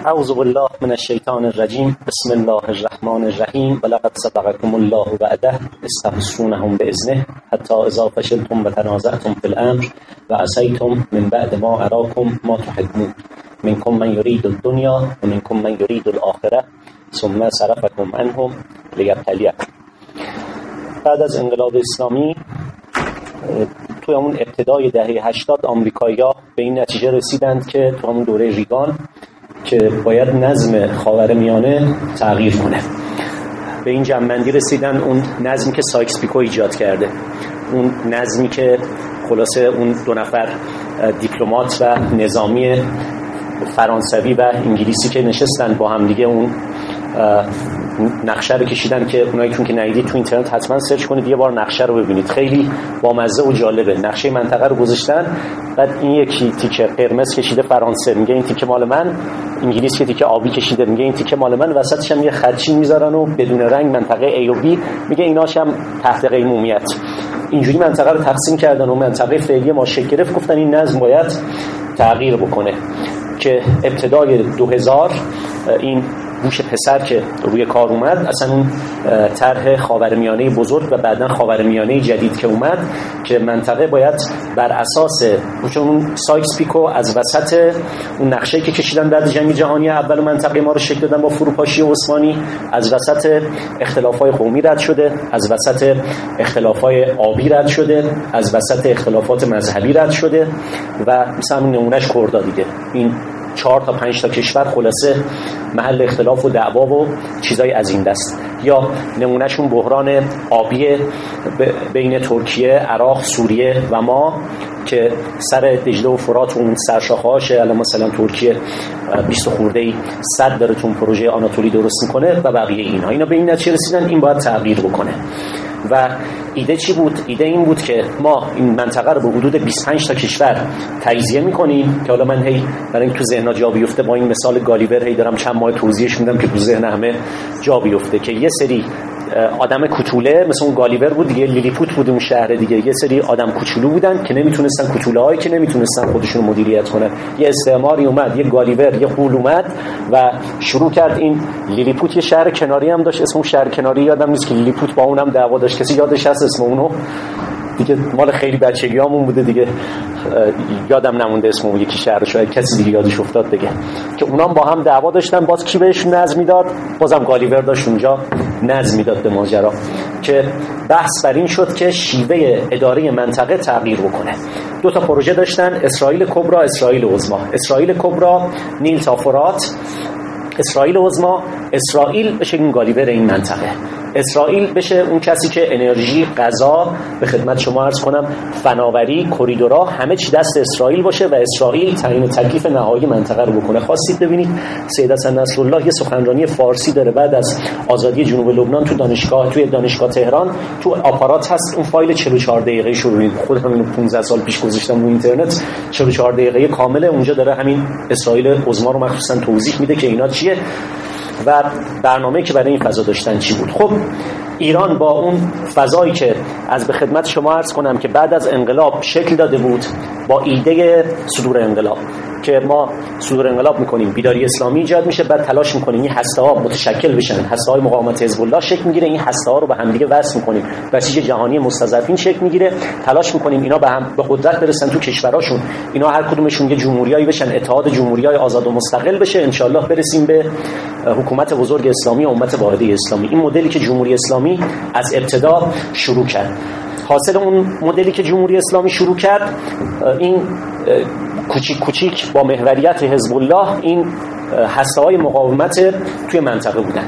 اعوذ بالله من الشیطان الرجیم. بسم الله الرحمن الرحیم. ولقد صدقكم الله وعده استحسونهم باذنه حتی اذا فشلتم وتنازعتم في الامر وعصيتم من بعد ما اراكم ما تحبون منكم من يريد الدنيا ومنكم من يريد الاخره ثم صرفكم عنهم ليبتليكم. بعد از انقلاب اسلامی توی همون ابتدای دهه 80 آمریکایی‌ها به این نتیجه رسیدند که تو همون دوره ریگان که باید نظم خاورمیانه تغییر کنه. به این جمع‌بندی رسیدن اون نظمی که سایکس پیکو ایجاد کرده، اون نظمی که خلاصه اون دو نفر دیپلمات و نظامی فرانسوی و انگلیسی که نشستن با هم دیگه اون نقشه رو کشیدن که اونایی که ندیدید تو اینترنت حتما سرچ کنید یه بار نقشه رو ببینید، خیلی بامزه و جالبه. نقشه منطقه رو گذاشتن، بعد این یکی تیکه قرمز کشیده فرانسه، میگه این تیکه مال من، انگلیس که تیکه آبی کشیده میگه این تیکه مال من، وسطش هم یه خدچی میذارن و بدون رنگ منطقه A و B، میگه ایناش هم تحت قیمومیت. اینجوری منطقه رو تقسیم کردن و منطقه فعلی ما شکل گرفت. گفتن این نظم باید تغییر بکنه که ابتدای 2000 این گوش پسر که روی کار اومد، اصلا اون طرح خاورمیانه بزرگ و بعدن خاورمیانه جدید که اومد که منطقه باید بر اساس چون سایکس پیکو از وسط اون نقشه‌ای که کشیدن بعد جنگ جهانی اول منطقه ما رو شکل دادن با فروپاشی عثمانی، از وسط اختلافات قومی رد شده، از وسط اختلافات آبی رد شده، از وسط اختلافات مذهبی رد شده و مثلا نمونهش کردا دیگه. این 4 تا 5 تا کشور خلاصه محل اختلاف و دعوا و چیزای از این دست. یا نمونهشون بحران آبی بین ترکیه، عراق، سوریه و ما که سر دجله و فرات و اون سرشاخه‌هاشه. الان مثلا ترکیه 20 خورده‌ای صد داره تو پروژه آناتولی درست میکنه و بقیه اینا به این نتیجه رسیدن این باید تغییر بکنه. و ایده چی بود؟ ایده این بود که ما این منطقه رو به حدود 25 تا کشور تجزیه می‌کنیم که حالا من هی برای اینکه تو ذهن‌ها جا بیفته با این مثال گالیور هی دارم چند ماه توضیحش میدم که تو ذهن همه جا بیفته که یه سری آدم کوچوله مثل اون گالیور بود دیگه، لیلیپوت بود اون شهر دیگه، یه سری آدم کوچولو بودن که نمیتونستن، کوچوله‌هایی که نمیتونستن خودشون مدیریت کنن. یه استعماری اومد، یه گالیور، یه غول اومد و شروع کرد. این لیلیپوت یه شهر کناری هم داشت، اسم اون شهر کناری یادم نیست که لیلیپوت با اونم دعوا داشت، کسی یادش هست اسم اونو؟ دیگه مال خیلی بچگیامون بوده دیگه، یادم نمونده اسم اون یکی شهر، شاید کسی دیگه یادش افتاد دیگه، که اونام با هم دعوا داشتن. باز کی بهشون نظم میداد؟ بازم گالیور داشت اونجا نظم میداد به ماجرا، که بحث بر این شد که شیوه اداره منطقه تغییر بکنه. 2 تا پروژه داشتن، اسرائیل کبرا، اسرائیل عظما. اسرائیل کبرا نیل تا فرات، اسرائیل عظما اسرائیل بشه این گالیور این منطقه، اسرائیل بشه اون کسی که انرژی، غذا، به خدمت شما عرض کنم فناوری، کریدورها، همه چی دست اسرائیل باشه و اسرائیل تعیین تکلیف نهایی منطقه رو بکنه. خواستید ببینید سید حسن نصرالله یه سخنرانی فارسی داره بعد از آزادی جنوب لبنان توی دانشگاه تهران، تو آپارات هست، اون فایل 44 دقیقه‌ای رو ببینید. خودم اینو 15 سال پیش گذاشتم رو اینترنت، 44 دقیقه کامله اونجا داره همین اسرائیل عظما رو مخصوصا توضیح میده که اینا چیه و برنامه‌ای که برای این فضا داشتن چی بود. خب ایران با اون فضایی که از به خدمت شما عرض کنم که بعد از انقلاب شکل داده بود، با ایده صدور انقلاب که ما صدور انقلاب میکنیم، بیداری اسلامی ایجاد میشه، بعد تلاش میکنیم این هسته‌ها متشکل بشن، هسته‌های مقاومت حزب الله شکل میگیره، این هسته‌ها رو به هم دیگه وصل میکنیم، بسیج جهانی مستضعفین شکل میگیره، تلاش میکنیم اینا به هم به قدرت برسن تو کشوراشون، اینا هر کدومشون یه جمهوریایی بشن، اتحاد جمهوریای آزاد و مستقل بشه، ان شاء الله برسیم به حکومت بزرگ اسلامی و امت واحده اسلامی. این مدلی که جمهوری اسلامی از ابتدا شروع کرد. حاصل اون مدلی که جمهوری اسلامی شروع کرد، این کوچیک کوچیک با محوریت حزب الله این هسته‌های مقاومت توی منطقه بودن.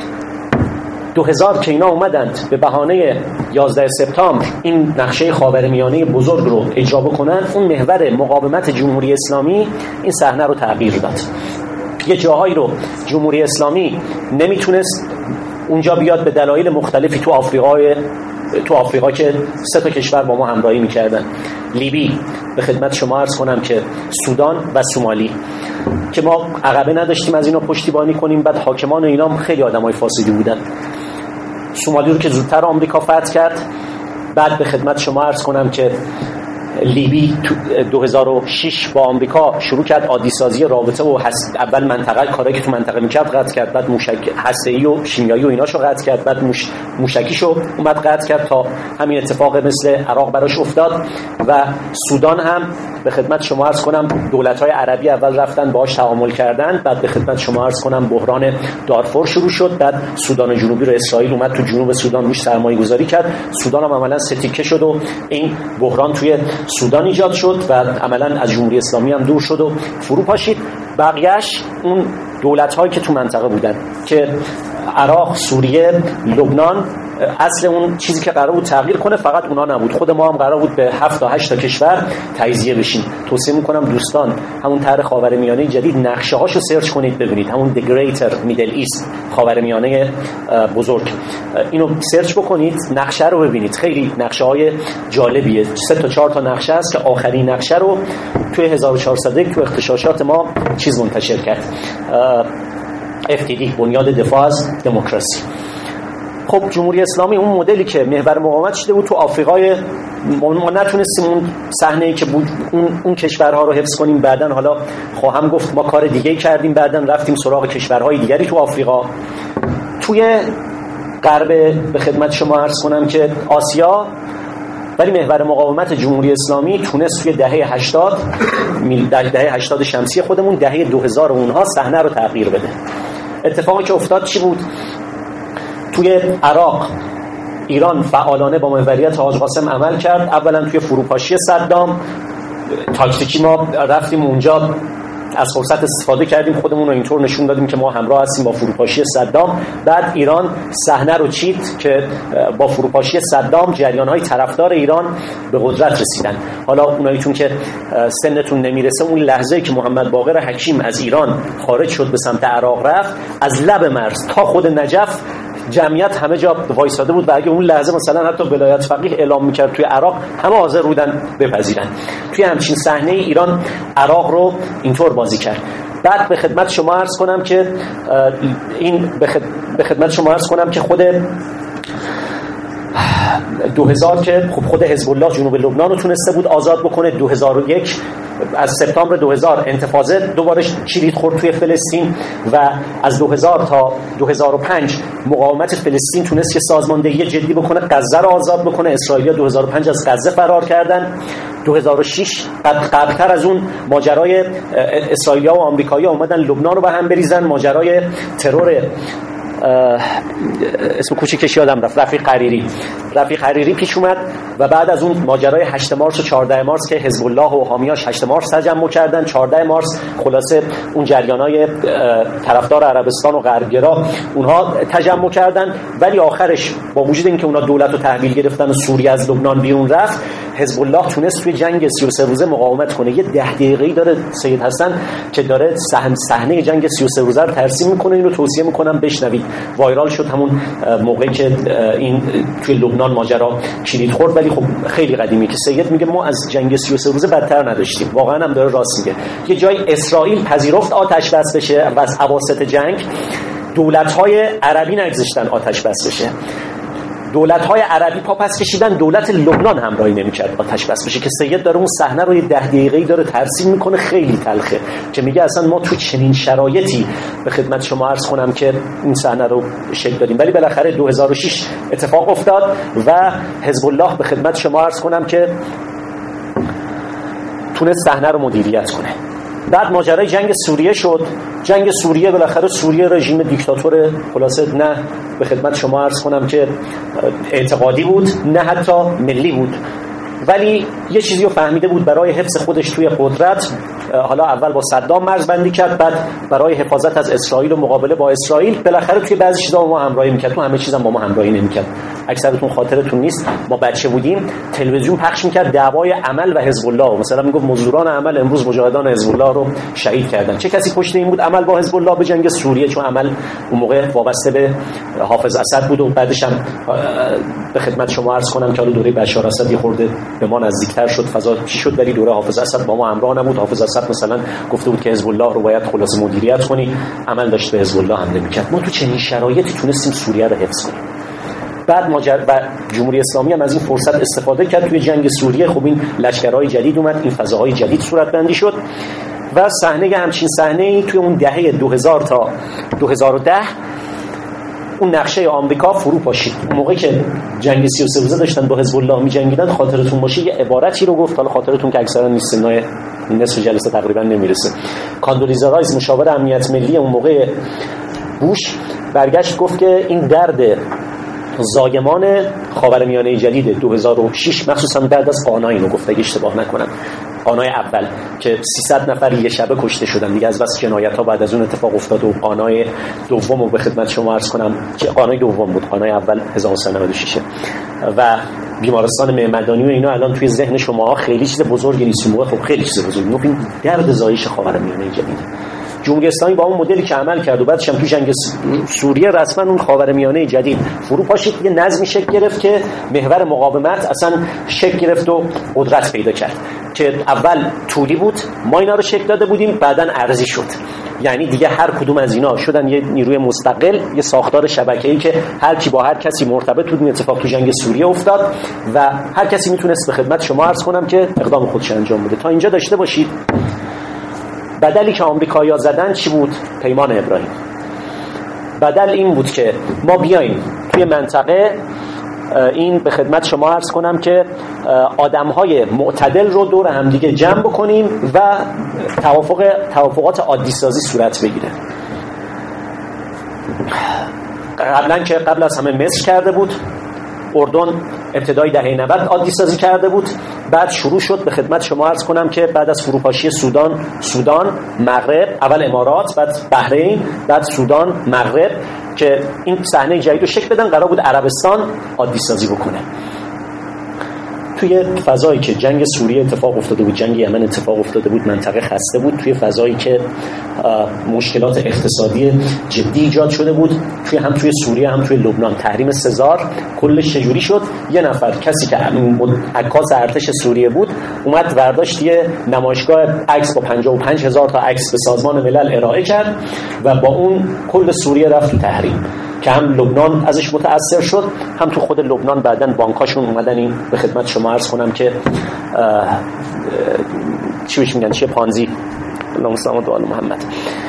2000 که اینا اومدند به بهانه 11 سپتامبر این نقشه خاورمیانه بزرگ رو اجرا بکنن، اون محور مقاومت جمهوری اسلامی این صحنه رو تغییر داد. یه جاهایی رو جمهوری اسلامی نمیتونست اونجا بیاد به دلایل مختلفی، تو آفریقا که 3 تا کشور با ما همراهی میکردن، لیبی، به خدمت شما عرض کنم که سودان و سومالی، که ما عقبه نداشتیم از اینا پشتیبانی کنیم. بعد حاکمان اینا هم خیلی آدمای فاسدی بودن. سومالی رو که زودتر آمریکا فتح کرد، بعد به خدمت شما عرض کنم که لیبی تو 2006 با آمریکا شروع کرد عادی سازی رابطه و اول منطقه کارایی که تو منطقه میکرد قطع کرد، بعد هسته‌ای و شیمیایی و ایناشو قطع کرد، بعد موشکیشو اومد قطع کرد تا همین اتفاق مثل عراق براش افتاد. و سودان هم به خدمت شما عرض کنم دولت‌های عربی اول رفتن باهاش تعامل کردن، بعد به خدمت شما عرض کنم بحران دارفور شروع شد، بعد سودان جنوبی رو اسرائیل اومد تو جنوب سودان روش سرمایه‌گذاری کرد، سودان هم عملاً ستیکه شد و این بحران توی سودان ایجاد شد و عملاً از جمهوری اسلامی هم دور شد و فرو پاشید. بقیه‌اش اون دولت‌هایی که تو منطقه بودن که عراق، سوریه، لبنان، اصل اون چیزی که قرار بود تغییر کنه فقط اونا نبود، خود ما هم قرار بود به 7 تا 8 تا کشور تجزیه بشیم. توصیه میکنم دوستان همون طرح خاورمیانه جدید نقشه‌هاشو سرچ کنید ببینید، همون The Greater Middle East، خاورمیانه بزرگ، اینو سرچ بکنید، نقشه رو ببینید، خیلی نقشه‌های جالبیه. 3 تا 4 تا نقشه است که آخرین نقشه رو توی 1401 تو اغتشاشات ما چیز منتشر کرد، FTD، بنیاد دفاع از دموکراسی. خب جمهوری اسلامی اون مدلی که محور مقاومت شده بود تو آفریقای، ما نتونستیم اون صحنه‌ای که بود اون کشورها رو حفظ کنیم. بعدن حالا خواهم گفت ما کار دیگه‌ای کردیم، بعدن رفتیم سراغ کشورهای دیگری تو آفریقا. توی غرب به خدمت شما عرض کنم که آسیا، ولی محور مقاومت جمهوری اسلامی تونست توی دهه 80 شمسی خودمون، دهه 2000 اونها صحنه رو تغییر بده. اتفاقی که افتاد چی بود؟ توی عراق ایران فعالانه با محوریت حاج قاسم عمل کرد. اولا توی فروپاشی صدام تاکتیکی ما رفتیم اونجا، از فرصت استفاده کردیم، خودمون رو اینطور نشون دادیم که ما همراه هستیم با فروپاشی صدام. بعد ایران صحنه رو چید که با فروپاشی صدام جریان‌های طرفدار ایران به قدرت رسیدن. حالا اوناییتون که سنتون نمیرسه، اون لحظه‌ای که محمد باقر حکیم از ایران خارج شد به سمت عراق رفت، از لب مرز تا خود نجف جمعیت همه جا وایساده بود و اگه اون لحظه مثلا حتی ولایت فقیه اعلام میکرد توی عراق، همه حاضر بودن بپذیرن. توی همچین صحنه ایران عراق رو اینطور بازی کرد. بعد به خدمت شما عرض کنم که به خدمت شما عرض کنم که خود 2000 که خب خود حزب الله جنوب لبنان رو تونسته بود آزاد بکنه. 2001 از سپتامبر 2000 انتفاضه دوباره کلید خورد توی فلسطین و از 2000 تا 2005 مقاومت فلسطین تونست که سازماندهی جدی بکنه، غزه رو آزاد بکنه. اسرائیلی‌ها 2005 از غزه فرار کردن. 2006 قبلتر از اون ماجرای اسرائیلی‌ها و آمریکایی‌ها اومدن لبنان رو به هم بریزن، ماجرای ترور اسم کوچیکش یادم رفت، رفیق حریری پیش اومد و بعد از اون ماجرای 8 مارس و 14 مارس که حزب الله و حامیاش 8 مارس تجمع کردن، 14 مارس خلاصه اون جریانای طرفدار عربستان و غربگرا اونها تجمع کردن. ولی آخرش با وجود اینکه اونها دولت رو تحویل گرفتن و سوریه از لبنان بیرون رفت، حزب الله تونست توی جنگ 33 روزه مقاومت کنه. یه 10 دقیقه‌ای داره سید حسن که داره صحنه جنگ 33 روزه رو ترسیم میکنه، اینو توصیه میکنم بشنوید. وایرال شد همون موقعی که این توی لبنان ماجرا کلید خورد، ولی خب خیلی قدیمی که سید میگه ما از جنگ 33 روزه بدتر نداشتیم. واقعا هم داره راست میگه. یه جای اسرائیل پذیرفت آتش بس بشه و از اواسط جنگ دولت‌های عربی نگذاشتن آتش بس بشه. دولت‌های عربی پا پس کشیدن، دولت لبنان همراهی نمی‌کرد آتش بس بشه، که سید داره اون صحنه رو یه 10 دقیقه‌ای داره ترسیم میکنه. خیلی تلخه که میگه اصلا ما تو چنین شرایطی به خدمت شما عرض کنم که این صحنه رو شکل دادیم. ولی بالاخره 2006 اتفاق افتاد و حزب الله به خدمت شما عرض کنم که تونست صحنه رو مدیریت کنه. بعد ماجرای جنگ سوریه شد. جنگ سوریه بالاخره سوریه رژیم دیکتاتور، خلاصه نه به خدمت شما عرض کنم که اعتقادی بود نه حتی ملی بود، ولی یه چیزی رو فهمیده بود برای حفظ خودش توی قدرت. حالا اول با صدام مرزبندی کرد، بعد برای حفاظت از اسرائیل و مقابله با اسرائیل بالاخره توی بعضی چیزا با ما همراهی میکرد، تو همه چیزا با ما همراهی نمیکرد. اکثرتون خاطرتون نیست ما بچه بودیم تلویزیون پخش میکرد دعوای عمل و حزب الله، مثلا میگفت مزدوران عمل امروز مجاهدان حزب الله رو شهید کردن. چه کسی پشت این بود؟ عمل با حزب الله به جنگ سوریه، چون عمل اون موقع وابسته به حافظ اسد بود و بعدش هم به خدمت شما عرض کنم که دوره بشار اسد خورده به ما نزدیکتر شد، فضا چی شد، ولی دوره حافظ اسد با ما همراه نبود. حافظ اسد مثلا گفته بود که حزب الله رو باید خلاص مدیریت کنی، عمل داشت به حزب الله حمله میکرد. ما تو چنین شرایطی تونستیم سوریه رو حفظ کنیم. بعد و جمهوری اسلامی هم از این فرصت استفاده کرد توی جنگ سوریه. خب این لشکرهای جدید اومد، این فضاهای جدید صورتبندی شد و صحنه همچین صحنه‌ای توی اون دهه 2000 تا 2010 اون نقشه آمریکا فرو پاشید. اون موقعی که جنگ 33 روزه داشتن با حزب الله می‌جنگیدن، خاطرتون باشه یه عبارتی رو گفت، حالا خاطرتون که اکثرا نیست، نصف جلسه تقریبا نمیرسه. کاندولیزا رایس مشاور امنیت ملی اون موقع بوش برگشت گفت که این درد زایمان خاورمیانه جدید 2006 مخصوصا بعد از قانای اینو گفت اگه اشتباه نکنم، قانای اول که 300 نفر یه شبه کشته شدن دیگه، از بس جنایت‌ها بعد از اون اتفاق افتاد. و قانای دوم رو به خدمت شما عرض کنم که قانای دوم بود، قانای اول 1996 و بیمارستان مهمدانی و اینا الان توی ذهن شماها خیلی چیز بزرگی نیست. خب خیلی چیز بزرگی، این درد زایش خاورمیانه جدید. جمهوری اسلامی با اون مدلی که عمل کرد و بعدش هم تو جنگ سوریه رسما اون خاورمیانه جدید فرو پاشید، یه نظمی شکل گرفت که محور مقاومت اصلا شکل گرفت و قدرت پیدا کرد که اول طولی بود، ما اینا رو شکل داده بودیم، بعدن ارضی شد. یعنی دیگه هر کدوم از اینا شدن یه نیروی مستقل، یه ساختار شبکه‌ای که هر کی با هر کسی مرتبط بود. این اتفاق تو جنگ سوریه افتاد و هر کسی میتونست به خدمت شما عرض کنم که اقدام خودش انجام بده. تا اینجا داشته باشید. بدلی که آمریکایی‌ها زدن چی بود؟ پیمان ابراهیم. بدل این بود که ما بیایم توی منطقه این به خدمت شما عرض کنم که آدم‌های معتدل رو دور همدیگه جمع بکنیم و توافقات عادی سازی صورت بگیره. قبل از همه مصر کرده بود، اردن ابتدای دهه 90 عادی سازی کرده بود، بعد شروع شد به خدمت شما عرض کنم که بعد از فروپاشی سودان، مغرب، اول امارات، بعد بحرین، بعد سودان، مغرب، که این صحنه جدید رو شکل بدن. قرار بود عربستان عادی سازی بکنه. توی فضایی که جنگ سوریه اتفاق افتاده بود، جنگ یمن اتفاق افتاده بود، منطقه خسته بود، توی فضایی که مشکلات اقتصادی جدی ایجاد شده بود، هم توی سوریه هم توی لبنان، تحریم سزار کلش چجوری شد؟ یه نفر کسی که عکاس ارتش سوریه بود اومد برداشت یه نمایشگاه عکس با 55,000 تا عکس به سازمان ملل ارائه کرد و با اون کل سوریه رفت تو تحریم که هم لبنان ازش متأثر شد، هم تو خود لبنان بعدن بانکاشون اومدن این به خدمت شما عرض کنم که چی بهش میگن، چیه پانزی، اللهم صل علی محمد،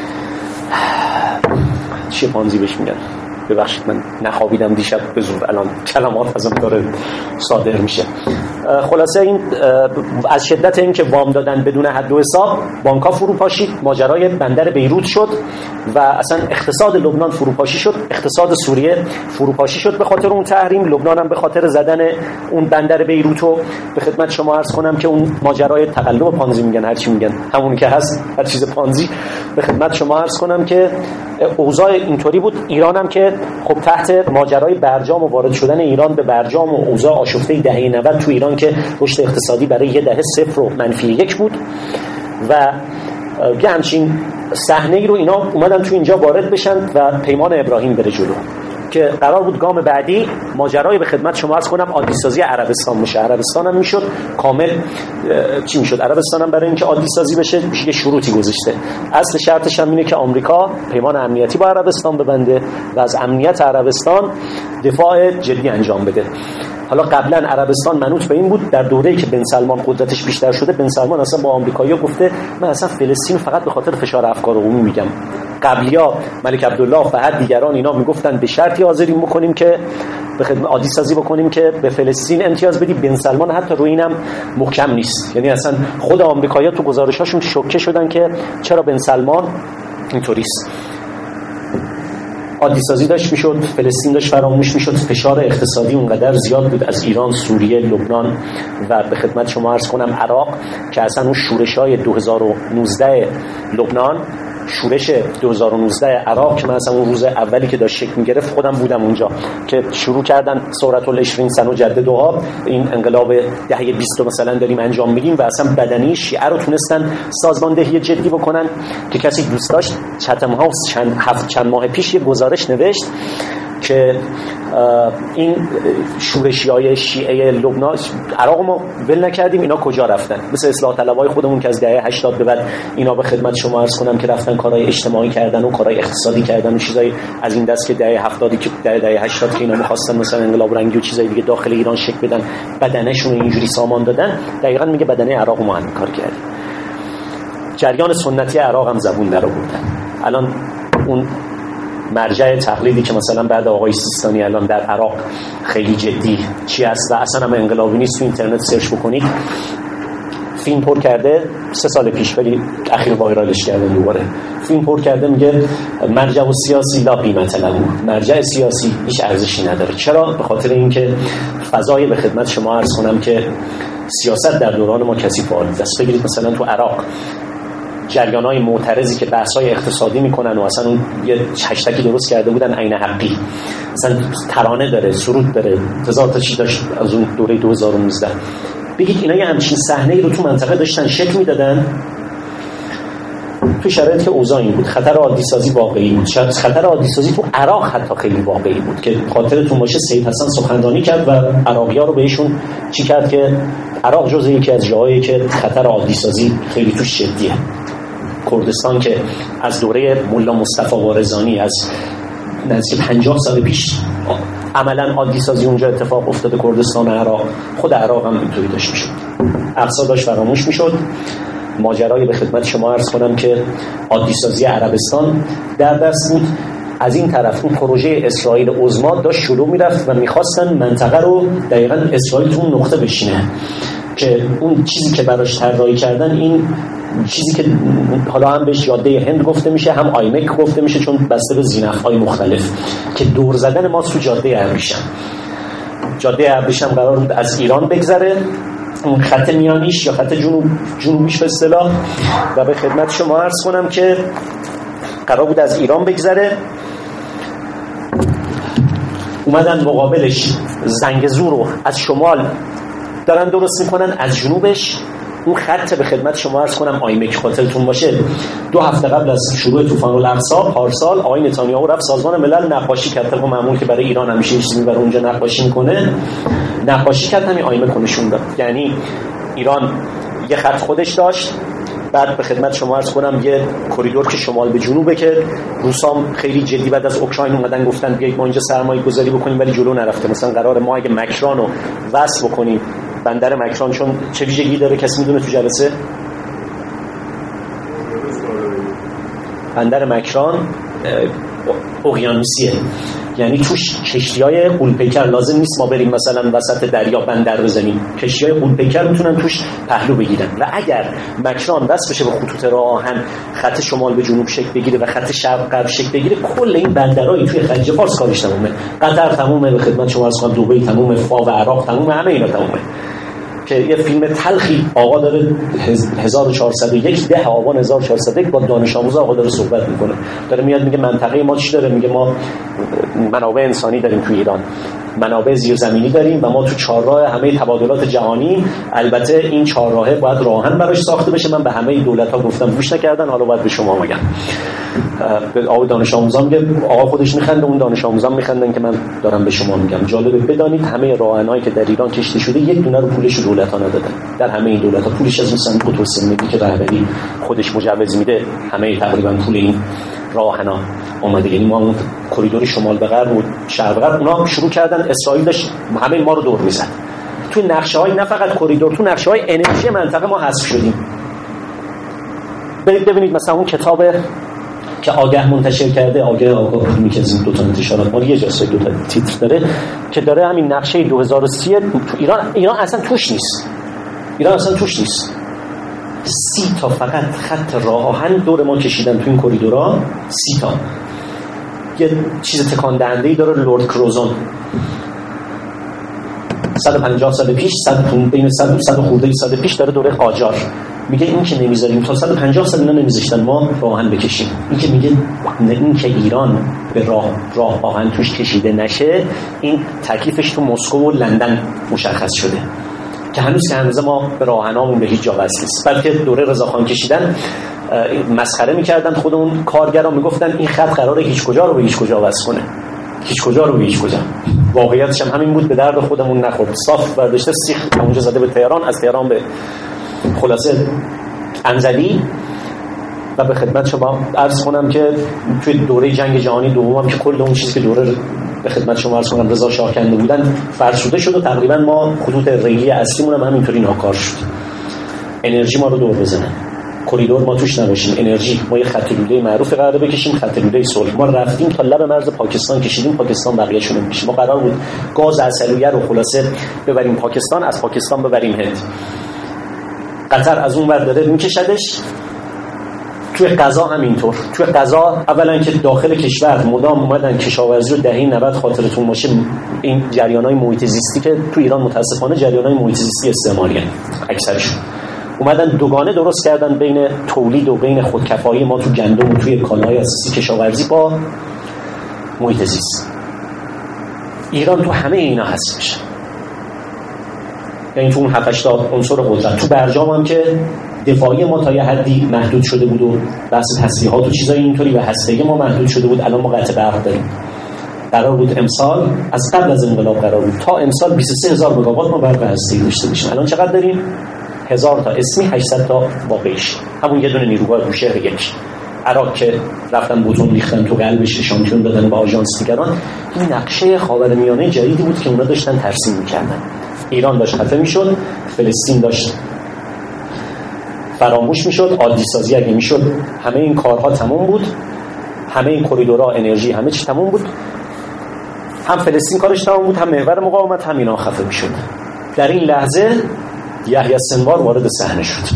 چیه پانزی بهش میگن، ببخشید من نخوابیدم دیشب به زور، الان کلمات ازم داره صادر میشه. خلاصه این از شدت این که وام دادن بدون حد و حساب، بانک‌ها فروپاشید، ماجرای بندر بیروت شد و اصلا اقتصاد لبنان فروپاشی شد، اقتصاد سوریه فروپاشی شد به خاطر اون تحریم، لبنان هم به خاطر زدن اون بندر بیروت رو به خدمت شما عرض کنم که اون ماجرای تقلب پانزی میگن، هر چی میگن همون که هست، هر چیز پانزی به خدمت شما عرض کنم که اوضاع اینطوری بود. ایران هم که خب تحت ماجرای برجام و وارد شدن ایران به برجام و اوضاع آشفته دهه 90 تو ایران که رشد اقتصادی برای یه دهه 0 و -1 بود و یه همچین صحنه‌ای رو اینا اومدن تو اینجا وارد بشن و پیمان ابراهیم بره جلو که قرار بود گام بعدی ماجرای به خدمت شما عرض کنم عادی سازی عربستان میشه. عربستان هم میشد کامل چی میشد؟ عربستان هم برای اینکه عادی سازی بشه یه شروطی گذاشته. اصل شرطش هم اینه که آمریکا پیمان امنیتی با عربستان ببنده و از امنیت عربستان دفاع جدی انجام بده. حالا قبلا عربستان منوط به این بود، در دوره‌ای که بن سلمان قدرتش بیشتر شده، بن سلمان اصلا با آمریکایی‌ها گفته من اصلا فلسطین فقط به خاطر فشار افکار عمومی میگم. قبلیا ملک عبدالله فهد دیگران اینا میگفتن به شرطی حاضریم بکنیم که به خدمت عادی سازی بکنیم که به فلسطین امتیاز بدیم. بن سلمان حتی روی اینم محکم نیست، یعنی اصلا خود آمریکایی‌ها تو گزارش‌هاشون شوکه شدن که چرا بن سلمان اینطوریست. عادی سازی داشت میشد، فلسطین داشت فراموش میشد، فشار اقتصادی اونقدر زیاد بود از ایران، سوریه، لبنان و به خدمت شما عرض کنم عراق که اصلا اون شورش‌های 2019 لبنان، شورش 2019 عراق که من اصلا اون روز اولی که داشت شکل میگرفت خودم بودم اونجا که شروع کردن ثورت ال20 سنه جددها، این انقلاب دهه 20 مثلا داریم انجام میدیم و اصلا بدنی شیعه رو تونستن سازماندهی جدی بکنن که کسی دوست داشت چتم هاوس چند ماه پیش یه گزارش نوشت که این شورشیای شیعه لبنان عراق ما ول نکردیم، اینا کجا رفتن؟ مثل اصلاح طلبای خودمون که از دهه 80 به بعد اینا به خدمت شما عرض کنم که رفتن کارهای اجتماعی کردن و کارهای اقتصادی کردن و چیزای از این دست که دهه 70 که دهه 80 که اینا می‌خواستن مثلا انقلاب رنگی و چیزای دیگه داخل ایران شکل بدن، بدنشون اینجوری سامان دادن. دقیقاً میگه بدنه عراق ما هم کار کردیم. جریان سنتی عراق هم زبون در آوردن. الان اون مرجع تقلیدی که مثلا بعد آقای سیستانی الان در عراق خیلی جدی چی است و اصلا هم انقلابی نیست، تو اینترنت سرچ بکنید فیلم پر کرده 3 سال پیش، ولی اخیر وایرالش کردن دوباره. فیلم پر کرده میگه مرجع و سیاسی لا قیمت له، مرجع سیاسی هیچ ارزشی نداره. چرا؟ به خاطر اینکه فضای به خدمت شما عرض کنم که سیاست در دوران ما کثیف آلود است. بگیرید مثلا تو عراق جریان‌های معترضی که بحث‌های اقتصادی میکنن و اصلا اون یه هشتگی درست کرده بودن عین حقی، اصلا ترانه داره، سرود داره، هزار تا چیز داشت از اون دوره 2019. بگید اینا یه همچین صحنه‌ای رو تو منطقه داشتن شکل میدادن تو شرایطی که اوضاع این بود. خطر عادی سازی واقعی بود. خطر عادی سازی تو عراق حتی خیلی واقعی بود که خاطرتون باشه سید حسن سخنرانی کرد و عراقی‌ها رو بهشون چی کرد که عراق جزء یکی از جاهایی که خطر عادی سازی خیلی توش شدیه. کردستان که از دوره ملا مصطفی وارزانی از نزدیک 50 سال پیش عملاً عادی سازی اونجا اتفاق افتاده، کردستان عراق، خود عراق هم اینطوری داشت میشد، اقصا داشت فراموش میشد. ماجرای به خدمت شما عرض کنم که عادی سازی عربستان در دست بود. از این طرف اون پروژه اسرائیل عظما داشت شروع میرفت و میخواستن منطقه رو دقیقاً اسرائیل تو اون نقطه بشینه که اون چیزی که براش طراحی کردن، این چیزی که حالا هم بهش جاده هند گفته میشه، هم آیمک گفته میشه، چون بسته به زینف‌های مختلف که دور زدن ما تو جاده ابریشم. جاده ابریشم قرار بود از ایران بگذره، اون خط میانیش یا خط جنوبیش به اصطلاح، و به خدمت شما عرض کنم که قرار بود از ایران بگذره. اومدن مقابلش زنگزور رو از شمال دارن درست میکنن، از جنوبش اون خط به خدمت شما عرض کنم آیمک. خاطرتون باشه 2 هفته قبل از شروع طوفان الاقصی پارسال آقای نتانیاهو رفت سازمان ملل نقاشی کرد، طبق معمول که برای ایران همیشه چیزی میبره اونجا نقاشی میکنه، نقاشی کرد، همین آیمک رو نشون داد. یعنی ایران یه خط خودش داشت، بعد به خدمت شما عرض کنم یه کریدور که شمال به جنوبه که روسام خیلی جدی بعد از اوکراین اومدن گفتن بیایید ما اینجا سرمایه گذاری بکنیم، ولی جلو نرفته. مثلا قرار ما اگه مکران رو وصل بکنیم بندر مکران، چون چه ویژگی داره کسی میدونه تو جلسه؟ بندر مکران اقیانوسیه، یعنی توش کشتی‌های غول‌پیکر لازم نیست ما بریم مثلا وسط دریا بندر بزنیم، کشتی‌های غول‌پیکر میتونن توش پهلو بگیرن. و اگر مکران وصل بشه به خطوط راه آهن، خط شمال به جنوب شکل بگیره و خط شرق غرب شکل بگیره، کل این بندرهای توی خلیج فارس کارش تمومه. قطر تمومه، به خدمت شما عرض کنم دبی تمومه، فاو عراق تمومه، همه اینا تمومه. که یه فیلم تلخی آقا داره 1401 10 آبان 1401 با دانش آموز آقا داره صحبت میکنه، داره میاد میگه منطقه ما چی داره؟ میگه ما منابع انسانی داریم تو ایران، منابع زیرزمینی داریم و ما تو چهارراه همه تبادلات جهانی، البته این چهارراهه باید راهن براش ساخته بشه. من به همه دولت‌ها گفتم گوش نکردن، حالا باید به شما میگم. به آقا دانش آموزان میگه، آقا خودش میخنده، اون دانش آموزان میخندن که من دارم به شما میگم. جالبه بدانید همه راهنایی که در ایران کشته شده یک دونه رو پولش دولت‌ها ندادن. در همه این دولت‌ها پولش از اون صندوق توسعه ملی که رهبری خودش مجوز میده، همه تقریبا پول این راهنا اومده. یعنی ما اون کریدور شمال به غرب و شرق غرب اونا شروع کردن، اسرائیل داشت همه ما رو دور میزد. تو نقشه‌های نه فقط کریدور، تو نقشه‌های انرژی منطقه ما حذف شدیم. برید ببینید مثلا اون کتاب که آگه منتشر کرده، آگاه میگه از این 2 تا انتشارات ما یه جلسه 2 تا تیتر داره که داره همین نقشه 2030 تو ایران اصلا توش نیست. ایران اصلا توش نیست. 30 تا فقط خط راه آهن دور ما کشیدن تو این کریدورها، 30 تا. یه چیز تکان دهنده‌ای داره لورد کروزون 150 سال پیش، بین 100 خورده سال پیش داره دوره قاجار میگه این که نمیذاریم تا 150 سال اینا نمیذاشتن ما راه آهن بکشیم. این که میگه این که ایران به راه آهن توش کشیده نشه، این تکلیفش تو مسکو و لندن مشخص شده که هنوز ما به راه آهنامون به هیچ جا وصل نیست. بلکه دوره رضاخان کشیدن مسخره میکردن خودمون کارگران، میگفتن این خط قراره هیچ کجا رو به هیچ کجا وصل کنه. هیچ کجا رو به هیچ کجا. واقعیتش هم همین بود، به درد خودمون نخورد. صاف برداشته سیخ اونجا زده به تهران، از تهران به خلاصه انزلی. و به خدمت شما عرض کنم که توی دوره جنگ جهانی دوم هم که کل اون چیزی که دوره به خدمت شما عرض کنم رضا شاه کنده بودن فرسوده شد و تقریبا ما خطوط ریلی اصلیمون هم همینطوری ناکار شد. انرژی ما رو دور بزنن، کریدور ما توش نباشیم، انرژی ما یه خط لوله معروف قراره بکشیم، خط لوله صلح. ما رفتیم تا لب مرز پاکستان کشیدیم، پاکستان بقیه‌شون رو می‌کشه. ما قرار بود گاز عسلویه رو خلاصه ببریم پاکستان، از پاکستان ببریم هند. قطر از اون ور داره میکشدش. توی غزا همینطور. توی غزا اولا که داخل کشور مدام اومدن کشاورزی رو دهه 90 خاطرتون باشه، این جریان‌های محیط زیستی که تو ایران متاسفانه جریان‌های محیط زیستی استعماریه اکثرشون، اومدن دوگانه درست کردن بین تولید و بین خودکفایی ما تو گندم و توی کالاهای اساسی کشاورزی با محیط زیست. ایران تو همه اینا هست میشه، یعنی تو اون 7-8 عنصر قدرت. تو برجام هم که دفاعی ما تا یه حدی محدود شده بود و بحث تسلیحات و چیزای اینطوری و هسته‌ای ما محدود شده بود. الان ما قطع برق داریم. قرار بود امسال، از قبل از انقلاب قرار بود تا امسال 23000 مگاوات ما برق هسته‌ای داشته باشیم. الان چقدر داریم؟ 1000 تا اسمی، 800 تا واقعیش. همون یه دونه نیروگاه بوشهر یک. عراق که رفتن بوتون ریختن تو قلبش، شامپیون دادن با آژانس دیگران. این نقشه خاورمیانه جدیدی بود که اونا داشتن ترسیم می‌کردن. ایران داشت خفه می‌شد، فلسطین داشت فراموش می‌شد، عادی سازی اگه می‌شد همه این کارها تموم بود، همه این کریدورها، انرژی، همه چی تموم بود. هم فلسطین کارش تموم بود، هم محور مقاومت، هم اینا خفه می‌شد. در این لحظه یحیی سنوار وارد صحنه شد.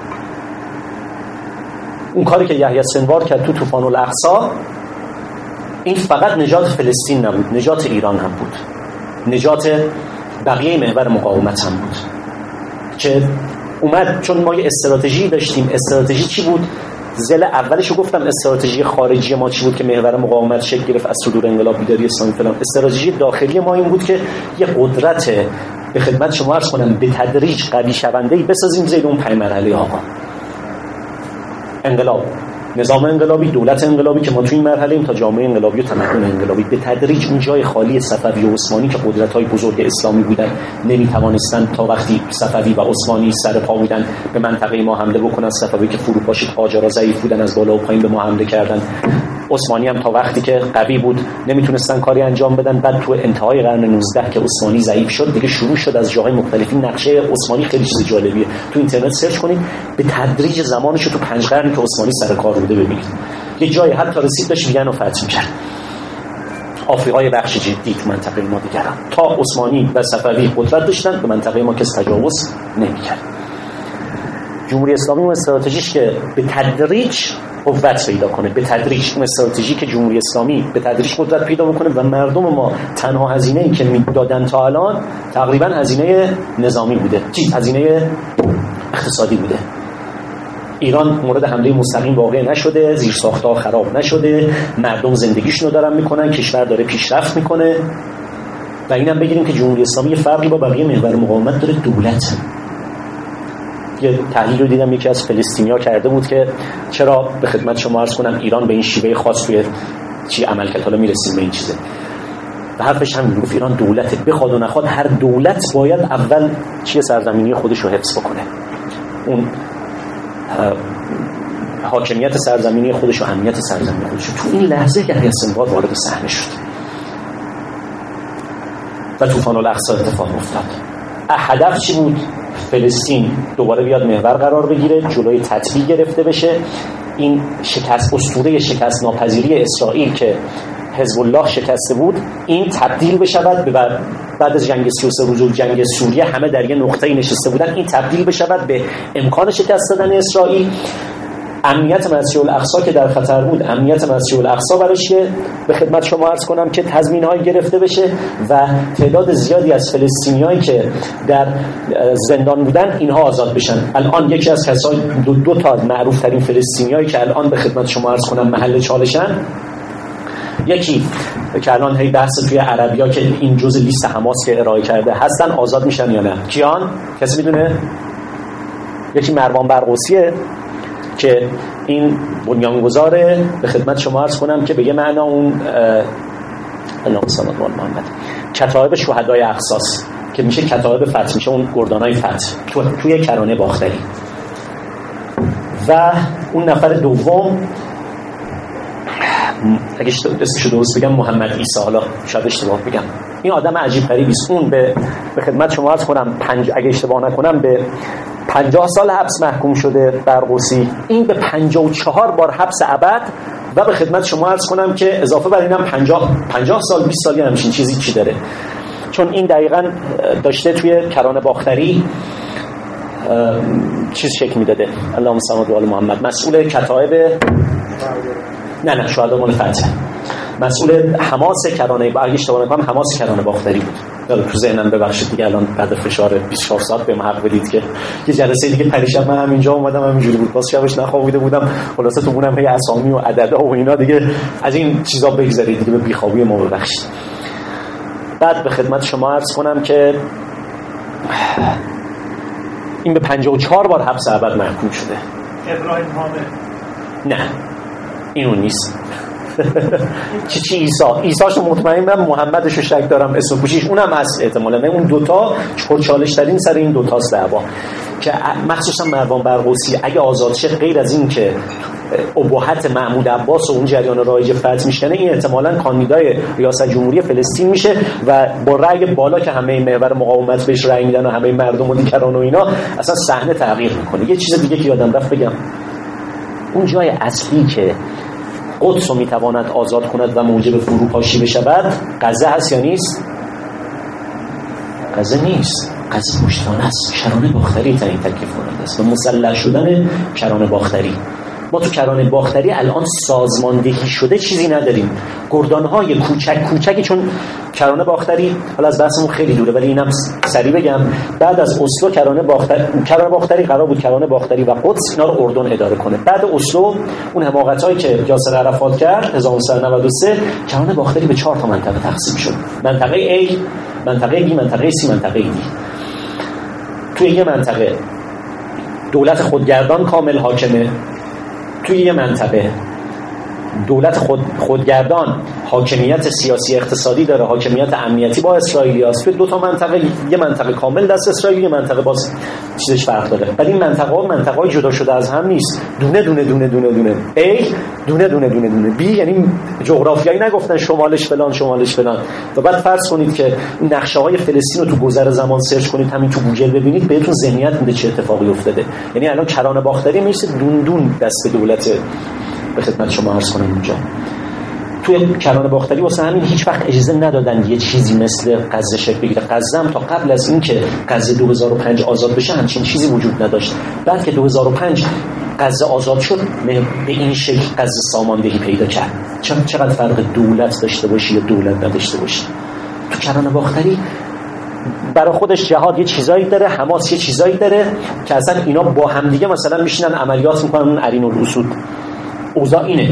اون کاری که یحیی سنوار کرد تو طوفان الاقصی، این فقط نجات فلسطین نبود، نجات ایران هم بود، نجات بقیه محور مقاومت هم بود که اومد. چون ما یه استراتژی داشتیم. استراتژی چی بود؟ زل اولشو گفتم، استراتژی خارجی ما چی بود که محور مقاومت شکل گرفت از صدور انقلاب بیداری اسلامی فلان. استراتژی داخلی ما این بود که یه قدرت به خدمت شما عرض کنم به تدریج قوی شونده‌ای بسازیم زیر اون 5 مرحله آقا. انقلاب، نظام انقلابی، دولت انقلابی که ما توی این مرحله ایم تا جامعه انقلابی و تمدن انقلابی. به تدریج اون جای خالی صفوی و عثمانی که قدرت‌های بزرگ اسلامی بودن نمی‌توانستن تا وقتی صفوی و عثمانی سر پا بودن به منطقه ما حمله بکنن. صفوی که فروپاشی قاجارا ضعیف بودن، از بالا و پایین به ما حمله کردن. عثمانی هم تا وقتی که قوی بود نمیتونستن کاری انجام بدن. بعد تو انتهای قرن 19 که عثمانی ضعیف شد دیگه شروع شد از جاهای مختلفی. نقشه عثمانی خیلی چیز جالبیه، تو اینترنت سرچ کنید به تدریج زمانش تو 5 قرنی که عثمانی سر کار بوده ببینید. یه جایی حتی رسید داشت وین رو فتح می‌کرد، آفریقای بخش جدی تو منطقه ما دیگران. تا عثمانی و صفوی قدرت داشتن به منطقه ما کس تجاوز نمی‌کرد. جمهوری اسلامی اون استراتژیش که به تدریج قوت پیدا کنه، به تدریج اون استراتژی که جمهوری اسلامی به تدریج قدرت پیدا بکنه و مردم ما تنها هزینه‌ای که میدادن تا الان تقریبا هزینه نظامی بوده، هزینه اقتصادی بوده. ایران مورد حمله مستقیم واقع نشده، زیرساخت‌ها خراب نشده، مردم زندگیشون رو دارن میکنن، کشور داره پیشرفت میکنه. و اینم بگیریم که جمهوری اسلامی یه فرقی با بقیه محور مقاومت داره، دولت. یه تحلیل رو دیدم یکی از فلسطینی‌ها کرده بود که چرا به خدمت شما عرض کنم ایران به این شیوه خاص توی چی عمل کرد. حالا میرسیم به این چیزه. و حرفش هم میگفت ایران دولته، بخواد و نخواد هر دولت باید اول چیه سرزمینی خودش رو حفظ بکنه، اون حاکمیت سرزمینی خودش و امنیت سرزمینی خودش. تو این لحظه که یحیی سنوار وارد صحنه شد و طوفان الاقصی اتفاق افتاد. هدف چی بود؟ فلسطین دوباره بیاد محور قرار بگیره، جلوی تطبیق گرفته بشه. این شکست، اسطوره شکست ناپذیری اسرائیل که حزب الله شکسته بود، این تبدیل بشود به بعد از جنگ 33 روز و جنگ سوریه همه در یه نقطه‌ای نشسته بودن، این تبدیل بشود به امکان شکست دادن اسرائیل. امنیت مسجد الاقصی که در خطر بود، امنیت مسجد الاقصی براش به خدمت شما عرض کنم که تضمین‌های گرفته بشه و تعداد زیادی از فلسطینیایی که در زندان بودن اینها آزاد بشن. الان یکی از کسای دو تا معروف ترین فلسطینیایی که الان به خدمت شما عرض کنم محل چالشن، یکی که الان هی بحث توی عربیا که این جزء لیست حماس که ارائه کرده هستن، آزاد میشن یا نه؟ کیان؟ کسی میدونه؟ یکی مروان برقوسیه که این بنیانگذاره، به خدمت شما عرض کنم که به یه معنا اون اللهم صل علی محمد. کتایب شهدای اقصاص که میشه کتایب فتح، میشه اون گردانای فتح توی کرانه باختری. و اون نفر دوم اگه اسمشو درست بگم محمد عیسی، حالا شاید اشتباه بگم، این آدم عجیب غریبی است. اون به خدمت شما عرض کنم اگه اشتباه نکنم به 50 سال حبس محکوم شده برقوسی، این به 54 بار حبس ابد و به خدمت شما عرض کنم که اضافه بر اینم 50 سال 20 سالی همچین چیزی چی داره. چون این دقیقاً داشته توی کرانه باختری چیز شکل میداده. اللهم صل علی محمد. مسئول کتایب نه شهدا مال فتح، مسئول حماس کرانه، اگه اشتباه نکنم حماس کرانه باختری بود. تو ذهنم ببخشید دیگه الان بعد فشار 24 ساعت به حق بدید که یه جلسه دیگه پریشب من همینجا اومدم همینجوری بود، باز شبش نخوابیده بودم، خلاصه تو بونم هی اسامی و عددا و اینا دیگه از این چیزا بگذارید دیگه، به بیخوابی ما ببخشید. بعد به خدمت شما عرض کنم که این به 54 بار حبس ابد محکوم شده. ابراهیم حامد نه اینو نیست. چی عیساشو مطمئنم، محمدشو شک دارم، اسم پوشیش اونم هست احتمالاً. اون دوتا پرچالش ترین سر این دوتاست دعوا، که مخصوصا مروان برقوسی اگه آزاد شه غیر از این که اباحت محمود عباس و اون جریان رایج فتح میشکنه، این احتمالاً کاندیدای ریاست جمهوری فلسطین میشه و با رأی بالا که همه محور مقاومت بهش رأی میدن و همه مردم و دیگران و اینا، اصلا صحنه تغییر میکنه. یه چیز دیگه که یادم رفت بگم، اون جای اصلی که قدس رو میتواند آزاد کند و موجب فروپاشی بشود غزه هست یا نیست؟ غزه نیست، غزه پشتوانه است. کرانه باختری تا این تکلیف کننده است و مسلح شدن کرانه باختری. ما تو کرانه باختری الان سازماندهی شده چیزی نداریم، گردانهای کوچکی، چون کرانه باختری حالا از بحثمون خیلی دوره ولی اینم سریع بگم، بعد از اسلو کرانه باختری قرار بود کرانه باختری و قدس اینا رو اردن اداره کنه. بعد اسلو اون حماقتایی که یاسر عرفات کرد 1993، کرانه باختری به 4 تا منطقه تقسیم شد. منطقه A، منطقه B، منطقه C، منطقه D. توی یه منطقه دولت خودگردان کامل حاکمه، توی یه منطقه دولت خودگردان حاکمیت سیاسی اقتصادی داره، حاکمیت امنیتی با اسرائیلی هست. توی 2 تا منطقه، یه منطقه کامل دست اسرائیل، یه منطقه باز چیزش فرق داره. ولی این منطقه‌های جدا شده از هم نیست، دونه دونه دونه دونه دونه A، دونه دونه دونه دونه B، یعنی جغرافیایی نگفتن شمالش فلان شمالش فلان. و بعد فرض کنید که نقشه‌های فلسطین رو تو گذر زمان سرچ کنید، همین تو گوگل ببینید، بهتون ذهنیت میده چه اتفاقی افتاده. یعنی الان کرانه باختری میشه دون دون دست دولت. به خدمت شما عرض کنم اونجا توی کرانه باختری واسه همین هیچ وقت اجازه ندادن یه چیزی مثل غزه شکل بگیره. غزه هم تا قبل از این که غزه 2005 آزاد بشه همچین چیزی وجود نداشت. بعد که 2005 غزه آزاد شد به این شکل غزه ساماندهی پیدا کرد. چقدر فرق دولت داشته باشی یا دولت نداشته باشی. تو کرانه باختری برای خودش جهاد یه چیزایی داره، حماس یه چیزایی داره که اصلا اینا با هم دیگه مثلا میشینن عملیات میکنن. اون عرین الاسود اوضاع اینه.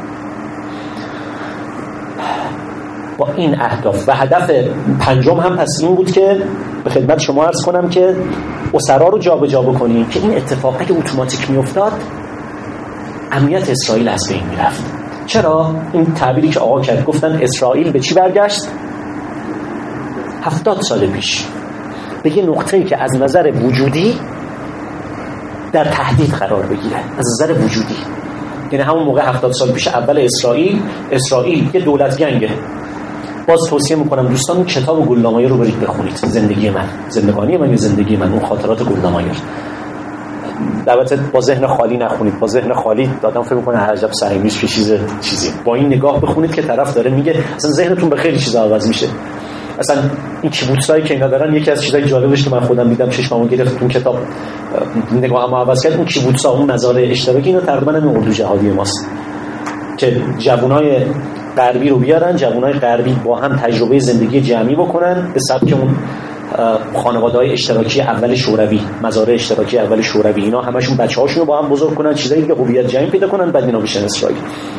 با این اهداف و هدف پنجم هم پس این بود که به خدمت شما عرض کنم که اسرا رو جابجا بکنیم که این اتفاقی که اتوماتیک میافتاد امنیت اسرائیل از بین میرفت. چرا؟ این تعبیری که آقا کرد، گفتن اسرائیل به چی برگشت؟ 70 سال پیش به یه نقطه‌ای که از نظر وجودی در تهدید قرار بگیره، از نظر وجودی. یعنی همون موقع 70 سال پیش اول اسرائیل یه دولت گنگه. باز توصیه میکنم دوستان اون کتاب گلنامایی رو برید بخونید، زندگانی من یا زندگی من، اون خاطرات گلنامایی. البته با ذهن خالی نخونید، با ذهن خالی آدم فکر میکنه عجب صحیح که چیزی. با این نگاه بخونید که طرف داره میگه، اصلا ذهنتون به خیلی چیزا عوض میشه. اصلا این کیبوتسایی که اینا دارن، یکی از چیزای جالبش که من خودم دیدم چشممو گرفت، اون کتاب نگاهمو عوض کرد. اون کیبوتسا، اون مزارع اشتراکی، اینا تقریبا همین اردو جهادی ماست که جوانای غربی رو بیارن، جوانای غربی با هم تجربه زندگی جمعی بکنن به سبک اون خانواده‌های اشتراکی اول شوروی، مزارع اشتراکی اول شوروی. اینا همشون بچه‌هاشون رو با هم بزرگ کنن، چیزایی که هویت جمعی پیدا کنن، بعد اینا بشن اسرائیل.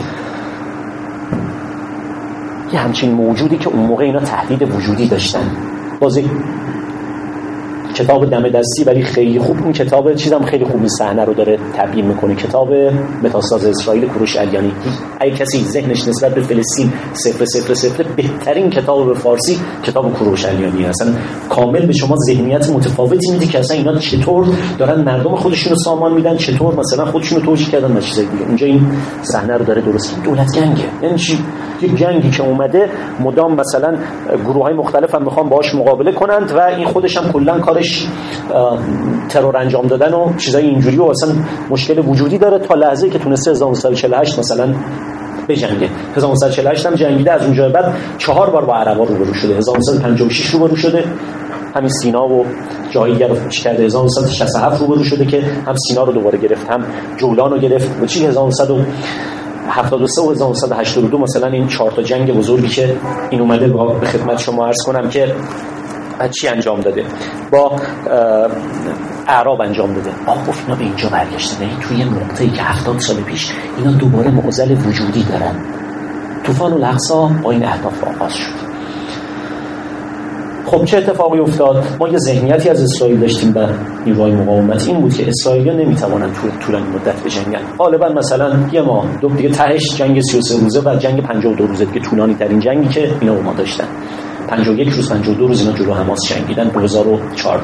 یه همچین موجودی که اون موقع اینا تهدید وجودی داشتن. بازی کتاب دم دستی ولی خیلی خوب. این کتاب چیزام خیلی خوب این صحنه رو داره تبیین میکنه. کتاب متاساز اسرائیل کوروش علیانی. اگه کسی ذهنش نسبت به فلسطین 000 بهترین کتاب به فارسی کتاب کوروش علیانی اصلا کامل به شما ذهنیت متفاوتی میده که اصلا اینا چطور دارن مردم خودشونو سامان میدن، چطور مثلا خودشونو توجیه کردن و چیزای دیگه. اونجا این صحنه رو داره درست. دولت گنگه، یعنی چی؟ یک جنگی که اومده مدام مثلا گروه‌های مختلف هم میخوان باهاش مقابله کنند و این خودش هم کلا کارش ترور انجام دادن و چیزای اینجوری و اصلا مشکل وجودی داره تا لحظه‌ای که تونسته 1948 مثلا بجنگه. 1948 هم جنگیده، از اونجا بعد 4 بار با عربا روبرو شده. 1956 روبرو شده، همین سینا و جایی دیگه رو کرده. 1967 روبرو شده که هم سینا رو دوباره گرفت، هم جولان رو گرفت. و چی 1973 و 1982 مثلا این 4 تا جنگ بزرگی که این اومده به خدمت شما عرض کنم که چی انجام داده، با اعراب انجام داده. گفت اینا به اینجا برگشتن، یعنی توی نقطه‌ای که 70 سال پیش اینا دوباره معضل وجودی دارن. طوفان الاقصی با این اهداف آغاز شد. خب چه اتفاقی افتاد؟ ما یه ذهنیتی از اسرائیل داشتیم و نیروهای مقاومت این بود که اسرائیلی‌ها نمیتوانند طولانی مدت بجنگن. غالبا مثلا یه ماه دو دیگه تهش جنگ 33 روزه و جنگ 52 روزه که طولانی ترین جنگی که اینا ما داشتن. 51 روز 52 روز اینا جلو حماس جنگیدن 2014.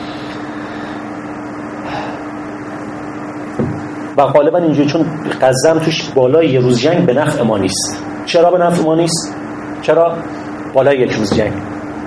و غالبا اینجوری چون غزه هم توش بالای یه روز جنگ به نفع ما نیست. چرا به نفع ما نیست؟ چرا بالای یک روز جنگ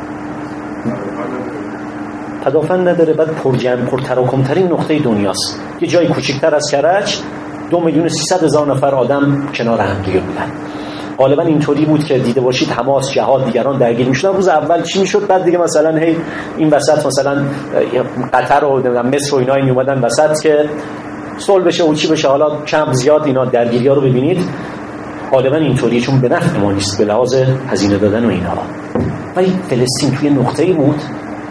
تدافع نداره؟ بعد پرتراکم ترین نقطه دنیاست. یه جای کوچکتر از کرج 2,300,000 نفر آدم کنار هم دیگه بودن. غالبا اینطوری بود که دیده باشید حماس، جهاد، دیگران درگیر میشدن. روز اول چی میشد؟ بعد دیگه مثلا هی این وسط مثلا قطر و مصر و اینا می اومدن وسط که صلح بشه و چی بشه، حالا کم زیاد اینا درگیری‌ها رو ببینید. غالبا اینطوری چون به نفع ما نیست به لحاظ هزینه دادن و اینها. ولی فلسطین توی نقطه‌ای بود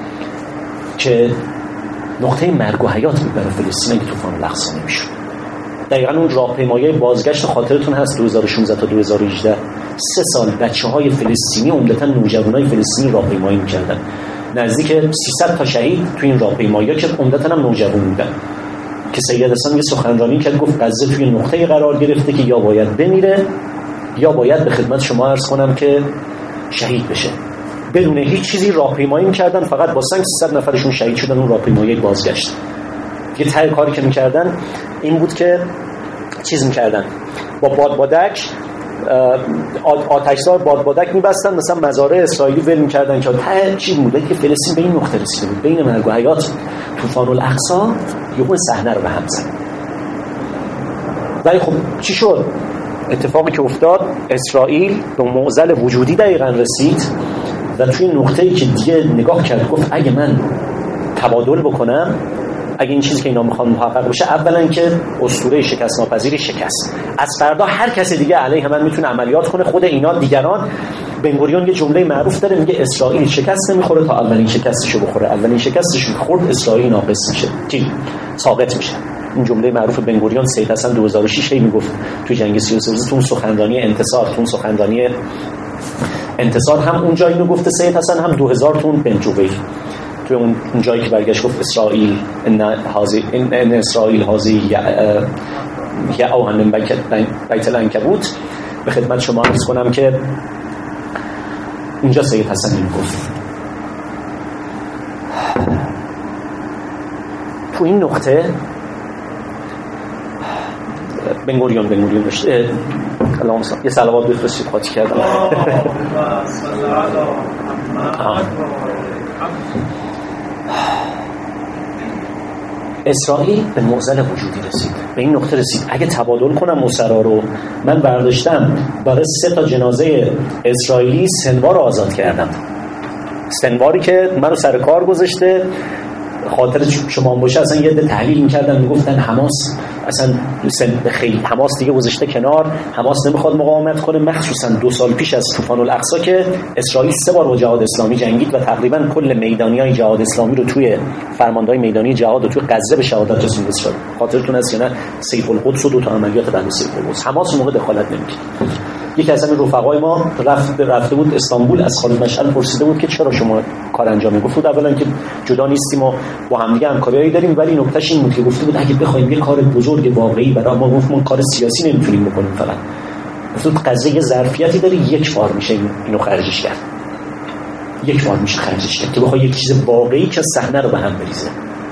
که نقطه مرگ و حیات بود برای فلسطین که طوفان الاقصی نمیشد. دقیقاً اون راهپیمایی بازگشت خاطرتون هست 2016 تا 2018 3 سال بچه‌های فلسطینی عمدتاً نوجوانای فلسطینی راهپیمایی می‌کردن. نزدیک 300 تا شهید تو این راهپیمایی‌ها که عمدتاً هم نوجوان بودن که سید حسن یه سخنرانی کرد، گفت غزه توی نقطه‌ای قرار گرفته که یا باید بمیره یا باید به خدمت شما عرض کنم که شهید بشه. بدون هیچ چیزی راهپیمایی می‌کردن، فقط با 300 نفرشون شهید شدن اون راهپیمایی بازگشت. یه ته کاری که می‌کردن این بود که چیز می‌کردن با بادبادک آتش‌زار بادبادک می‌بستن، مثلا مزارع اسرائیلی ول می‌کردن که ته چی بوده که فلسطین به این نقطه رسیده بود، بین مرگ و حیات طوفان الاقصی یهو صحنه رو به هم زد. ولی خب چی شد؟ اتفاقی که افتاد اسرائیل به معضل وجودی دقیقاً رسید و توی نقطه‌ای که دیگه نگاه کرد گفت اگه من تبادل بکنم، اگه این چیزی که اینا میخوان محقق بشه، اولا که اسطوره شکست ناپذیری شکست، از فردا هر کسی دیگه علیه من میتونه عملیات کنه، خود اینا دیگران. بنگوریون یه جمله معروف داره میگه اسرائیل شکست نمیخوره تا اولین شکستشو بخوره، اولین شکستشو خورد اسرائیل ناقص میشه، ساقط میشه. این جمله معروف بنگوریون سید حسن 2006 میگفت تو جنگ 33 روزه، تو اون سخنرانی انتصار، تو اون سخنرانی انتصار هم اونجا اینو گفته سید حسن، هم 2000 تون بن جویل تو اون جایی که برگشت گفت اسرائیل ان اسرائیل هذه یا اوهن بیت العنکبوت. به خدمت شما عرض کنم که اونجا سید حسن این گفت. تو این نقطه بنگوریون داشته یه صلوات بفرستید خاطی کردم. اسرائیل به معضل وجودی رسید، به این نقطه رسید اگه تبادل کنم اسرا رو، من برداشتم برای 3 تا جنازه اسرائیلی سنوار رو آزاد کردم، سنواری که منو سر کار گذاشته. خاطر شما هم باشه اصلا یه ده تحلیل می‌کردن میگفتن حماس اصلا خیلی حماس دیگه گذاشته کنار، حماس نمیخواد مقاومت کنه، مخصوصا 2 سال پیش از طوفان الاقصی که اسرائیل 3 بار با جهاد اسلامی جنگید و تقریبا کل میدانیای جهاد اسلامی رو توی فرماندهای میدانی جهاد و توی غزه به شهادت رسوند اسرائیل. خاطرتون هست یا نه؟ سیف القدس و 2 تا عملیات بعد سیف القدس حماس موقع دخالت نمی‌کرد. یکی از همین رفقای ما رفته بود استانبول، از خالد مشعل پرسیده بود که چرا شما کار انجام میدید؟ گفت اولا که جدا نیستیم و با هم دیگه همکاریایی داریم، ولی نکتهش این بود که گفته بود اگه بخوایم یه کار بزرگ واقعی برای ما، گفت ما کار سیاسی نمیتونیم بکنیم فقط. گفت قضیه یه ظرفیتی داره، یک بار میشه اینو خرجش کرد، یک بار میشه خرجش کرد که بخوای یک چیز واقعی که صحنه رو به هم بریزه.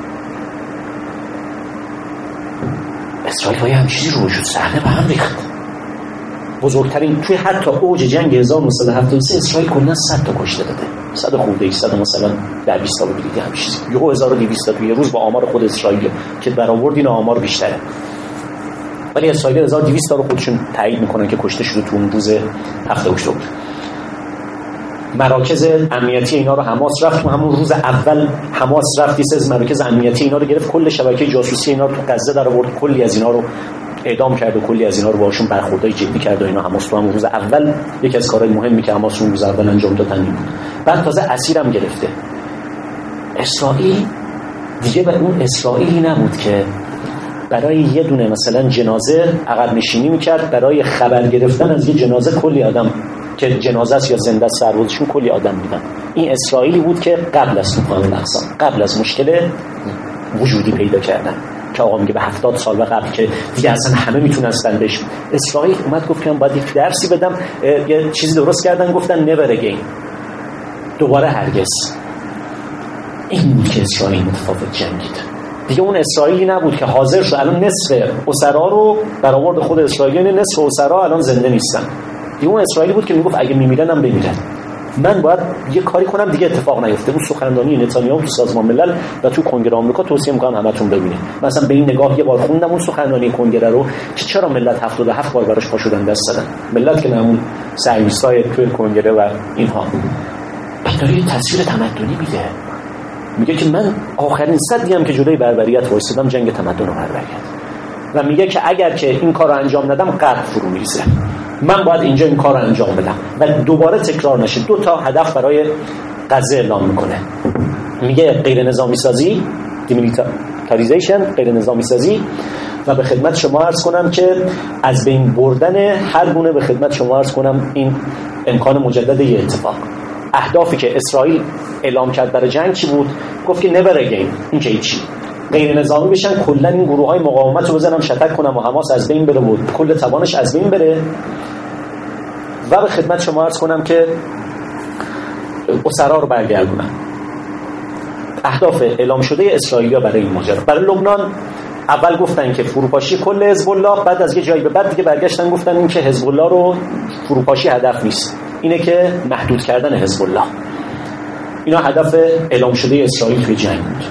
اسرائیل با همین چیزی رو وجود صحنه به هم ریخت. بزرگترین توی حتی اوج جنگ 1973 اسرائیل کلا 100 تا کشته داده، 100 خورده 100 مثلا در 20 تا بگیرید همین چیزی، یهو 1200 تا توی روز با آمار خود اسرائیل که برآورد این آمار بیشتره. ولی اسرائیل 1200 تا رو خودشون تایید میکنن که کشته شده تو اون روز 7 اکتبر. مراکز امنیتی اینا رو حماس رفت، تو همون روز اول حماس رفت یه سری مراکز امنیتی اینا رو گرفت، کل شبکه جاسوسی اینا رو تو غزه در آورد، کلی از اینا رو اعدام کرد و کلی از اینا رو باهاشون برخوردای جدی کرد و اینا. حماس تو همون روز اول یکی از کارهای مهمی که حماس اون روز اول انجام دادن بود. بعد تازه اسیرم گرفته. اسرائیل دیگه به اون اسرائیلی نبود که برای یه دونه مثلا جنازه عقب نشینی میکرد، برای خبر گرفتن از یه جنازه کلی آدم که جنازه است یا زنده است سربازشون کلی آدم میدن. این اسرائیلی بود که قبل از طوفان الاقصی، قبل از مشکل وجودی پیدا کردن که آقا میگه به 70 سال و قبل که دیگه اصلا همه میتونستن بهش. اسرائیل اومد گفت که من باید یک درسی بدم، یه چیزی درست کردن گفتن never again، دوباره هرگز. این بود که اسرائیل متفاوت جنگید. دیگه اون اسرائیلی نبود که حاضر شد الان نصف اسرا رو برآورد خود اسرائیلیان، نصف اسرا الان زنده نیستن. دیگه اون اسرائیلی بود که میگفت اگه میمیرنم بمیرن، من باید یه کاری کنم دیگه اتفاق نیفته. اون سخنرانی نتانیاهو تو سازمان ملل و تو کنگره آمریکا توصیه میکنم همتون ببینید. مثلا به این نگاه یه بار خوندم اون سخنرانی کنگره رو که چرا ملت 77 بار براش پا شدن دست زدن، ملت که همون سرویسای تو کنگره و اینها. داره یه تصویر تمدنی میده، میگه که من آخرین صدی هم که جلوی بربریت وایسادم جنگ تمدن و بربریت، و میگه که اگر که این کار رو انجام ندم غرب فرو میریزه، من باید اینجا این کار رو انجام بدم و دوباره تکرار نشه. 2 تا هدف برای غزه اعلام میکنه، میگه غیر نظامی سازی، دیمیلیتاریزیشن، غیر نظامی سازی، و به خدمت شما عرض کنم که از بین بردن هر گونه، به خدمت شما عرض کنم این امکان مجدد یه اتفاق. اهدافی که اسرائیل اعلام کرد برای جنگ چی بود؟ گفت که never again، این که هیچی، غیر نظامی بشن، کلا این گروه‌های مقاومت رو بزنم شتک کنم و حماس از بین بره و کل توانش از بین بره. و به خدمت شما عرض کنم که اسرا رو برگردونن. اهداف اعلام شده اسرائیلیا برای این ماجرا. برای لبنان اول گفتن که فروپاشی کل حزب الله، بعد از یه جایی به بعد دیگه برگشتن گفتن این که حزب الله رو فروپاشی هدف نیست، اینه که محدود کردن حزب الله. اینا هدف اعلام شده اسرائیل توی جنگ بود.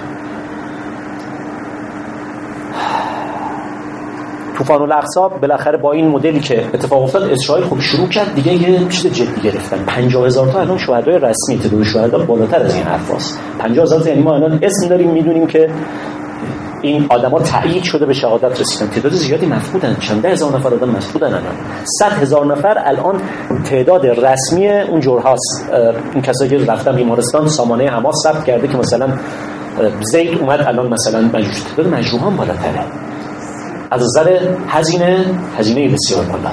طوفان الاقصی بالاخره با این مدلی که اتفاق افتاد، اسرائیل خب شروع کرد دیگه یه چیز جدی گرفتن. 50,000 تا الان شهدای رسمی، تعداد شهدا بالاتر از این حرفاست. 50,000 تا یعنی ما الان اسم داریم، میدونیم که این آدما تایید شده به شهادت رسیدن. تعداد زیادی مفقودن، چند هزار نفر آدم مفقودن الان. 100,000 نفر الان تعداد رسمی اون جرهاست. این کسایی که رفتن بیمارستان سامانه حماس ثبت کرده که مثلا زید اومد الان مثلا مجروح، تعداد مجروحان بالاتره. از نظر هزینه بسیار بالا.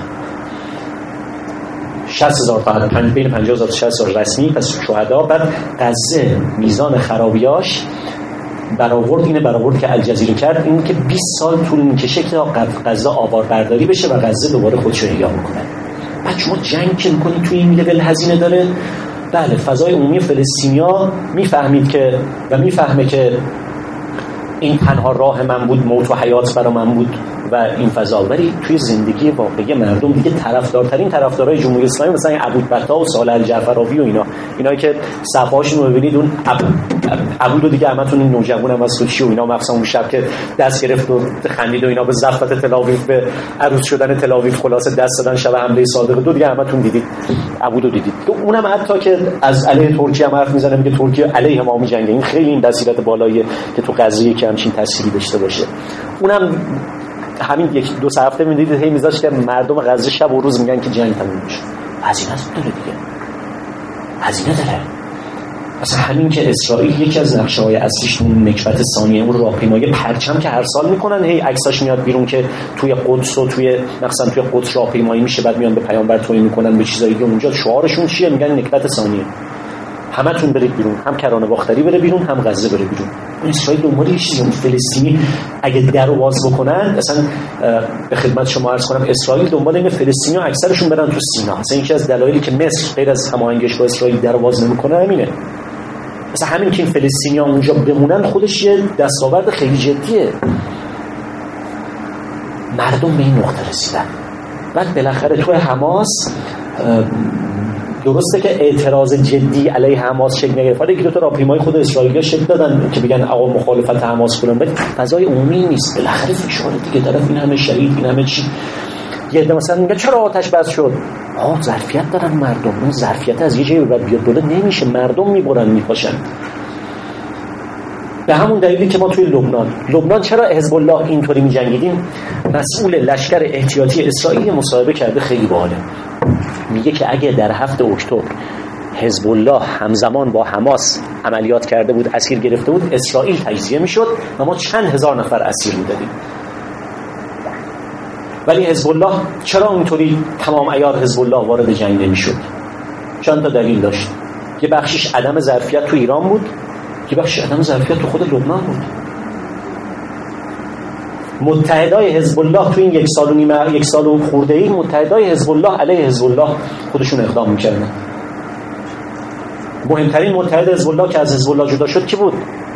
60,000 تا بین 50,000 تا 60,000 رسمی، پس شهدا. بعد غزه میزان خرابیاش برآورد که الجزیره کرد، این که 20 سال طول میکشه که غزه آبار برداری بشه و غزه دوباره خودش رو احیا بکنه. بعد شما جنگ که میکنید توی این لول هزینه داره. بله، فضای عمومی فلسطینیا میفهمید که و میفهمه که این تنها راه من بود، موت و حیات برای من بود و این فضا. ولی توی زندگی واقعی مردم دیگه طرفدارای جمهوری اسلامی مثلا عبودبتا و صالح الجعفراوی و اینایی که صفحه‌هاشون رو ببینید، اون عبود و دیگه همتون این نوجوان هم از سوچی و اینا مخصوصا اون شب که دست گرفت و خندید و اینا به زفت تلاویو، به عروس شدن تلاویو خلاصه دست دادن شب حمله صادق دو، دیگه همتون دیدید عبود رو دیدید. اونم حتی که از علیه ترکیه هم حرف میزنه، میگه ترکیه علیه ما میجنگه. این خیلی این بصیرت بالاییه که تو قضیه که همچین تأثیری داشته باشه. اونم همین 1-2 هفته می‌دیدید هی میذاشت که مردم غزه شب و روز میگن که جنگ تموم میشه. هزینه داره دیگه، هزینه داره. اصلا همین که اسرائیل یکی از نقشه‌های اصلیش اون نکبت ثانیه اون راهپیمایی پرچم که هر سال میکنن، هی عکساش میاد بیرون که توی قدس و مثلا توی قدس راهپیمایی میشه، بعد میان به پیامبر توهین میکنن به چیزایی که اونجا شعارشون چیه؟ میگن نکبت ثانیه، همتون برید بیرون، هم کرانه باختری بره بیرون، هم غزه بره بیرون. اسرائیل دنبال یه چیزی، اون فلسطینی اگه درو باز بکنن، مثلا به خدمت شما عرض کنم اسرائیل دنبال این فلسطینی‌ها اکثرشون برن تو سینا. مثلا یکی از دلایلی که مصر غیر از هماهنگیش با اسرائیل درو باز نمیکنه همینه. مثلا همین که این فلسطینی‌ها اونجا بمونن خودش یه دستاورد خیلی جدیه. مردم به این نقطه رسیدن. بعد بالاخره توی حماس درسته که اعتراض جدی علیه حماس شکل نگرفت، یکی دو تا راهپیمایی خود اسرائیلی‌ها شکل دادن که بگن آقا مخالفت حماس کنن، ولی فضای عمومی نیست. بالاخره فشار دیگه طرف این همه شهید، این همه چی، یه عده مثلا میگه چرا آتش بس شد؟ ظرفیت دارن مردم، اون ظرفیت از یه جایی بعد بیاد بالا نمیشه، مردم میبرن میپاشن. به همون دلیلی که ما توی لبنان چرا حزب الله اینطوری میجنگیدیم، مسئول لشکر احتیاطی اسرائیل مصاحبه کرده، خیلی باحاله. میگه که اگه در 7 اکتبر حزب الله همزمان با حماس عملیات کرده بود، اسیر گرفته بود، اسرائیل تجزیه میشد و ما چند هزار نفر اسیر میدادیم. ولی حزب الله چرا اونطوری تمام عیار حزب الله وارد جنگ نمیشد؟ چند تا دلیل داشت. یه بخشش عدم ظرفیت تو ایران بود، یه بخشش عدم ظرفیت تو خود لبنان بود. متحدای حزب الله تو این یک سال و خورده‌ای متحدای حزب الله علیه حزب الله خودشون اقدام می‌کردن. مهمترین متحد حزب الله که از حزب الله جدا شد کی بود؟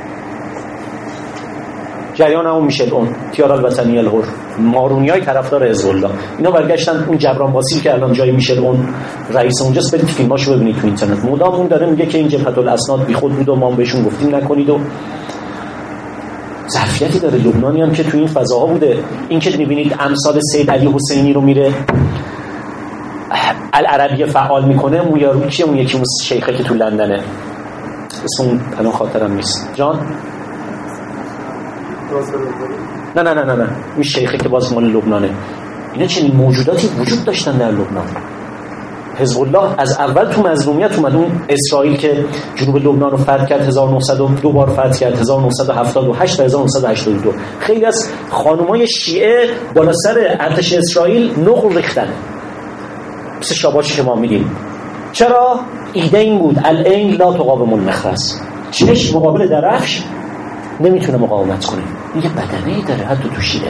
جریان همون میشل اون تیار الوطنی الحر، مارونیای طرفدار حزب الله. اینا برگشتن اون جبران واصیل که الان جای میشل اون رئیس اونجاست، برید فیلماشو ببینید تو اینترنت. مدام اون داره میگه که این جبهه الاسناد بیخود بود و ما بهشون گفتیم نکنید و ظرفیتی داره. لبنانی هم که تو این فضاها بوده. این که میبینید امثال سید علی حسینی رو میره العربیه فعال میکنه، اون یارو کیه؟ اون یکی اون شیخه که تو لندنه، اسم الان خاطرم نیست. جان نه این شیخه که باز مال لبنانه. اینا چنین موجوداتی وجود داشتن در لبنان. حزب الله از اول تو مظلومیت اومد. اون اسرائیل که جنوب لبنان رو فتح کرد 1902 بار فتح کرد، 1978 تا 1982. خیلی از خانمای شیعه بالا سر ارتش اسرائیل نقل ریختن، مثل شاباشی که ما میگیم. چرا؟ ایده این بود العین لا تقاوم المخرس، چشم مقابل درفش نمیتونه مقاومت کنه. یه بدنه‌ای داره حتی تو شیعه.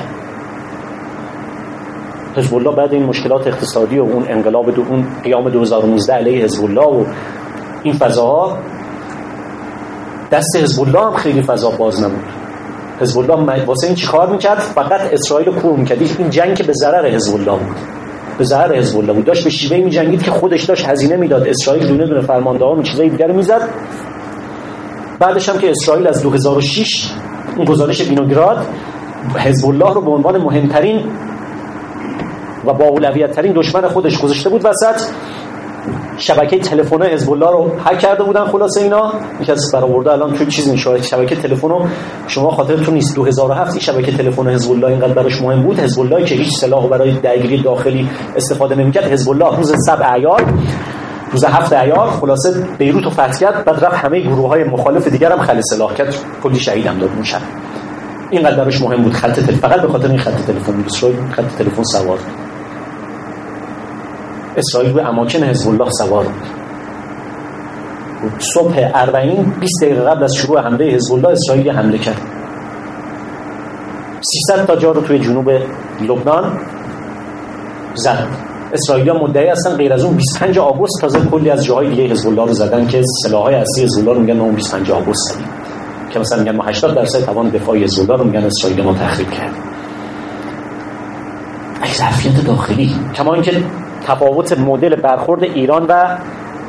حزب الله بعد این مشکلات اقتصادی و اون انقلاب اون قیام 2019 علیه حزب الله و این فضاها، دست حزب الله هم خیلی فضا باز نبود. حزب الله واسه این چیکار میکرد؟ فقط اسرائیل رو کور میکرد. این جنگ که به ضرر حزب الله بود، به ضرر حزب الله بود. داشت به شیوهی میجنگید که خودش داشت هزینه میداد، اسرائیل دونه دونه فرماندهان و چیزای دیگر میزد. بعدش هم که اسرائیل از 2006 اون گزارش وینوگراد حزب الله رو به عنوان مهمترین و با اولویت ترین دشمن خودش گذاشته بود وسط. شبکه تلفن حزب الله رو هک کرده بودن. خلاصه اینا یکی از برآورده الان توی چیز میشه، شبکه تلفن رو شما خاطرتون نیست 2007 این شبکه تلفن حزب الله اینقدر براش مهم بود. حزب الله که هیچ سلاحی برای درگیری داخلی استفاده نمی‌کرد، حزب الله روز 7 عیار، روز 7 عیار خلاصه بیروت رو فتح کرد، بعد رفت همه گروه‌های مخالف دیگر هم خل سلاح کرد، کلی شهید هم داد اون شب. اینقدر براش مهم بود خط تلفن، فقط به خاطر این خط تلفن اسرائیل خط تلفن سوار. اسرائیل به اماکن حزب الله سوار بود. صبح 40 20 دقیقه قبل از شروع حمله حزب الله اسرائیل حمله کرد. 300 تا جا رو توی جنوب لبنان زد. اسرائیلی‌ها مدعی هستن غیر از اون 25 آگوست تازه کلی از جاهای دیگه حزب الله رو زدن که سلاح‌های اصلی حزب الله رو میگن اون 25 آگوست زدیم. که مثلا میگن ما 80% توان دفاعی حزب الله رو میگن اسرائیل ما تخریب کرد. این ظرفیت داخلی. کما اینکه تفاوت مدل برخورد ایران و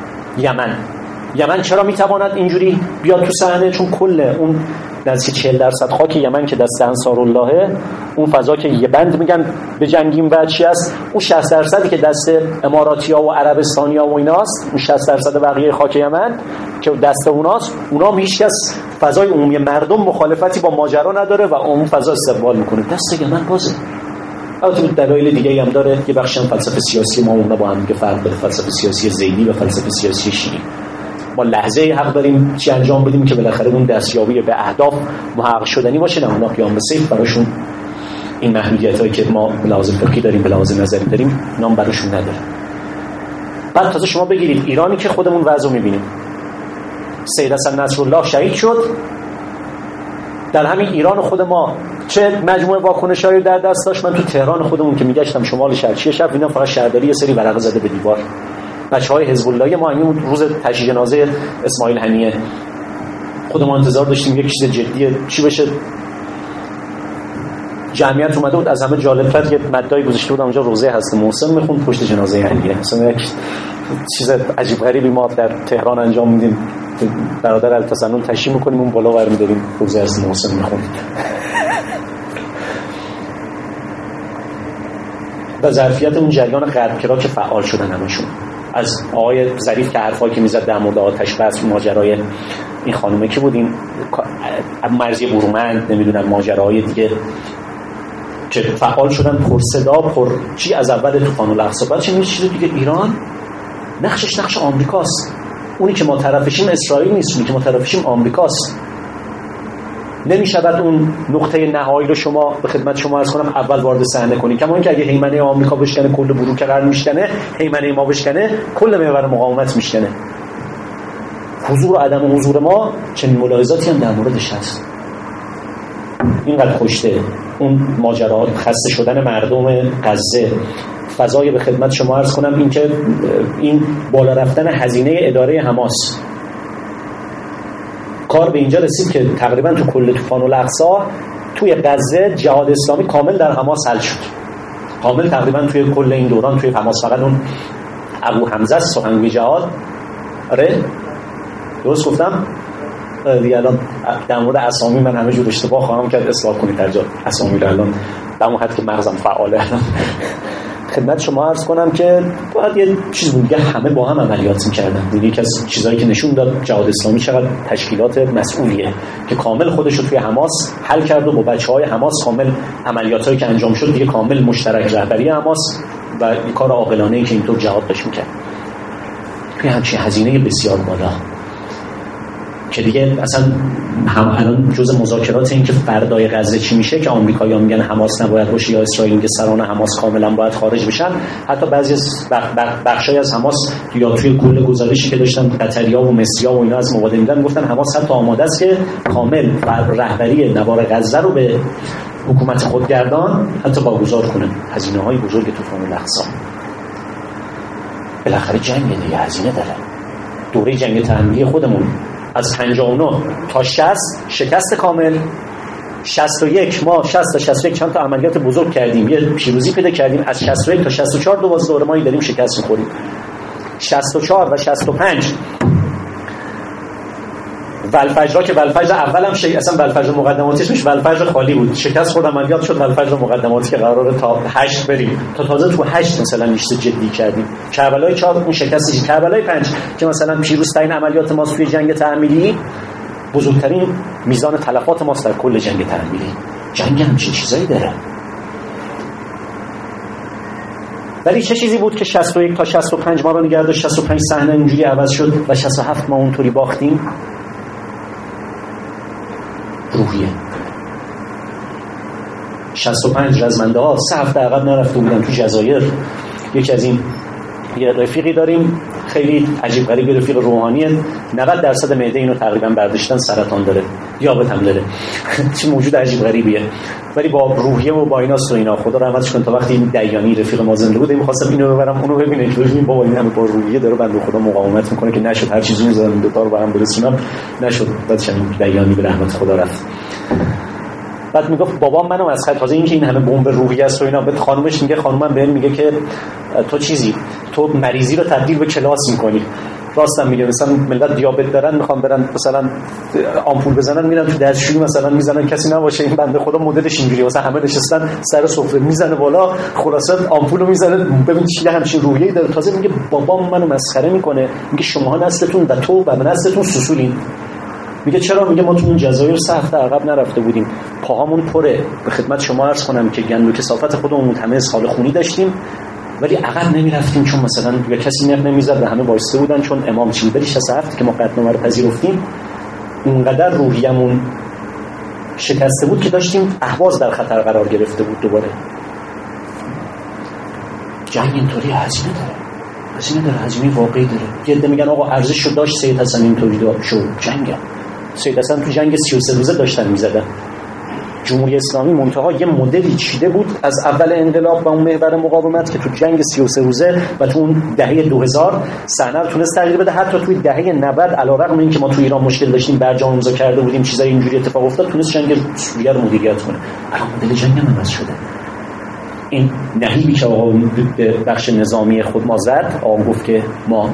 یمن چرا میتواند اینجوری بیاد تو صحنه؟ چون کل اون نزدیک 40% خاک یمن که دست انصاراللهه، اون فضا که یه بند میگن به جنگیم و چی است، اون 60% که دست اماراتی‌ها و عربستانی‌ها و ایناست، اون 60% بقیه خاک یمن که دست اوناست، اونا هیچ کس فضای عمومی مردم مخالفتی با ماجرا نداره و اون فضا استقبال میکنه. دست یمن بازه. البته دلایل دیگه‌ای هم داره، یه بخش هم فلسفه سیاسی ما اونها با هم دیگه فرق داره، فلسفه سیاسی زیدی و فلسفه سیاسی شیعی. ما لحظه حق داریم چی انجام بدیم که بالاخره اون دستیابی به اهداف محقق شدنی باشه، نه اونا قیام به سیف براشون این محدودیتایی که ما به لحاظ فقهی داریم به لحاظ نظری داریم نام براشون نداره. بعد تازه شما بگیرید ایرانی که خودمون وضع می‌بینیم، سید حسن نصرالله شهید شد، در همین ایران خود ما چه مجموعه واکنشایی در دست داشت. من تو تهران خودمون که میگشتم شمال شرقی شب اینا فقط شهرداری یه سری ورقه زده به دیوار. بچهای حزب اللهی ما همین روز تشییع جنازه اسماعیل هنیه خودمون انتظار داشتیم یک چیز جدی چی بشه. جمعیت اومده بود، از همه جالب‌تر یه مددایی گذاشته بود اونجا روزه هست محسن میخوند پشت جنازه هنیه. مثلا یک چیز عجیب غریبی ما در تهران انجام میدیم، برادر التسنن تشییع میکنیم اون بالا ور می‌داریم روزه هست محسن میخوند. و ظرفیت اون جریان غربگرا که فعال شدن همشون، از آقای ظریف که حرفایی که میزد در مورد آتش بس، ماجرای این خانومه که بود این مرزی برومند، نمیدونم ماجراهای دیگه که فعال شدن پر صدا پر چی از اول طوفان الاقصی. بعد چه چیز دیگه ایران نقشش نقش آمریکاست. اونی که ما طرفشیم اسرائیل نیست، اونی که ما طرفشیم آمریکاست. نمیشود اون نقطه نهایی رو شما به خدمت شما عرض کنم اول وارد صحنه کنید. کما اینکه اگه هیمنه آمریکا بشکنه کل بروک قرن میشکنه، هیمنه ما بشکنه کل محور مقاومت میشکنه. حضور و عدم حضور ما چنین ملاحظاتی هم در موردش هست. اینقدر کشته، اون ماجرا خسته شدن مردم غزه، فضای به خدمت شما عرض کنم این که این بالا رفتن هزینه اداره حماس، کار به اینجا رسید که تقریبا تو کل طوفان الاقصی توی غزه جهاد اسلامی کامل در حماس حل شد. کامل تقریبا توی کل این دوران توی حماس فقط اون ابو حمزه سخنگوی جهاد، آره درست گفتم دیگه. الان در مورد اسامی من همه جور اشتباه خواهم کرد، اصلاح کنید در جا اسامی رو. الان در اون حد که مغزم فعاله الان خدمت شما عرض کنم که باید یه چیز بود دیگه همه با هم عملیات می‌کردن. دیگه یکی از چیزایی که نشون داد جهاد اسلامی چقدر تشکیلات مسئولیه که کامل خودش رو توی حماس حل کرد و با بچه‌های حماس کامل عملیاتایی که انجام شد دیگه کامل مشترک رهبری حماس و این کار عاقلانه‌ای که اینطور جهاد داشت می‌کرد. توی همچین هزینه بسیار بالا که دیگه اصلا هم الان جزء مذاکرات این که فردای غزه چی میشه که آمریکایی‌ها میگن حماس نباید باشه یا اسرائیل میگه سران حماس کاملا باید خارج بشن. حتی بعضی از بخشای از حماس یا توی کل گزارشی که داشتن قطری‌ها و مصری‌ها و اینا از مبادله میدن گفتن حماس حتی آماده است که کامل رهبری نوار غزه رو به حکومت خودگردان حتی واگذار کنه. هزینه‌های بزرگ طوفان الاقصی. بالاخره جنگ دیگه هزینه داره. دوره جنگ تحمیلی خودمون از 59 تا 60 شکست کامل، 61 ما 60 تا 61 چند تا عملیات بزرگ کردیم، یه پیروزی پیدا کردیم. از 61 تا 64 دوره ما داریم شکست می‌خوریم. 64 و 65 ولفجر که ولفجر اول هم اصلا ولفجر مقدماتیش میشه ولفجر خالی بود، شکست خورد عملیات شد ولفجر مقدماتی که قراره تا 8 بریم، تا تازه تو 8 مثلا نیشت جدی کردیم. کربلای 4 اون شکستش، کربلای 5 که مثلا پیروزترین عملیات ما توی جنگ تحمیلی، بزرگترین میزان تلفات ما در کل جنگ تحمیلی. جنگ همچین چیزایی داره. ولی چه چیزی بود که 61 تا 65 ما رو نگه داشت؟ 65 صحنه اینجوری عوض شد و 67 ما اونطوری باختیم. روحیه 65 رزمنده ها 3 هفته عقب نرفته بودن تو جزایر. یکی از این یه رفیقی داریم خیلی عجیب غریب، رفیق روحانیه، 90% معده اینو تقریبا برداشتن، سرطان داره، دیابت هم داره. چه موجود عجیب غریبیه، ولی با روحیه و با ایناست و اینا. خدا رحمتش کنه. تا وقتی این دیانی رفیق ما زنده بود می‌خواستم اینو ببرم اونو ببینه که ببین بابا این همه با روحیه داره بنده خدا مقاومت میکنه که نشد. هر چیزی می‌ذارم دو تا رو برام برسونم نشد. بعدش این دیانی به رحمت خدا رفت. بعد میگفت بابام منو از تازه این که این همه بمب روحی است و اینا. بعد خانومش میگه، خانومم بهم میگه که تو چیزی، تو مریضی رو تبدیل به کلاس میکنی. راستم میگه، مثلا ملت دیابت دارن میخوان برن مثلا آمپول بزنن، میرن تو دستشویی مثلا میزنن کسی نباشه. این بنده خدا مدلش اینجوریه، مثلا همه نشستن سر سفره میزنه بالا، خلاصه آمپولو میزنه. ببین چی همچین روحیه‌ای داره. تازه میگه بابام منو مسخره میکنه، میگه شما نسلتون و تو و نسلتون سوسولین. میگه چرا؟ میگه ما تو اون جزایر 3 هفته عقب نرفته بودیم، پاهامون پره. به خدمت شما عرض کنم که گند و کثافت خودمون متمز حال خونی داشتیم. ولی عقب نمیرفتیم چون مثلا یا کسی نق نمیزد و همه وایسته بودن چون امام چیدری 67 که ما قطعنامه رو پذیرفتیم اونقدر روحیمون شکسته بود که داشتیم اهواز در خطر قرار گرفته بود. دوباره جنگ اینطوری هزینه داره هزینه واقعی داره. یه عده میگن آقا ارزش رو داشت سید حسن اینطوری شد جنگ. سید حسن تو جنگ 33 روزه داشتن میزدن. جمهوری اسلامی منتها یه مدلی چیده بود از اول انقلاب و اون محور مقاومت که تو جنگ 33 روزه و تو اون دهه 2000 صحنه رو تونست تغییر بده. حتی توی دهه 90 علیرغم اینکه ما تو ایران مشکل داشتیم برجام امضا کرده بودیم چیزای اینجوری اتفاق افتاد تونست جنگ سوریه رو مدیریت کنه. الان مدل جنگ هم عوض شده. این نهیبی که آقا به بخش نظامی خود ما زد، آقا گفت که ما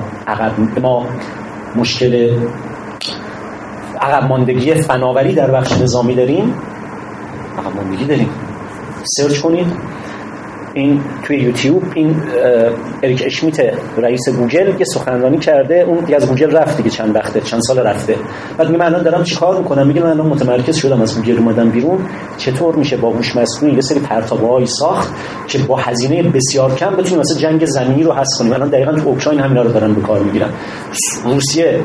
مشکل عقب ماندگی فناوری در بخش نظامی داریم. عقب ماندگی داریم. سرچ کنید این توی یوتیوب، این اریک اشمیت رئیس گوگل یه سخنرانی کرده، اون دیگه از گوگل رفت دیگه چند سال رفته. بعد میگه من الان دارم چیکار میکنم؟ میگه من الان متمرکز شدم از گوگل اومدم بیرون، چطور میشه با هوش مصنوعی یه سری پرتابه‌ای ساخت که با هزینه بسیار کم بتونیم مثلا جنگ زمینی رو حذف کنیم. الان دقیقاً تو اوکراین همینا رو دارن به کار میگیرن. روسیه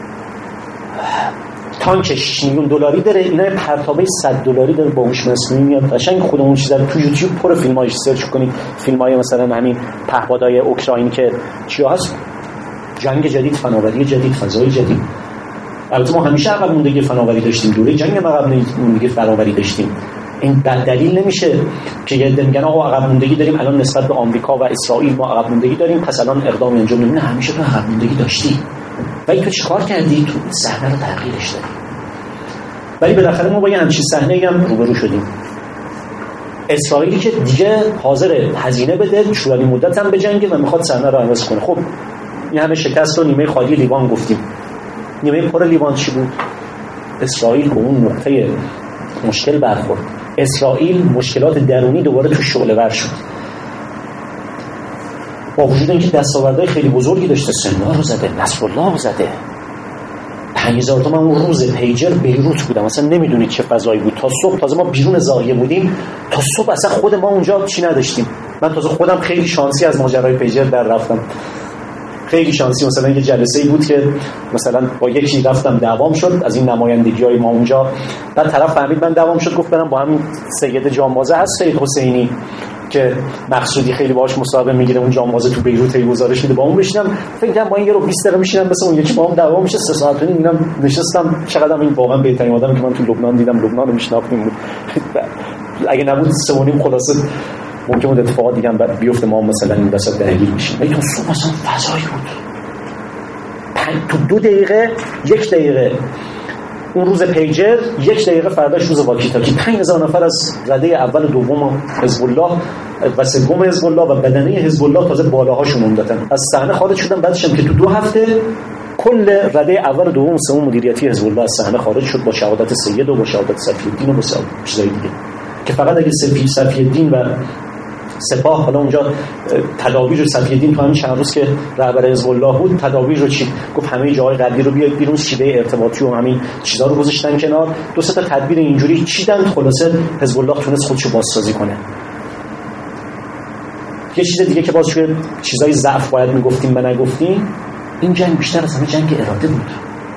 تانک 6 میلیون دلاری داره، اینا پرتابه 100 دلاری داره با هوش مصنوعی میاد. قشنگ خودمون چیزا رو تو یوتیوب پر فیلماش سرچ کنید، فیلمای مثلا همین پهپادهای اوکراین که چیا هست، جنگ جدید، فناوری جدید، فضای جدید. البته ما همیشه عقب موندگی فناوری داشتیم، دوره جنگ ما عقب موندگی فناوری داشتیم. این دلیل نمیشه که یه عده میگن آقا عقب موندگی داریم الان نسبت به آمریکا و اسرائیل ما عقب موندگی داریم پس الان اقدام انجام نمیدیم. نه، همیشه تو عقب موندگی داشتی. ولی تو چیکار کردی؟ تو صحنه رو تغییرش دادی. ولی بالاخره ما با یه همچین صحنه‌ای هم روبرو شدیم. اسرائیلی که دیگه حاضر هزینه بده، طولانی مدت هم بجنگه و میخواد صحنه رو عوض کنه. خب این همه شکست و نیمه خالی لیوان گفتیم. نیمه پر لیوان چی بود؟ اسرائیل به اون نقطه مشکل برخورد. اسرائیل مشکلات درونی دوباره تو شعله ور شد. با وجود اینکه دستاوردهای خیلی بزرگی داشته، سنوار رو زده، نصرالله رو زده. 5000 تا من اون روز پیجر بیروت بودم، اصلا نمیدونید چه فضایی بود. تا صبح تازه ما بیرون زاویه بودیم، تا صبح اصلا خود ما اونجا چی نداشتیم. من تازه خودم خیلی شانسی از ماجرای پیجر در رفتم. خیلی شانسی، مثلا یه جلسه‌ای بود که مثلا با یکی رفتم دعوام شد از این نمایندگی‌های ما اونجا. بعد طرف فهمید من دعوام شد، گفت برم با همین سید جانبازه هست، سید حسینی که مقصودی خیلی باهاش مصاحبه میگیره، اون جانبازه تو بیروت گزارش میده، با اون بشینم. فکر کنم با این یه رو 20 دقیقه میشینم مثلا اون یکی با هم دعوا میشه 3 ساعت و نیم. اینم نشستم چقدر این واقعا بهترین آدمی که من تو لبنان دیدم، لبنان رو میشناختیم بود. اگه نبود 3 و نیم خلاصه ممکن بود اتفاقات دیگه هم بیفته، ما مثلا این وسط درگیر میشیم. ولی تو صبح مثلا فضایی بود. تو 2 دقیقه 1 دقیقه اون روز پیجر، 1 دقیقه فرداش روز واکی‌تاکی، 5000 نفر از رده اول و دوم حزب الله و سوم حزب الله و بدنه حزب الله تازه بالاهاشون اومدن از صحنه خارج شدن. بعدش هم که تو 2 هفته کل رده اول و دوم و سوم مدیریتی حزب الله از صحنه خارج شد با شهادت سید و با شهادت صفی الدین و با چیزای دیگه که فقط اگه صفی الدین و سپاه، حالا اونجا تدابیر رو صفی الدین تو همین چند روز که رهبر حزب الله بود تدابیر رو چی گفت، همه جاهای قبلی رو بیاد بیرون، شیوه ارتباطی و همین چیزا رو گذاشتن کنار، 2-3 تا تدبیر اینجوری چیدن، خلاصه حزب الله تونست خودشو بازسازی کنه. یه چیز دیگه که باز توی چیزای ضعف باید میگفتیم و نگفتیم، این جنگ بیشتر از همه جنگ اراده بود.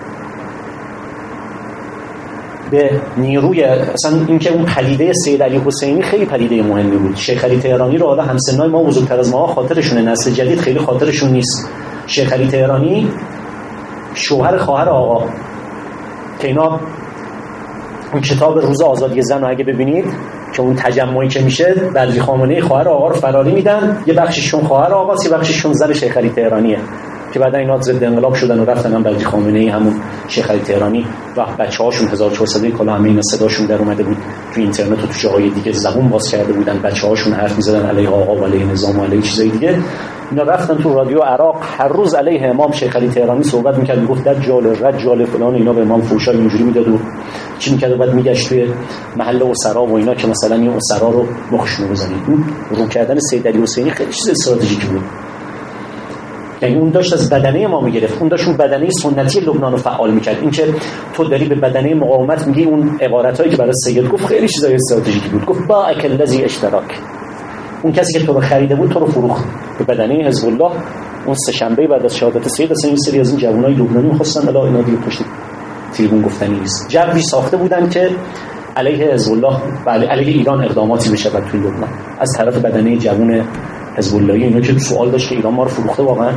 به نیروی اصلا اینکه اون پدیده سید علی حسینی خیلی پدیده مهمی بود. شیخ علی تهرانی رو حالا همسنای ما بزرگتر از ما خاطرشونه، نسل جدید خیلی خاطرشون نیست. شیخ علی تهرانی شوهر خواهر آقا که اینا اون کتاب روز آزادی زن رو اگه ببینید که اون تجمعی که میشه، بدری خامنه‌ای خواهر آقا رو فراری میدن، یه بخششون خواهر آقاست، یه بخششون زن شیخ علی تهرانیه که بعدا اینا ضد انقلاب شدن و رفتن هم بدری خامنه‌ای همون شیخ علی تهرانی و بچه‌هاشون 1400 کلا همه اینا صداشون در اومده بود تو اینترنت و تو جاهای دیگه زبون باز کرده بودن، بچه‌هاشون حرف می‌زدن علیه آقا و علیه نظام و علیه چیزای دیگه. اینا رفتن تو رادیو عراق هر روز علیه امام شیخ علی تهرانی صحبت می‌کرد، میگفت دجال رجال فلان، اینا به امام فوشای اینجوری میداد و چی می‌کرد و بعد میگشت توی محل اسرا و اینا که مثلا این اسرا رو مخشونو بزنید. رو کردن سید علی حسینی خیلی چیز استراتژیکی بود. یعنی اون داشت از بدنه ما میگرفت، اون داشت اون بدنه سنتی لبنان رو فعال میکرد. این که تو داری به بدنه مقاومت میگی، اون عبارتایی که برای سید گفت خیلی چیزای استراتژیکی بود. گفت با اکل الذی اشتراک، اون کسی که تو رو خریده بود تو رو فروخت به بدنه حزب الله. اون سه شنبه بعد از شهادت سید اصلا این سری از این جوانای لبنانی می‌خواستن الا اینا دیگه پشت تریبون گفتنی نیست. جوی ساخته بودن که علیه حزب الله و علیه ایران اقداماتی بشه در توی لبنان از طرف بدنه جوان حزب اللهی. اینا که سوال داشت که ایران ما رو فروخته واقعا.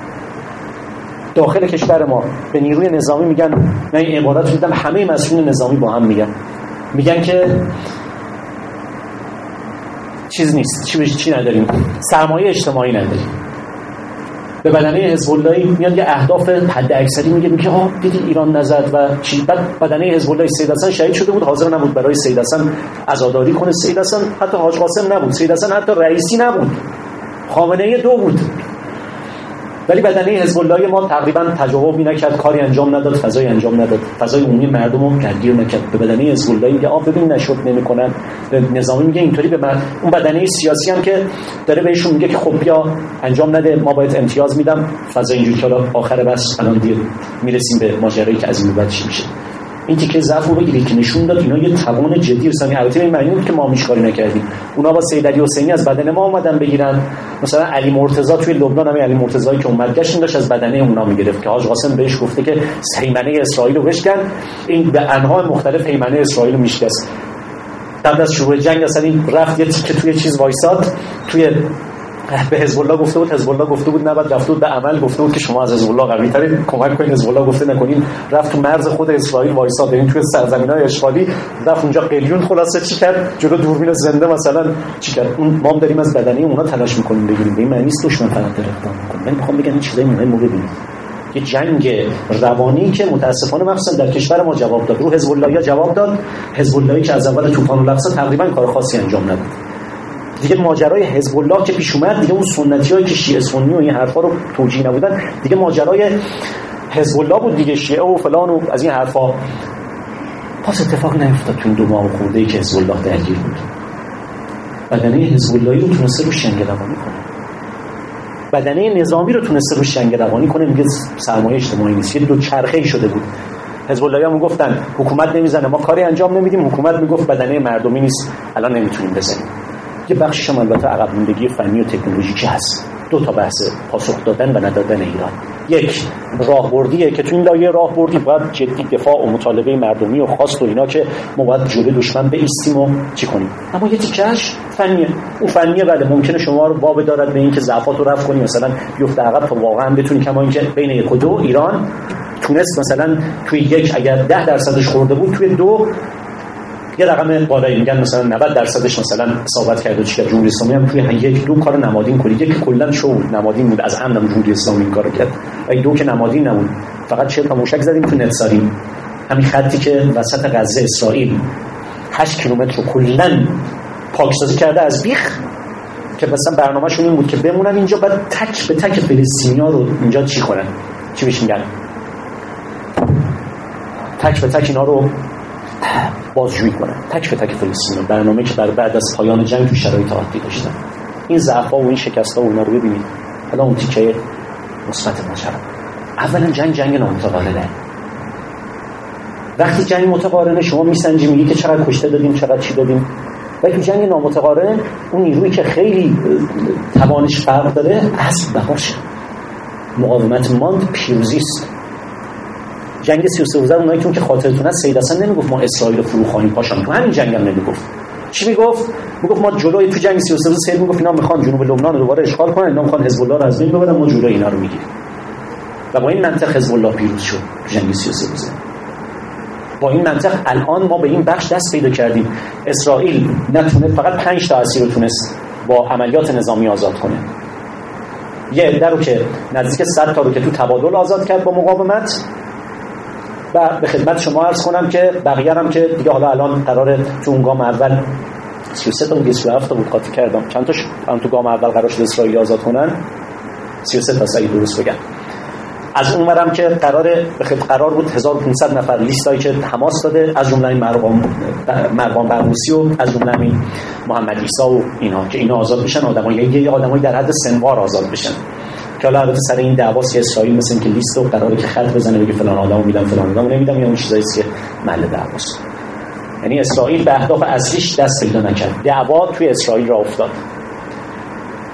داخل کشور ما به نیروی نظامی میگن، من این عبارت رو دیدم همه مسئولین نظامی با هم میگن که چیز نیست، چی نداریم، سرمایه اجتماعی نداریم. به بدنه حزب اللهی میاد یه اهداف حد اکثری میگه دیدی ایران نزد و چی. بعد بدنه حزب الله سید حسن شهید شده بود، حاضر نبود برای سید حسن عزاداری کنه. سید حسن حتی حاج قاسم نبود، سید حسن حتی رئیسی نبود، خامنه‌ای 2 بود. ولی بدنه حزب الله ما تقریبا تجاوبی نکرد، کاری انجام نداد، فضای انجام نداد، فضای عمومی مردم رو درگیر نکرد. به بدنه حزب الله میگه ببین نشد نمیکنن. به نظامی میگه اینطوری. به اون بدنه سیاسی هم که داره بهشون میگه که خب بیا انجام نده، ما باید امتیاز میدم. فضا اینجوری که آخر بس الان دیگه میرسیم به ماجرایی که از این بعد چی میشه. این تیکه ضعف رو بگیرید که نشون داد اینا یه توان جدی رسانی. البته این معنی نیست که ما میش کاری نکردیم. اونا با سید علی حسینی از بدنه ما اومدن بگیرن. مثلا علی مرتضی توی لبنان هم علی مرتضی که اومد گشت داشت از بدنه اونا میگرفت که حاج قاسم بهش گفته که هیمنه اسرائیل رو بشکن. این به انواع مختلف هیمنه اسرائیل رو میشکست. بعد از شروع جنگ اصلا این رفت یه تیکه توی چیز وایساد، توی به حزب الله گفته بود، حزب الله گفته بود نه، بعد رفت بود به عمل گفته بود که شما از حزب الله قوی‌ترین، کمک کنید. حزب الله گفته نکنین، رفت تو مرز خود اسرائیل وایساد، یعنی توی سرزمین‌های اشغالی رفت اونجا قلیون خلاصه چی کرد، جلو دوربین زنده مثلا چی کرد. اون ما داریم از بدنه اونا تلاش می‌کنیم بگیریم. به این معنی نیست دشمن فقط داره اقدام می‌کنه. من می‌خوام بگم این چیزای مهم رو ببینید. یه جنگ روانی که متاسفانه مخصوصا در کشور ما جواب داد. رو حزب الله جواب داد. حزب اللهی که از اول طوفان الاقصی تقریبا کار خاصی انجام نداد. دیگه ماجرای حزب الله که پیش اومد، دیگه اون سنتیایی که شیعه سنی و این حرفا رو توجیه نبودن، دیگه ماجرای حزب الله بود دیگه، شیعه و فلان و از این حرفا. پس اتفاق نیفتاد تو این 2 ماه خورده‌ای که حزب الله درگیر بود. بدنه حزب اللهی رو تونسته رو شنگ روانی کنه، بدنه نظامی رو تونسته رو شنگ روانی کنه. میگه سرمایه اجتماعی نیست، یه 2 چرخه‌ای شده بود. حزب الله هم گفتن حکومت نمیزنه، ما کاری انجام نمیدیم. حکومت میگفت بدنه مردمی نیست، الان نمیتونیم بزنیم. یه بخشش هم البته عقب موندگی فنی و تکنولوژیکی هست. 2 تا بحث پاسخ دادن و ندادن ایران. یک راهبردیه که تو این لایه راهبردی باید جدی دفاع و مطالبه مردمی و خواست و اینا که ما باید جلوی دشمن بایستیم و چی کنیم. اما یه تیکش فنیه. اون فنیه بله ممکنه شما رو وابه دارد به اینکه ضعفات رو رفع کنی، مثلا بیفته عقب تا واقعا بتونی، کما اینکه بین 1 و 2 ایران تونست مثلا توی 1 اگر 10% خورده بود، توی 2 یه رقم بالایی میگن مثلا 90% مثلا اصابت کرده. چیکار جمهوری اسلامی هم توی 1-2 کار نمادین کنید. یک کلا شو نمادین بود، از امن جمهوری اسلامی این کارو کرد. ای 2 که نمادین نبود، فقط 40 تا موشک زدیم تو نتساریم. همین خطی که وسط غزه اسرائیل 8 کیلومتر رو کلا پاکسازی کرده از بیخ، که مثلا برنامه‌شون این بود که بمونن اینجا بعد تک به تک فلسطینی‌ها رو اینجا چی کنن، چی بهش میگن، تک به تک اینا رو بازجویی کنن، تک به تک فلسطینی‌ها. برنامه که بعد از پایان جنگ تو شرایط عادی داشتن. این ضعف‌ها و این شکست‌ها و اینا رو ببینید. حالا اون تیکه مثبت ماجرا، اولا جنگ نامتقارنه. وقتی جنگ متقارنه شما میسنجی، میگی که چقدر کشته دادیم، چقدر چی دادیم. ولی تو جنگ نامتقارن اون نیرویی که خیلی توانش فرق داره اصل بقاشه. مقاومت ماند پیروزی است. جنگ 33 اونایی که خاطرتونه سید حسن نمیگفت ما اسرائیل رو فروخوانیم پاشم، تو همین جنگ هم نمیگفت. چی میگفت؟ میگفت ما جلوی تو جنگ 33 سید میگفت اینا میخوان جنوب لبنان رو دوباره اشغال کنن، اینا میخوان حزب الله رو از بین ببرن، ما جلوی اینا رو میگیریم. و با این منطق حزب الله پیروز شد تو جنگ 33. با این منطق الان ما به این بخش دست پیدا کردیم. اسرائیل نتونه فقط 5 تا اسیر رو تونست با عملیات نظامی آزاد کنه. یه عده رو که نزدیک 100 تا رو که تو تبادل آزاد کرد با مقاومت. و به خدمت شما عرض کنم که بقیه هم که دیگه حالا الان قراره تو اون گام اول 33 تا بود 27 تا بود قاطی کردم، چند تاش تو گام اول قرار شد اسرائیل آزاد کنن، 33 تا سعی درست بگم. از اونورم که قرار بود 1500 نفر لیستایی که حماس داده، از جمله مروان برموسی و از جمله محمد عیسی و اینا که اینا آزاد بشن، آدمایی در حد سنوار آزاد بشن. که حالا البته سر این دعواست اسرائیل مثلا که لیستو قراره که خط بزنه بگه فلان آدمو میدم فلان آدمو نمیدم، یا اون چیزایی که محل دعواست. یعنی اسرائیل به اهداف اصلیش دست پیدا نکرد. دعوا توی اسرائیل راه افتاد.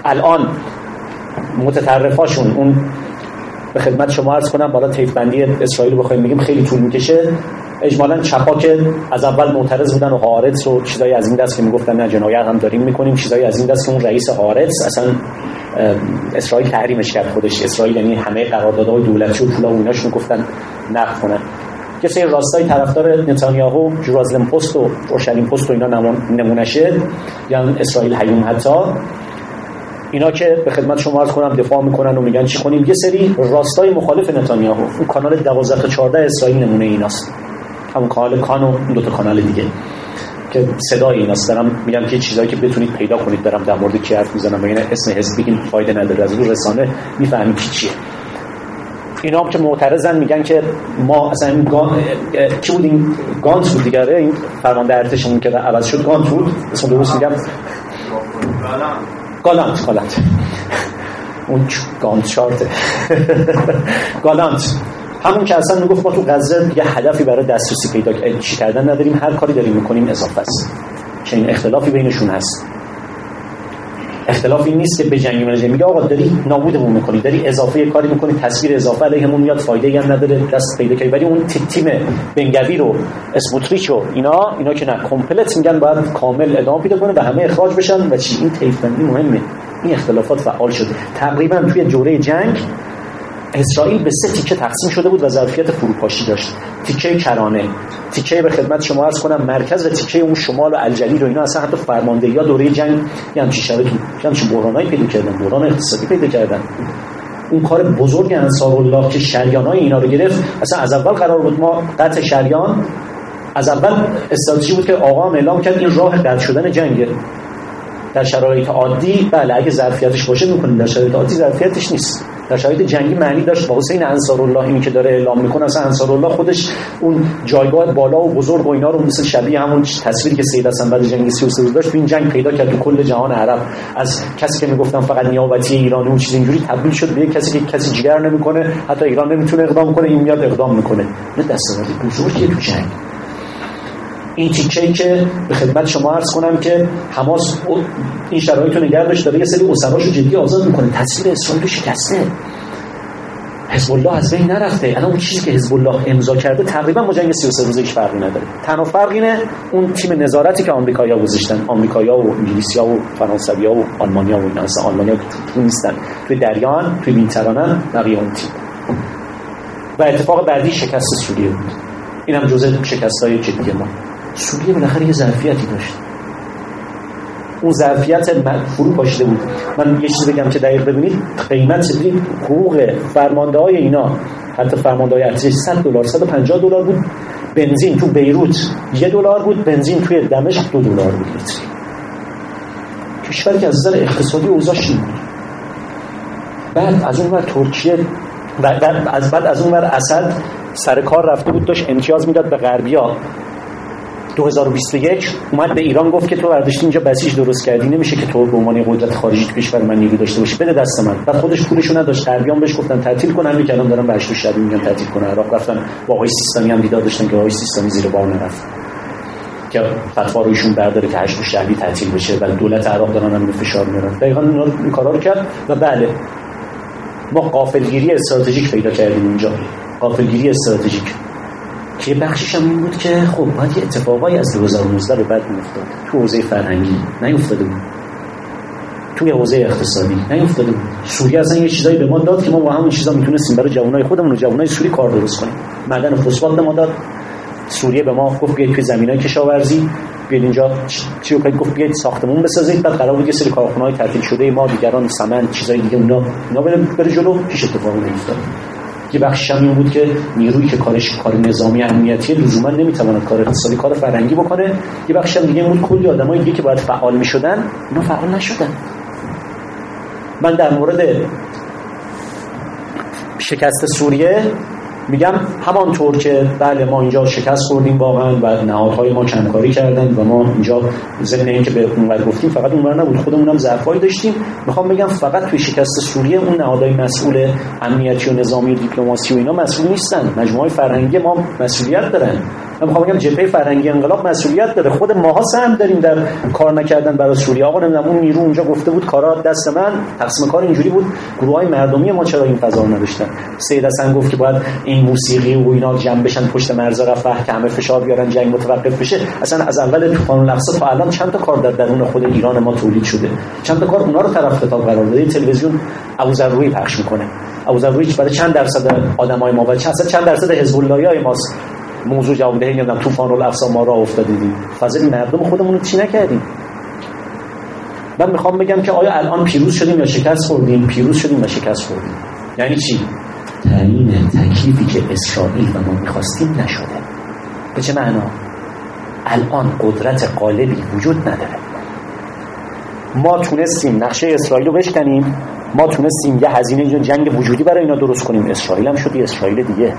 الان متطرفاشون اون به خدمت شما عرض کنم بالا طیف بندی اسرائیل رو بخوایم بگیم خیلی طول میکشه. اجمالاً چپا که از اول معترض بودن و هارتس و چیزای از این دست که میگفتن نه جنایت هم داریم میکنیم، چیزای از این دست که اون رئیس هارتس اصلا اسرائیل تحریمش کرد خودش. اسرائیل یعنی همه قراردادهای دولتی و پولا و ایناش میگفتن نقض کنن. که سری راستای طرفدار نتانیاهو، جرازلم پست و اورشلیم پست و اینا نمونشه، یعنی اسرائیل هیوم حتی اینا که به خدمت شما عرض کنم دفاع میکنن و میگن چی کنیم. یه سری راستای مخالف نتانیاهو، اون کانال 12 تا 14 اسرائیل نمونه ایناست، همون کانال کان و اون دو تا کانال دیگه که صدای ایناست. دارم میگم که چیزایی که بتونید پیدا کنید دارم در مورد کی حرف میزنم، مگه اسم حزب بگیم فایده نداره، از اون رسانه میفهمید چیه. اینا هم که معترضن میگن که ما اصلا این کی بود، این گانت بود دیگه، این فرمانده ارتشمون که عوض شد گانت بود، اسم درست میگم گالانت اون گانت شارته گالانت همون که اصلا میگفت ما تو غزه یه هدفی برای دسترسی پیدا کردن نداریم، هر کاری داریم میکنیم اضافه است. چنین اختلافی بینشون هست. اختلافی نیست که بجنگیم، میگه آقا داری نابودمون میکنی، داری اضافه کاری میکنی، تصویر اضافه علیهمون میاد، فایده‌ای هم نداره دست پیدا کنی. ولی اون تیم بنگوی رو اسموتریچ و اینا که نه کامپلت میگن باید کامل ادامه پیدا کنه و همه اخراج بشن و چی. این طیف بندی مهمه. این اختلافات فعال شده. تقریبا توی جوره جنگ اسرائیل به 3 تیکه تقسیم شده بود و ظرفیت فروپاشی داشت. تیکه کرانه، تیکه به خدمت شما عرض کنم مرکز و تیکه اون شمال و الجلیل و اینا. اصلا حتی فرماندهی‌ها دوره جنگ یه همچین شرایطی، همچین بحرانایی پیدا کردن، بحران اقتصادی پیدا کردن. اون کار بزرگ انصارالله که شریانای اینا رو گرفت، اصلا از اول قرار بود ما قطع شریان، از اول استراتژی بود که آقا هم اعلام کرد این راه قطع شدن جنگه. در شرایط عادی بله اگه ظرفیتش باشه می‌کنیم، در شرایط عادی ظرفیتش نیست. در شرایط جنگی معنی داشت. با حسین انصارالله اینی که داره اعلام میکنه، اصلا انصارالله خودش اون جایگاه بالا و بزرگ و اینا رو مثل شبیه همون تصویری که سید حسن بعد جنگ 33 روز داشت تو این جنگ پیدا کرد تو کل جهان عرب. از کسی که میگفتن فقط نیابتی ایرانی و چیز اینجوری تبدیل شد به کسی که کسی جگر نمیکنه، حتی ایران نمیتونه اقدام کنه، این میاد اقدام میکنه. نه دستاوردی بزرگیه تو جنگ. این تیکه‌ای که به خدمت شما عرض کنم که حماس این شرایط رو نگه داشت، داره یه سری اسراشو جدی آزاد میکنه، تصویر اسرائیل شکسته، حزب الله از بین نرفته. الان اون چیزی که حزب الله امضا کرده تقریبا با جنگ 33 روزه هیچ فرقی نداره. تنها فرق اینه اون تیم نظارتی که آمریکایی‌ها گذاشتن، آمریکایی‌ها و انگلیسی‌ها و فرانسوی‌ها و آلمانی‌ها و اینا، اصلا آلمانی‌ها تو نیستن، توی دریان توی مدیترانه بقیه اون تیم. و اتفاق بعدی شکست سوریه بود. اینم جزء شکست‌های جدی ما. سوریه بالاخره یه ظرفیتی داشت، اون ظرفیت فرو پاشیده بود. من یه چیزی بگم که دقیق ببینید، قیمت حقوق فرمانده‌های اینا، حتی فرمانده‌های ارتش $100 $150 بود. بنزین تو بیروت $1 بود، بنزین توی دمشق $2 بود لیتر. کشوری که از نظر اقتصادی اوضاعش این بود. بعد از اون ور ترکیه، بعد از اون ور اسد سر کار رفته بود، داشت امتیاز میداد به غربی‌ها. 2021 اومد به ایران گفت که تو برداشتی اینجا بسیج درست کردی، نمیشه که تو به عنوان قدرت خارجی تو کشور من نیرو داشته باشی، بده دست من. بعد خودش پولشو نداشت، غربیان بهش گفتن تعطیل کنن، میگن دارن به 8 شب میگن تعطیل کنن. عراق رفتن با آقای سیستانی هم دیدار داشتن که آقای سیستانی زیر بار نرفت که فتوا رو ایشون برداره که 8 شهری تعطیل بشه، ولی دولت عراق دارن هم فشار میارن. دقیقاً این کارا رو کرد. و بله ما غافلگیری استراتژیک پیدا کردیم اونجا، غافلگیری استراتژیک که بخشش هم این بود که خب باید یه اتفاقایی از 2019 به بعد میافتاد. تو حوزه فرهنگی نیفتاده بود، توی حوزه اقتصادی نیفتاده بود. سوریه اصلا یه چیزایی به ما داد که ما با همون چیزا میتونستیم برای جوانای خودمون و جوانای سوری کار درست کنیم. معدن فسفات ما داد. سوریه به ما گفت بیاید توی زمینای کشاورزی، بیاید اینجا چی رو گفت بیاید ساختمون بسازید. بعد قرار بود یه سری کارخونه‌های تعطیل شده ما، دیگران سمنت چیزای دیگه اونا بره جلو، هیچ اتفاقی نمیافتاد. یه بخشش هم این بود که نیرویی که کار نظامی امنیتی لزوما نمیتواند کار اقتصادی، کار فرهنگی بکنه. یه بخشش هم دیگه بود کلی آدمای دیگه که باید فعال میشدن، اینا فعال نشدن. من در مورد شکست سوریه میگم همانطور که بله ما اینجا شکست خوردیم واقعا و نهادهای ما کمکاری کردن و ما اینجا ضمن اینکه به اونور گفتیم فقط اونور نبود، خودمون هم ضعفایی داشتیم. میخوام بگم فقط توی شکست سوریه اون نهادهای مسئول امنیتی و نظامی و دیپلماسی و اینا مسئول نیستن، مجموعه فرهنگی ما مسئولیت دارن. من میخوام بگم جبهه فرهنگی انقلاب مسئولیت داره. خود ماها سهم داریم در کار نکردن برای سوریه. آقا نمیدونم اون نیرو اونجا گفته بود کارا دست من، تقسیم کار اینجوری بود. گروهای مردمی ما چرا این فضا رو نداشتن؟ سید حسن گفت که باید این موسیقی و اینا جمع بشن پشت مرز رفح که همه فشار بیارن جنگ متوقف بشه. اصلا از اول طوفان الاقصی تا الان چند تا کار در درون خود ایران ما تولید شده، چند تا کار اونا رو طرف خطاب قرار داده. تلویزیون ابوذروی پخش میکنه. ابوذروی برای چند درصد آدمای ما و چند درصد حزب اللهیای ماست موضوع جواب دهی. نمیدونم طوفان الاقصی ما را افتادیدیم، فضل مردم خودمون رو چی نکردیم. من میخوام بگم که آیا الان پیروز شدیم یا شکست خوردیم؟ پیروز شدیم و شکست خوردیم. یعنی چی؟ تعیین تکلیفی که اسرائیل و ما میخواستیم نشده. به چه معنا؟ الان قدرت غالبی وجود نداره. ما تونستیم نقشه اسرائیل رو بشکنیم، ما تونستیم یه هزینه جنگ وجودی برای اینا درست کنیم. اسرائیل هم شد یه اسرائیل دیگه.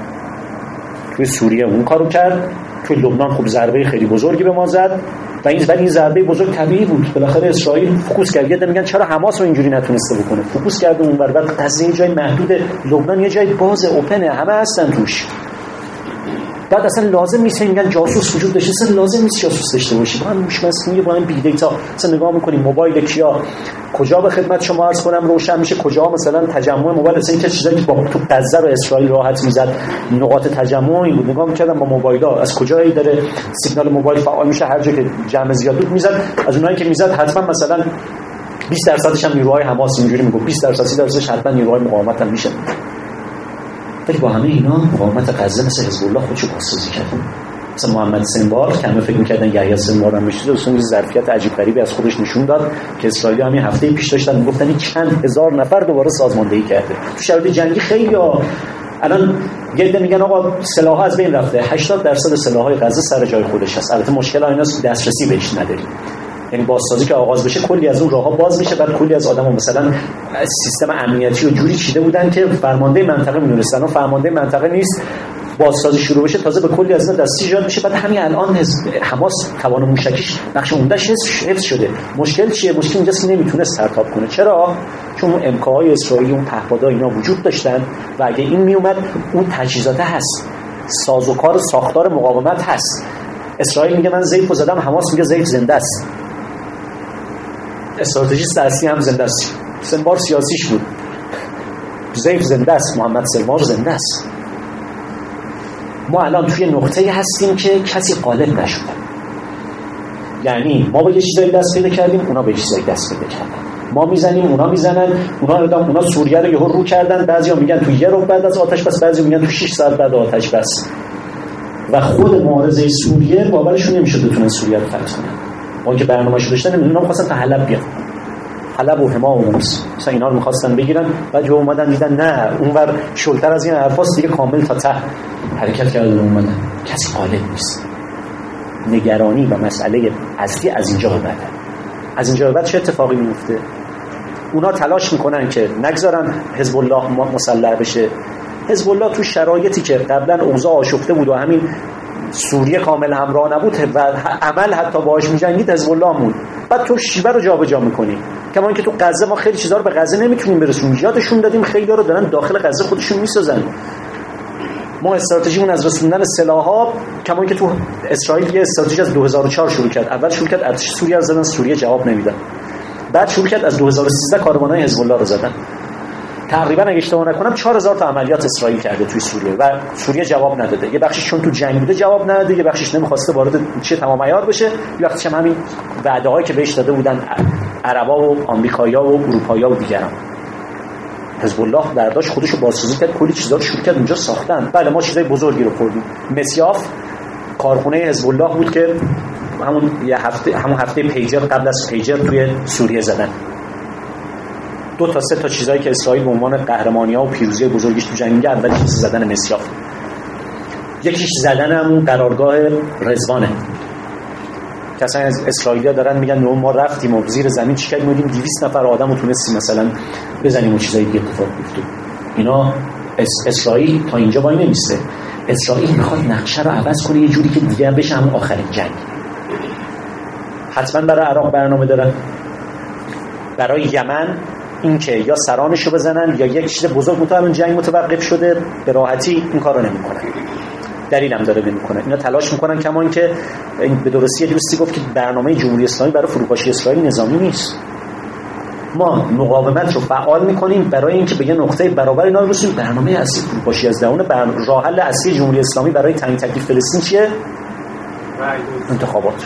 توی سوریه اون کارو کرد، توی لبنان خوب ضربه خیلی بزرگی به ما زد و این ضربه بزرگ طبیعی بود. بالاخره اسرائیل فوکوس کرد. یه میگن چرا حماس رو اینجوری نتونسته بکنه؟ فوکوس کرد اونور. بعد غزه یه جای محدود، لبنان یه جای باز اوپنه، همه هستن توش. بعد اصلا لازم نیست میگن جاسوس وجود داشته، اصلا لازم نیست جاسوس داشته باشی. با هم هوش مصنوعی، با هم بیگ دیتا اصلا نگاه می‌کنیم موبایل کیا کجا به خدمت شما عرض کنم روشن میشه، کجا مثلا تجمع موبایل اصلا که چیزایی که با تو غزه رو اسرائیل راحت میزد نقاط تجمع این بود. نگاه می‌کردم با موبایل‌ها از کجایی داره سیگنال موبایل فعال میشه، هر جا که جمع زیاد بود میزد. از اونایی که میزد حتما مثلا 20% هم نیروهای حماس اینجوری میگه، 20% 30% حتما نیروهای مقاومت هم میشه. ولی با همه اینا مقاومت غزه مثل حزب الله خودشو بازسازی کرد. مثلا محمد سنوار که همه فکر می‌کردن یحیی سنوار هم میشه، اصلا یه ظرفیت عجیب غریبی از خودش نشون داد که اسرائیل همین هفته پیش داشتن میگفتن این چند هزار نفر دوباره سازماندهی کرده. تو شرایط جنگی خیلی الان یه میگن آقا سلاح‌ها از بین رفته، 80% سلاح‌های غزه سر جای خودش هست. البته مشکل ایناست دسترسی بهش نداریم. یعنی بازسازی که آغاز بشه کلی از اون راه‌ها باز میشه، بعد کلی از آدم‌ها مثلا سیستم امنیتی رو جوری چیده بودن که فرمانده منطقه می‌دونستن و فرمانده منطقه نیست. بازسازی شروع بشه تازه به کلی از اینا دستی ایجاد میشه. بعد همین الان حماس توان موشکیش بخش عمده‌اش حفظ شده. مشکل چیه؟ مشکل اینجاست که نمیتونه استارتاپ کنه. چرا؟ چون اون امکان‌های اسرائیلی اون پهپادها اینا وجود داشتن و اگه این میومد اون تجهیزات هست، سازوکار ساختار مقاومت هست. اسرائیل میگه من ضعیفو زدم، حماس میگه ضعیف زنده است. استراتژیست اصلی هم زنده است. سنوار سیاسیش بود. ضعیف زنده است، محمد سنوار زنده است. ما الان توی نقطه‌ای هستیم که کسی غالب نشده. یعنی ما به یه چیزایی دست پیدا کردیم، اونا به یه چیزایی دست پیدا کردن. ما میزنیم، اونا میزنن. اونا سوریه رو یهو رو کردن. بعضیا میگن تو یه رو بعد از آتش بس، بعضیا میگن تو 6 ساعت بعد آتش بس. و خود معارضه سوریه باورشون نمیشد بتونن سوریه رو فتح کنن. اون که برنامه‌اش داشتن اونا خواستن تا حلب بیان. حلب و حما و اونس مثلا اینا رو می‌خواستن بگیرن، بعد جو اومدن دیدن نه اونور شلتر از این حرفاست دیگه، کامل تا ته حرکت کردن اومدن. کسی غالب نیست. نگرانی و مسئله اصلی از اینجا به بعد. از اینجا به بعد چه اتفاقی میفته؟ اونا تلاش میکنن که نگذارن حزب الله مسلح بشه. حزب الله تو شرایطی که قبلا اوضاع آشفته بود و همین سوریه کامل همراه نبود و عمل حتی باهاش می‌جنگید، حزب الله مون. بعد تو شیوه رو جابجا می‌کنی. کما اینکه تو غزه ما خیلی چیزا رو به غزه نمیتونیم برسونیم. یادشون دادیم خیلی‌ها رو دارن داخل غزه خودشون میسازن. ما استراتژیمون از رسوندن سلاح‌ها، کما اینکه تو اسرائیل یه استراتژی از 2004 شروع کرد. اول شروع کرد ارتش سوریه رو زدن، سوریه جواب نمیداد. بعد شروع کرد از 2013 کاروانای حزب الله رو زدن. تقریبا اگه اشتباه نکنم 4000 تا عملیات اسرائیل کرده توی سوریه و سوریه جواب نداده. یه بخشش چون تو جنگ بوده جواب نداده، یه بخشش نمی‌خواسته وارد چه تمام عیار بشه، یه بخشش هم همین وعده‌هایی که بهش داده بودن عربا و آمریکایی‌ها و اروپایی‌ها و دیگران. حزب الله برداشت خودشو بازسازی کرد، کلی چیزا رو شروع کرد اونجا ساختن. بله ما چیزای بزرگی رو خوردیم. مسیاف کارخونه حزب الله بود که همون هفته پیجر قبل از پیجر توی سوریه زدن. 2 تا 3 تا چیزایی که اسرائیل به عنوان قهرمانی‌ها و پیروزی بزرگیش تو جنگ اول چیز زدن مسیاف. یکیش زدن همون قرارگاه رضوانه. کسایی از اسرائیلیا دارن میگن ما رفتیم و زیر زمین چیکار می‌کردیم 200 نفر آدمو تونستیم مثلا بزنیم و چیزایی دیگه اتفاق بیفته. اینا اسرائیل تا اینجا وای نمیسته. اسرائیل میخواد نقشه رو عوض کنه یه جوری که دیگه بشه همون آخرین جنگ. حتما برای عراق برنامه دارن. برای یمن اینکه یا سرانشو بزنن یا یک چیز بزرگ متأمل جنگ متوقف شده به راحتی این کارو نمیکنن. دلیلم داره نمیکنه. اینا تلاش میکنن کما اینکه به درستی دوستی گفت که برنامه جمهوری اسلامی برای فروپاشی اسرائیل نظامی نیست. ما مقاومت رو فعال میکنیم برای اینکه به یه نقطه برابر اینا برسیم. برنامه اصلی فروپاشی از درون راه حل اصلی جمهوری اسلامی برای تعیین تکلیف فلسطین چیه؟ انتخابات.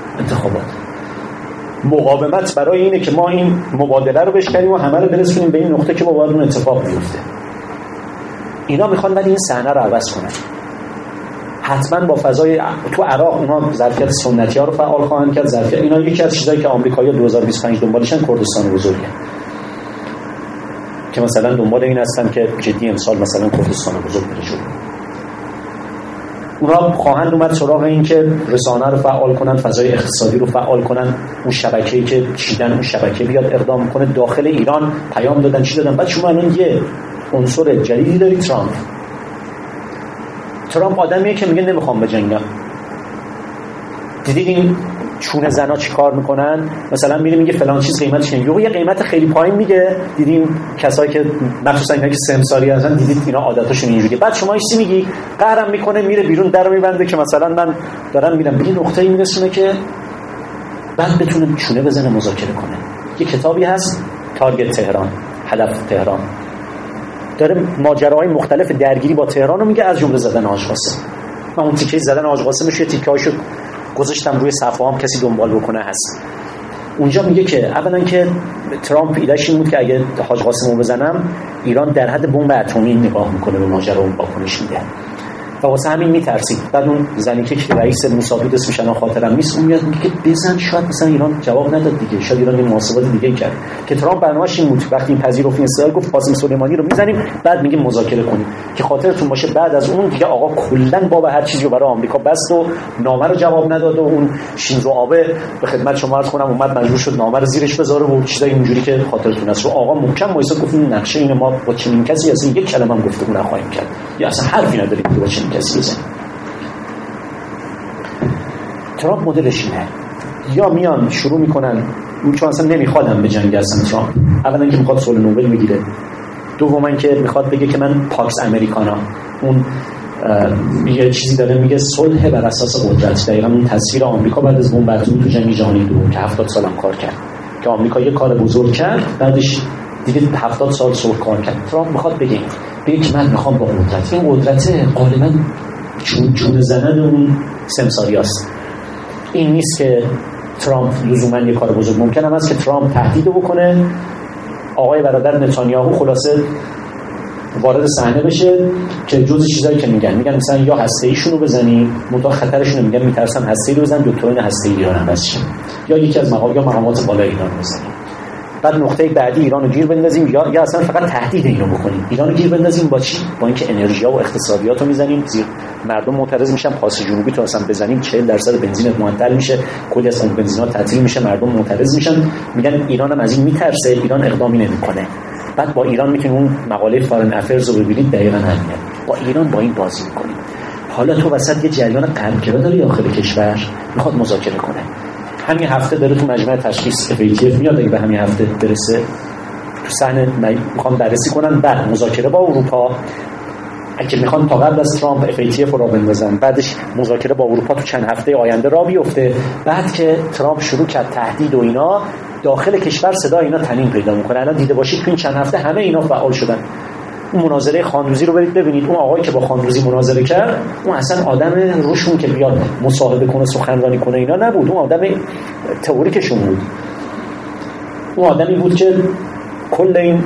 مقاومت برای اینه که ما این مبادله رو بشکنیم و همه رو برسونیم به این نقطه که باید اون اتفاق بیفته. اینا میخوان ولی این صحنه رو عوض کنن. حتما با فضای تو عراق اونا ظرفیت سنتی‌ها رو فعال خواهند کرد. ظرفیت اینا یکی از چیزایی که آمریکایی‌ها 2025 دنبالشن کردستان بزرگه، که مثلا دنبال این هستن که جدی امسال مثلا کردستان بزرگ بره جلو. اونا خواهند اومد سراغ این که رسانه رو فعال کنن، فضای اقتصادی رو فعال کنن، اون شبکه‌ای که چیدن اون شبکه بیاد اقدام کنه. داخل ایران پیام دادن، چی دادن؟ بعد شما الان یه عنصر جدیدی داری، ترامپ آدمیه که میگه نمیخوام بجنگم. دیدید این چون زنا چی کار میکنن؟ مثلا میره میگه فلان چیز قیمتش اینجوریه، یه قیمت خیلی پایین میگه. دیدین کسایی که مخصوصا اینا که سمساری هستن، دیدید اینا عادتاشون اینجوریه. بعد شما چی میگی؟ قهرم میکنه، میره بیرون درو میبنده که مثلا من دارم میرم به این نقطه‌ای میرسونه که بعد بتونه چونه بزنه، مذاکره کنه. یه کتابی هست تارگت تهران، هدف تهران، داره ماجراهای مختلف درگیری با تهران رو میگه، از جمله زدن حاج قاسم. من اون تیکه زدن حاج قاسمش یه تیکه‌اشو گذاشتم روی صفحه هم کسی دنبال بکنه هست. اونجا میگه که اولا که ترامپ ایدهش این بود که اگه حاج قاسم رو بزنم ایران در حد بمب اتمی نگاه میکنه به ماجرا، اون واکنش میده و واسه همین میترسید. بعد اون زنی که رئیس موساد اسمش الان خاطرم نیست، اون میاد میگه که بزن، شاید مثلا ایران جواب نداد دیگه، شاید ایران یه محاسبات دیگه کرد. که ترامپ برنامه‌اش این بود وقتی این پذیرفت اسرائیل گفت قاسم سلیمانی رو میزنیم، بعد میگه مذاکره کنیم. که خاطرتون باشه بعد از اون دیگه آقا کلا باب هر چیزی رو برای آمریکا بست و نامه رو جواب نداد و اون شینزو آبه به خدمت شما عرض کنم اومد مجبور شد نامه رو زیرش بذاره و چیزای اینجوری که خاطرتون هست. آقا محکم وایساد گفت این نقشه اینه، ما با چنین کسی اصلا یک کلمه هم گفتگو نخواهیم کرد، یا اصلا حرفی نداریم که با چنین کسی بزنیم. ترامپ مدلش اینه، یا میان شروع میکنن، چون اصلا نمیخوادم به جنگ اصلا. ترامپ اولا که میخواد صلح نوبل بگیره، دوما که میخواد بگه که من پاکس امریکانا، اون یه چیزی داره میگه صلح بر اساس قدرت. دقیقاً اون تصویر آمریکا بعد از بمب اتمی تو جنگ جهانی دوم که 70 سال هم کار کرد، که آمریکا یه کار بزرگ کرد بعدش دیگه 70 سال صلح کار کرد. ترامپ میخواد بگه که من میخوام با قدرت، این قدرت غالبا چون زدن اون سمساریاست. این نیست که ترامپ لزوما یه کار بزرگ، ممکن هم است که ترامپ تهدید بکنه، آقای برادر نتانیاهو خلاصه وارد صحنه بشه که جزء چیزایی که میگن مثلا یا هسته‌ایشون رو بزنیم، منتها خطرشون رو میگن میترسن هسته‌ای رو بزنن، دکترین هسته‌ای ایران هم هست، یا یکی از مقامات بالای ایران رو بزنیم. بعد نقطه بعدی ایران رو گیر بندازیم، یا اصلا فقط تهدید اینو بکنیم. ایران رو گیر بندازیم با چی؟ با اینکه انرژی و اقتصادیات رو میزنیم زیر، مردم معترض میشن، پاس جنوبی تو اصلا بزنیم 40% بنزین معطل میشه، کلی از اون بنزینا تعطیل میشه، مردم معترض میشن، میگن ایران هم از این میترسه، ایران اقدامی نمیکنه. بعد با ایران میتونیم اون مقاله فارن افیرز رو ببینید، دقیقاً همینه. با ایران با این بازی میکنیم. حالا تو وسط یه جریان قلب‌گرا داره داخل کشور، میخواد مذاکره کنه. همین هفته داره تو مجمع تشخیص FATF میاد، اگه به همین هفته برسه تو صحنه میخوام بررسی کنن. بعد مذاکره با اروپا، اگه میخوان تا قبل از ترامپ FATF رو بندازن، بعدش مذاکره با اروپا تو چند هفته آینده را بیفته. بعد که ترامپ شروع کرد تهدید و اینا، داخل کشور صدا اینا تنین پیدا میکنه. الان دیده باشید تو این چند هفته همه اینا فعال شدن. اون مناظره خاندوزی رو برید ببینید، اون آقایی که با خاندوزی مناظره کرد، اون اصلا آدم روشون که بیاد مصاحبه کنه سخنرانی کنه اینا نبود، اون آدم تئوریکشون بود. اون آدمی بود که کل این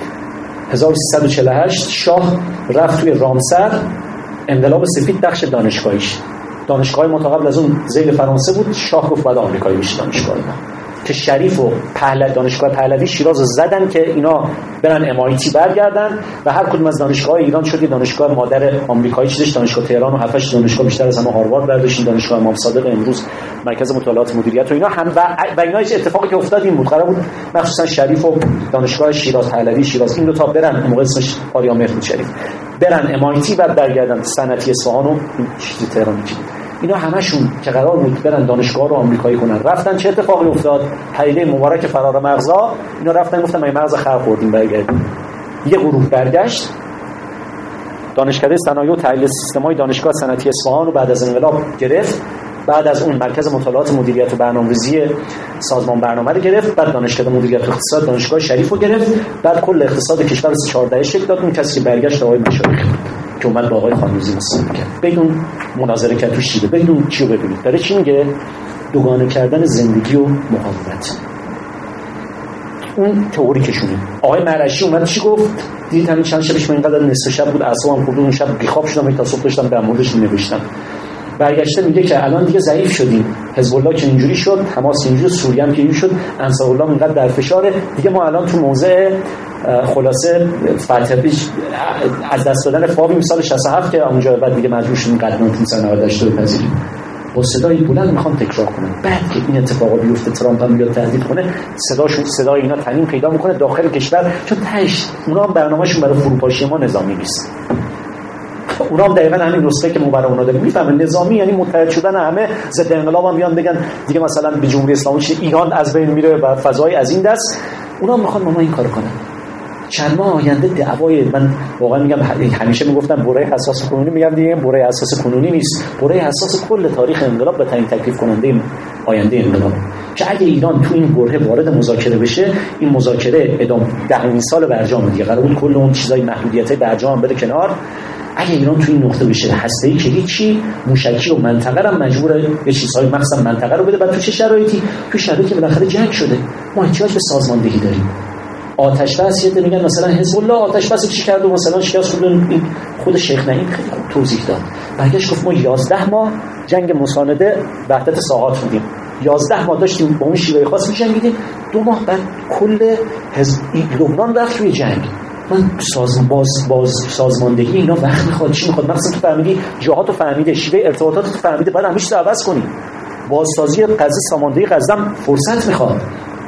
1348 شاه رفت توی رامسر انقلاب سفید بخش دانشگاهیش، دانشگاه ما تا قبل از اون ذیل فرانسه بود، شاه گفت باید آمریکایی بشه دانشگاه ما، که شریف و دانشگاه پهلوی شیراز زدن که اینا برن MIT برگردن و هر کدوم از دانشگاه ایران شد یه دانشگاه مادر آمریکایی چیزش. دانشگاه تهران و 7 دانشگاه بیشتر از همه هاروارد برداشتین، دانشگاه امام صادق امروز مرکز مطالعات مدیریت و اینا هم و اینا هیچ اتفاقی که افتاد این بود، قرار بود مخصوصا شریف و دانشگاه شیراز پهلوی شیراز این دو تا برن، موقع اسمش آریامهر بود شریف، برن MIT بعد برگردن صنعتی اصفهان و چیز تهران چی. اینا همشون که قرار بود برن دانشگاه رو آمریکایی کنن، رفتن چه اتفاقی افتاد؟ پدیده مبارک فرار مغزا، اینا رفتن گفتن ما مغز خر خوردیم برگردیم. یه گروه برگشت دانشکده صنایع و تحلیل سیستم‌های دانشگاه صنعتی اصفهان رو بعد از انقلاب گرفت. بعد از اون مرکز مطالعات مدیریت و برنامه‌ریزی سازمان برنامه رو گرفت. بعد دانشکده مدیریت و اقتصاد دانشگاه شریف رو گرفت. بعد کل اقتصاد کشور 14 شکل داد. اون کسی که برگشت آقای مشایخ که اومد با آقای خانوزی مصاحبه کرد، بدون مناظره کرد تو شیده، بدون چی رو ببینید داره چی میگه؟ دوگانه کردن زندگی و مقاومت. اون تئوری کشونه. آقای مرشی اومد چی گفت؟ دید همین چند شبش من اینقدر نصف شب بود اعصابم خورد، اون شب بیخواب شدم تا صبح داشتم در موردش می‌نوشتم. برگشته میگه که الان دیگه ضعیف شدیم، حزب الله که اینجوری شد، حماس اینجوری، سوریه هم که اینجوری شد، انصارالله اینقدر در فشاره، دیگه ما الان تو موضع خلاصه فتح پیش از دست دادن فاویم سال 67 که اونجا بعد دیگه مجبور شدیم قدم 398 رو بپذیریم. با صدای بلند میخوان تکرار کنن. بعد که این اتفاقا بیفته، ترامپ هم بیاد تهدید کنه، صدای اینا تنین پیدا میکنه داخل کشور، چون تاش اونا هم برنامه‌شون برای فروپاشی ما نظامی نیست. اونا هم دقیقاً همین نسخه که ما برای اونا داریم میفهمن. نظامی یعنی متحد شدن همه، ضد انقلاب هم بیان بگن دیگه مثلا به جمهوری اسلامی چه ایران از بین میره و فضای از این دست. اونا هم میخوان ما این کارو کنن. چند ماه آینده دعوای، من واقعا میگم همیشه میگفتم بره حساس کنونی، میگم دیگه بره حساس کنونی نیست، بره حساس کل تاریخ انقلاب به تعیین تکلیف کننده آینده انقلاب. که اگه ایران تو این بره وارد مذاکره بشه، این مذاکره ادامه 10 سال برجام دیگه قرار بود کل اون چیزای محدودیتای برجام بده کنار. اگه ایران تو این نقطه بشه هسته‌ای که هیچی، موشکی و منطقه هم مجبوره یه چیزهای مخصوصا منطقه رو بده. بعد تو چه شرایطی؟ تو شرایطی که بالاخره جنگ شده، ما احتیاج به سازماندهی داریم. آتش بس یه میگن مثلا حزب الله آتش بس چی کرد و مثلا شکست خود شیخ نعیم خیلی خوب توضیح داد. برگشت گفت ما 11 ماه جنگ مسانده وحدت ساحات بودیم، 11 ماه داشتیم با اون شیوه خاص می‌جنگیدیم، 2 ماه بعد کل حزب لبنان رفت توی جنگ. من سازماندهی اینا وقت میخواد، چی میخواد؟ مثلا تو فهمیدی جهات رو فهمیده، شیوه ارتباطات رو فهمیده، بعد همیشه رو عوض کنی. بازسازی غزه، ساماندهی غزه فرصت میخواد.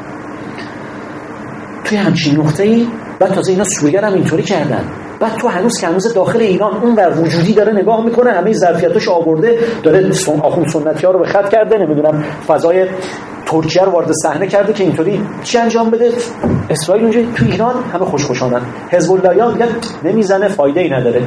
توی همچین نقطه‌ای بعد تازه اینا سوریه هم اینطوری کردن، بعد تو هنوز که هنوز داخل ایران اون ور وجودی داره نگاه میکنه، همه ظرفیتاشو آورده، داره آخوند سنتی‌ها رو به خط کرده، نمیدونم فضای ترکیه رو وارد صحنه کرده که اینطوری چی انجام بده. اسرائیل اونجا تو ایران همه خوشخوشانن، حزب الله ها میگن نمیزنه، فایده ای نداره.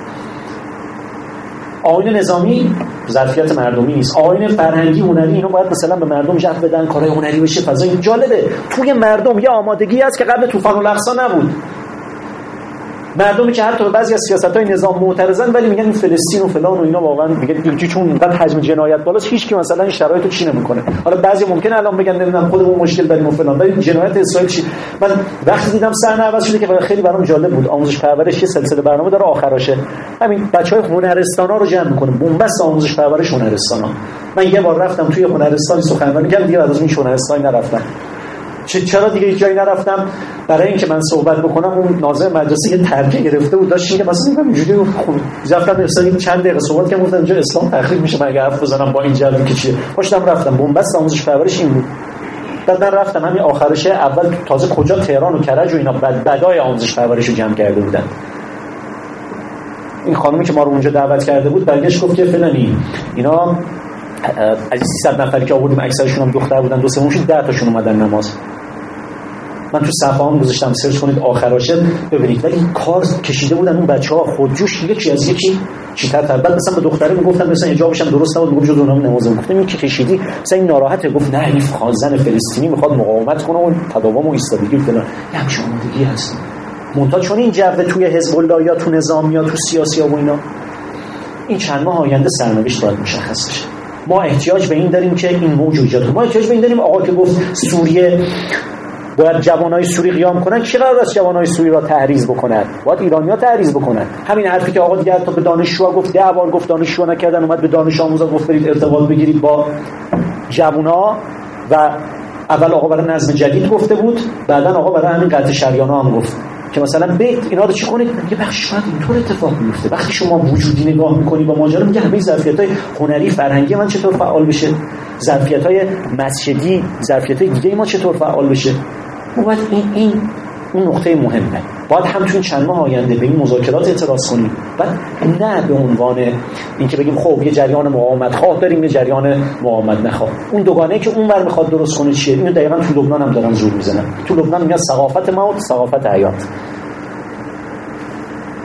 آیین نظامی ظرفیت مردمی نیست، آیین فرهنگی هنری اینو باید مثلا به مردم جو بدن، کارهای هنری بشه، فضای جالبه. توی مردم یه آمادگی هست که قبل طوفان الاقصی نبود. مردمی که حتی به بعضی از سیاست‌های نظام معترضن ولی میگن این فلسطین و فلان و اینا واقعا میگه چون اینقدر حجم جنایت بالاست هیچ کی مثلا این شرایطو رو چی نمیکنه. حالا بعضی ممکنه الان بگن نمیدونم خودمون مشکل داریم و فلان، ولی جنایت اسرائیل چی؟ من وقتی دیدم صحنه عوض شده که خیلی برام جالب بود. آموزش پرورش یه سلسله برنامه داره آخراشه، همین بچهای هنرستانا رو جمع میکنه، بنبست آموزش پرورش هنرستانا. من یه بار رفتم توی هنرستانی سخنرانی کردم، دیگه بعد از اون هنرستانی نرفتم. چرا دیگه هیچ جایی نرفتم؟ برای اینکه من صحبت بکنم اون ناظر مدرسه یه ترکه گرفته بود، داشت میگه مثلا اینجوری رفتم مثلا چند دقیقه صحبت کردم، گفتم اینجا اسلام تخریب میشه مگه حرف بزنم با این جلوی که چیه. پاشتم رفتم، بنبست آموزش پرورش این بود. بعد من رفتم همین آخرشه، اول تازه کجا تهران و کرج و اینا بدای آموزش پرورش رو جمع کرده بودن. این خانومی که ما رو اونجا دعوت کرده بود برگشت گفت که فلانی اینا از 300 نفری که آوردیم اکثرشون هم دختر بودن، 2/3 10 تاشون اومدن نماز. من تو صفحه‌ام گذاشتم سرچ کنید آخراشه ببینید، ولی این کار کشیده بودن اون بچه‌ها خودجوش، یکی از یکی چیتر. بعد مثلا به دختره میگفتن مثلا حجابش هم درست نبود، میگفت جز اونام نماز میگفتم این که کشیدی مثلا این ناراحته، گفت نه این خازن فلسطینی میخواد مقاومت کنه و تداوم و ایستادگی فلان. یه همچین آمادگی هست منتها چون این جو توی حزب الله یا تو نظام یا تو سیاسی ها و اینا، این چند ماه آینده سرنوشت باید مشخص بشه. ما احتیاج به این داریم که این موج ایجاد کنیم. ما احتیاج به این داریم آقا که گفت سوریه باید جوانای سوری قیام کنن، کی قرار است جوانای سوری را تحریض بکنن؟ باید ایرانی‌ها تحریض بکنن. همین حرفی که آقا دیگه تا به دانشجوها گفت 10 بار گفت دانشجو نکردن، اومد به دانش آموزا گفت برید ارتباط بگیرید با جوونا، و اول آقا برای نظم جدید گفته بود، بعدن آقا برای همین قطع شریانا هم گفت که مثلا بیت اینا رو چی کنید. یه بخشش بعد اینطور اتفاق میفته. وقتی شما وجودی نگاه میکنی با ماجرا، میگه همه ظرفیت‌های هنری فرهنگی من چطور فعال بشه، ظرفیت‌های مسجدی، ظرفیت‌های دیگه ما چطور فعال بشه. باید این اون نقطه مهمه. باید همچون چند ماه آینده به این مذاکرات اعتراض کنیم، بعد نه به عنوان اینکه بگیم خب یه جریان مقاومت خواه داریم یه جریان مقاومت نخواه. اون دوگانه‌ای که اونور میخواد درست کنه چیه؟ اینو دقیقاً تو لبنان هم دارن زور میزنن. تو لبنان میگن ثقافت موت، ثقافت حیات.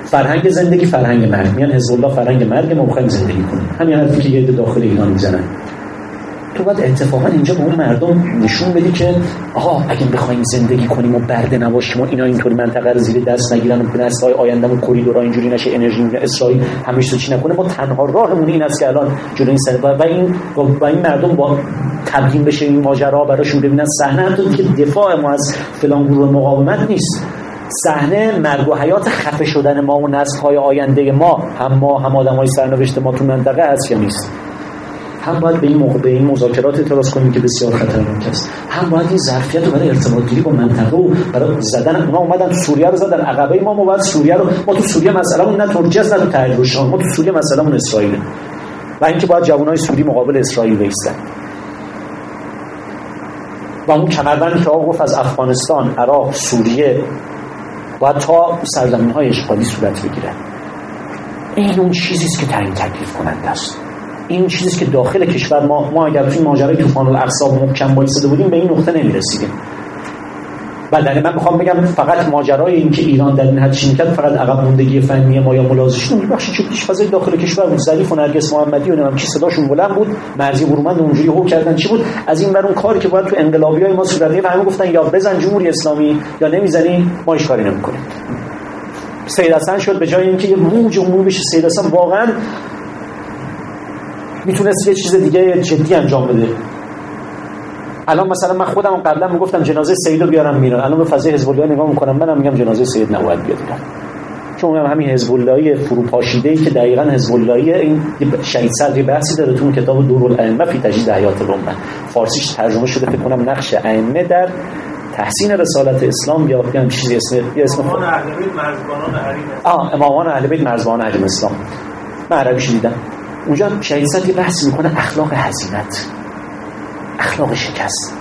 فرهنگ زندگی، فرهنگ مرگ. میان حزب الله فرهنگ مرگ، ما می‌خوایم زندگی کنیم. همین حرفی که یه عده داخل ایران میزنن. تو باید اتفاقا اینجا به اون مردم نشون بدی که آها اگه بخوایم زندگی کنیم و برده نباشیم و اینا اینطوری منطقه رو زیر دست نگیرن و نسل‌های آیندهمون کوریدورها اینجوری نشه، انرژی اسرائیل همیشه چی نکنه، ما تنها راهمون این است که الان جلوی این سر و این مردم با تبیین بشه این ماجرا براشون ببینن صحنه هم تو که دفاع ما از فلان گروه مقاومت نیست، صحنه مرگ و حیات خفه شدن ما و نسل‌های آینده ما، هم آدمای سرنوشت ما تو منطقه هست یا نیست. هم باید به این مذاکرات اعتراض کنیم که بسیار خطرناک است، هم باید این ظرفیت رو برای ارتباط گیری با منطقه و برای زدن اونا اومدن سوریه رو زدن عقبه ما باید سوریه رو، ما تو سوریه مسئلهمون نه ترکیه است نه تو تحریر شام، ما تو سوریه مسئلهمون اسرائیل و اینکه باید جوانای سوری مقابل اسرائیل بایستن و اون کمربندی که آقا گفت از افغانستان، عراق، سوریه باید تا سرزمین‌های اشغالی صورت بگیره. این اون چیزی است که تعیین تکلیف کننده است. این چیزی که داخل کشور ما اگر توی ماجرای طوفان الاقصی محکم وایساده بودیم به این نقطه نمی‌رسیدیم. بعد من میخوام بگم فقط ماجرای این که ایران در این حد چی می‌کرد فقط عقب موندگی فنی ما یا ملازمش اون بخشی که پیش فضای داخل کشور بود، ظریف و نرگس محمدی و نمیدونم کی صداشون بلند بود، مرزی برومند اونجوری هو کردن چی بود، از این ور اون کاری که باید تو انقلابیای ما صورت گرفت همه گفتن یا بزن جمهوری اسلامی یا نمیزنی، ما هیچ کاری نمی‌کنیم. سید حسن شد به جای اینکه یه موج عمومی بشه، سید حسن واقعا میتونست یه چیز دیگه جدی انجام بده. الان مثلا من خودم قبلا میگفتم جنازه سیدو بیارم میرن، الان به فضای حزب الله نگاه میکنم منم میگم جنازه سید نباید بیاد ایران، چون همین حزب اللهی فروپاشیده‌ای که دقیقاً حزب اللهی این شهید صدری بحثی داره تو کتاب دورالائمه فی تجدید حیات الامه، فارسیش ترجمه شده فکر کنم نقش ائمه در تحسین رسالت اسلام یا هم چیزی اسم امامان اهل بیت مرزبانان حریم امامان اهل بیت مرزبانان حریم اسلام. من عربیش دیدم اونجا شهید صدری بحث میکنه اخلاق هزیمت، اخلاق شکست،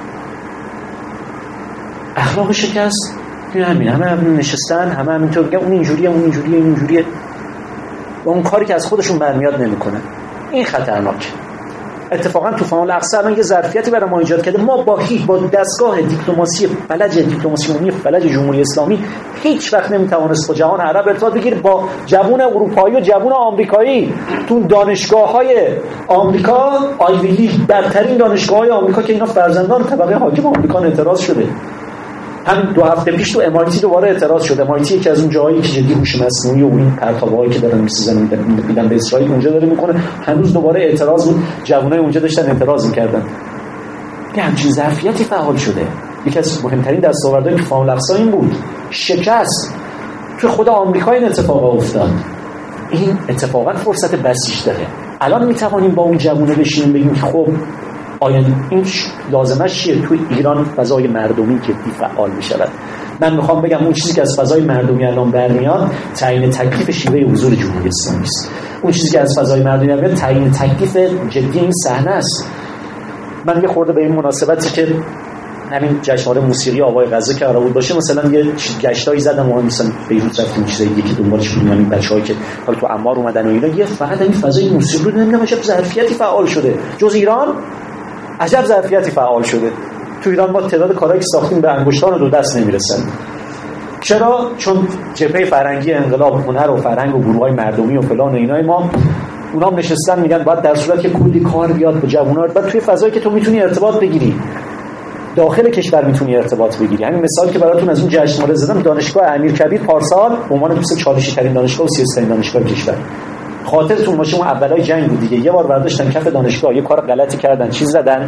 اخلاق شکست همه نشستن همه همینطور میگن اون اینجوریه و اون کاری که از خودشون برمیاد نمیکنن. این خطرناک. اتفاقا طوفان الاقصی الان یه ظرفیتی برای ما ایجاد کرده. ما با دستگاه دیپلماسی عمومی فلج جمهوری اسلامی هیچ وقت نمیتوانست با جهان عرب ارتباط بگیره، با جوون اروپایی و جوون آمریکایی. تو دانشگاه‌های آمریکا آیوی لیگ، برترین دانشگاه‌های آمریکا که اینا فرزندان طبقه حاکم آمریکا اعتراض شده. همین 2 هفته پیش تو MIT دوباره اعتراض شده. MIT یکی از اون جاهایی که جدی هوش مصنوعی و این پرتابهایی که دارن میسازن میدن به اسرائیل اونجا داره میکنه. هنوز دوباره اعتراض بود، جوانای اونجا داشتن اعتراض میکردن. یه همچین ظرفیتی فعال شده. یکی از مهمترین دستاوردهای طوفان الاقصی این بود، شکست. تو خود آمریکا این اتفاق افتاد. این اتفاقا فرصت بسیج داره. الان میتوانیم با اون جوونه بشینیم بگیم که خب این لازمش چیه؟ توی ایران فضای مردمی که فعال می‌شود. من میخوام بگم اون چیزی که از فضای مردمی الان برمیاد تعیین تکلیف شیوه حضور جمهوری اسلامی است. اون چیزی که از فضای مردمی برمیاد تعیین تکلیف جدی این صحنه است. من یه خورده به این مناسبتی که همین جشنواره موسیقی آوای غزه که قرار بود باشه مثلا یه گشتایی زدم و مثلا بیروت رفتیم چیزایی یکی دنبالش بودیم، همین بچه‌هایی که حالا تو عمار اومدن و اینا، یه فقط این فضای موسیقی رو نمیدونم چه ظرفیتی فعال شده. جز ایران عجب ظرفیتی فعال شده. تو ایران ما تعداد کارهایی که ساختیم به انگشتان 2 دست نمیرسن. چرا؟ چون جبهه فرهنگی انقلاب، هنر و فرهنگ و گروه‌های مردمی و فلان و اینای ما اونا هم نشستن میگن باید در صورت که کلی کار بیاد به جوونا، بعد توی فضایی که تو میتونی ارتباط بگیری، داخل کشور میتونی ارتباط بگیری. همین مثال که براتون از اون جشنواره زدم، دانشگاه امیرکبیر پارسال به عنوان دوست چالشی ترین دانشگاه و سیاست‌ترین دانشگاه کشور. خاطرتون باشه اون اولای جنگ بود دیگه، یه بار برداشتن کف دانشگاه یه کار غلطی کردن، چیز زدن،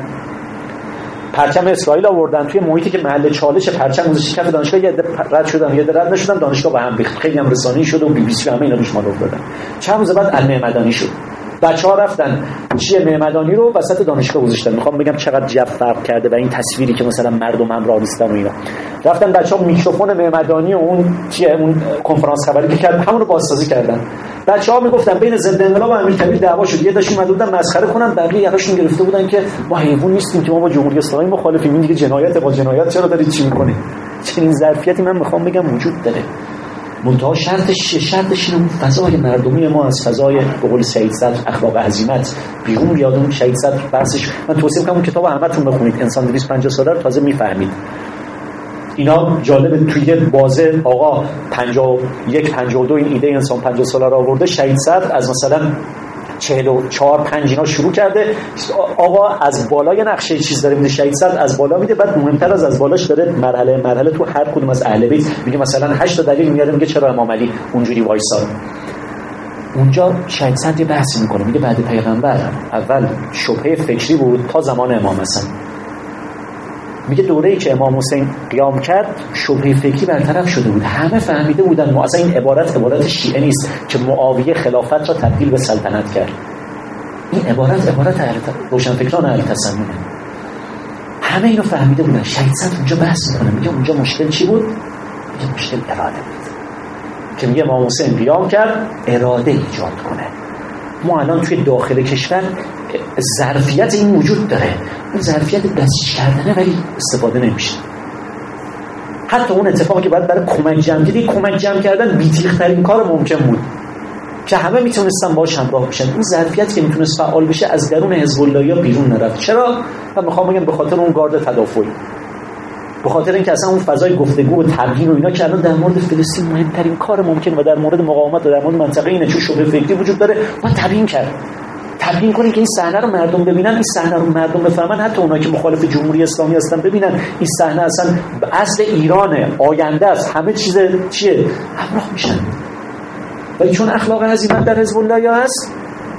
پرچم اسرائیل آوردن توی محیطی که محل چالش پرچم گذاشته کف دانشگاه، یه رد شدن یه رد نشدن، دانشگاه به هم ریخت. خیلی هم رسانه‌ای شد و BBC همه اینا روش مانور دادن. چند روز بعد علمه مدنی شد. بچه‌ها رفتن چیه معمدانی رو وسط دانشگاه گذاشتن. میخوام بگم چقدر جو فرق کرده و این تصویری که مثلا مردم همراه نیستن و اینا. رفتن بچه‌ها میکروفون معمدانی و اون چیه اون کنفرانس خبری که کرد همون رو بازسازی کردن. بچه‌ها میگفتن بین ضد انقلاب و امیرکبیر دعوا شد، یه داشتن اومده بودن مسخره کنن، بقیه یقشون گرفته بودن که ما حیوان نیستیم که ما با جمهوری اسلامی مخالفیم، این دیگه جنایت، با جنایت چرا دارید چی میکنید. چنین ظرفیتی من میخوام بگم وجود داره. منتها شرطش اینه فضای مردمی ما از فضای به قول شهید صدر اخلاق هزیمت بیرون بیاد. اون شهید صدر بحثش من توصیه می‌کنم اون کتابو همتون بخونید، انسان 250 ساله رو تازه میفهمید. اینا جالب توی بازه آقا 51 52 این ایده انسان 50 ساله را آورده. شهید صدر از مثلا 44 5 اینا شروع کرده. آقا از بالای نقشه چیز داره میده، شهید صدر از بالا میده، بعد مهمتر از بالاش داره مرحله تو هر کدوم از اهل بیت میگه مثلا 8 تا دلیل میاره، میگه چرا امام علی اونجوری وایساد. اونجا شهید صدر بحثی میکنه، میگه بعد پیغمبر اول شبهه فکری بود تا زمان امام حسن، میگه دوره‌ای که امام حسین قیام کرد شبهه فکری برطرف شده بود، همه فهمیده بودن اصلا این عبارت شیعه نیست که معاویه خلافت را تبدیل به سلطنت کرد. این عبارت روشنفکران اهل تسننه، همه اینو فهمیده بودن. شهید صدر اونجا بحث میکنه، میگه اونجا مشکل چی بود؟ میگه مشکل اراده بود، که میگه امام حسین قیام کرد اراده ایجاد کنه. ما الان توی داخل کشور ظرفیت این وجود داره، این ظرفیت دستش کردنه ولی استفاده نمیشه. حتی اون اتفاقی که باید برای کمک جمع کردن بی‌تیغ‌ترین کار ممکن بود که همه میتونستن باهاش همراه بشن. این ظرفیت که میتونست فعال بشه از درون حزب اللهیا بیرون نرفت. چرا؟ من میخوام بگم به خاطر اون گارد تدافعی، به خاطر اینکه اصلا اون فضای گفتگو و تبیین و اینا که الان در مورد فلسطین مهمترین کار ممکن و در مورد مقاومت و در مورد منطقه اینه چون شبهه فکری وجود داره، ما تبیین کنیم که این صحنه رو مردم ببینن، این صحنه رو مردم بفهمن، حتی اونایی که مخالف جمهوری اسلامی هستن ببینن این صحنه اصلا اصل ایرانه، آینده است، همه چیز چیه همراه میشن. ولی چون اخلاق هزیمت در حزب الله هست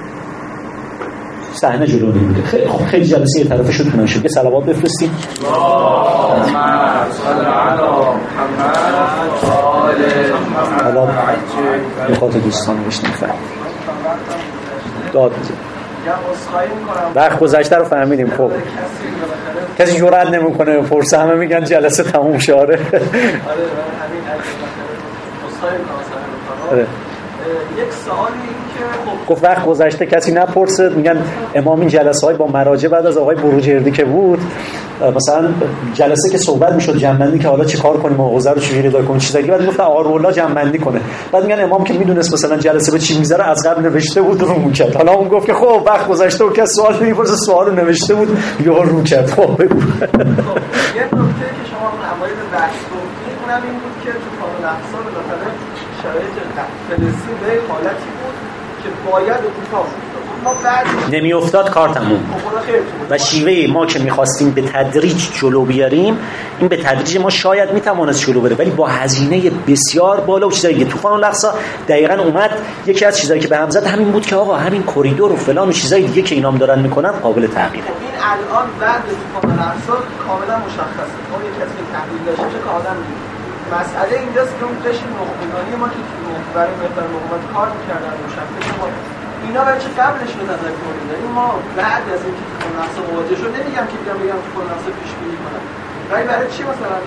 صحنه جلو نمیره. خیلی جلسه یه طرفش رو شد که صلوات بفرستیم. حالا میخواد دوستان بشنیم داد وقت گذشته رو فهمیدیم. خب کسی جرئت نمیکنه فرصه، همه میگن جلسه تموم شه. آره یک سوالی این که گفت وقت گذشته کسی نپرسه، میگن امام این جلسه های با مراجع بعد از آقای بروجردی که بود، مثلا جلسه که صحبت میشد جمع‌بندی که حالا چیکار کنیم و حوزه رو چجوری اداره کنیم چیزایی، بعد گفت آرولا جمع‌بندی کنه. بعد میگن امام که میدونست مثلا جلسه به چی میذاره از قبل نوشته بود رو میکرد. حالا اون گفت که خب وقت گذشته و کسی سوال نمیپرسه، سوالو نوشته بود یا رو کرد. خب بگو. یه نکته که شما اوایل بحث گفتید اونم این بود که تو کانون اقصا بالاخره شرایط فلسطین به حالتی بود که باید اتفاق بیفته، ما بعد نمی افتاد کار تموم. و شیوه ما که می‌خواستیم به تدریج جلو بیاریم، این به تدریج ما شاید میتوانست جلو بره ولی با هزینه بسیار بالا و چیزایی که طوفان الاقصی دقیقاً اومد. یکی از چیزایی که به هم زد همین بود که آقا همین کریدور و فلان و چیزای دیگه که اینام دارن میکنن قابل تغییره. این الان بعد طوفان الاقصی کاملا مشخصه. ما یک کسی تحلیل داشته که آدم مسئله اینجاست که اون قشر نخبگانی ما که برای مقدار مقاومت کار می‌کردن مشخصه ما اینا بچه قبلش رو تذکر می‌دن. یعنی ما بعد از اینکه طوفان الاقصی مواجه شد، نمیگم که بگم طوفان الاقصی پیش بینی کنم، ولی برای چی مثلا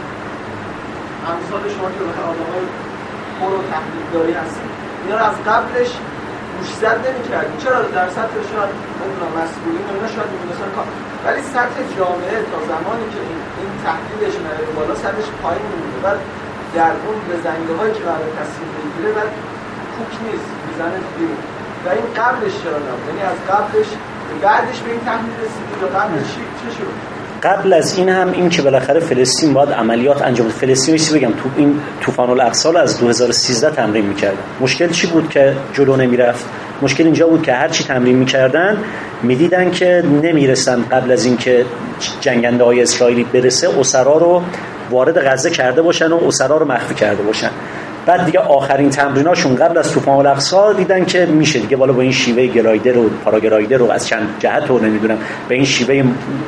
امثال شما که به آدمای پر و تحلیل‌داری هستن اینا رو از قبلش گوشزد نمی‌کردیم؟ چرا در سطح شاید نمی‌دونم مسئولین اینا شاید می‌دونستن کار، ولی سطح جامعه تا زمانی که این تحلیلش نره بالا سطحش پایین می‌مونه. بعد در اون به زنگه‌هایی که قرار تصمیم بگیره بعد کوک نیست میزنه بیرون. و این قبلش چرا نبود؟ یعنی از قبلش بعدش به این تحلیل رسیدید یا قبلش چه شد؟ قبل از این هم این که بالاخره فلسطین باید عملیات انجام بده. فلسطین چی بگم تو این طوفان الاقصی از 2013 تمرین می‌کردن. مشکل چی بود که جلو نمیرفت؟ مشکل اینجا بود که هر چی تمرین می‌کردن می‌دیدن که نمیرسن قبل از اینکه جنگنده‌های اسرائیلی برسه اسرا رو وارد غزه کرده باشن و اسرا رو مخفی کرده باشن. بعد دیگه آخرین تمریناشون قبل از طوفان الاقصی دیدن که میشه دیگه بالا با این شیوه گرایدر و پاراگرایدر رو از چند جهت رو نمیدونم به این شیوه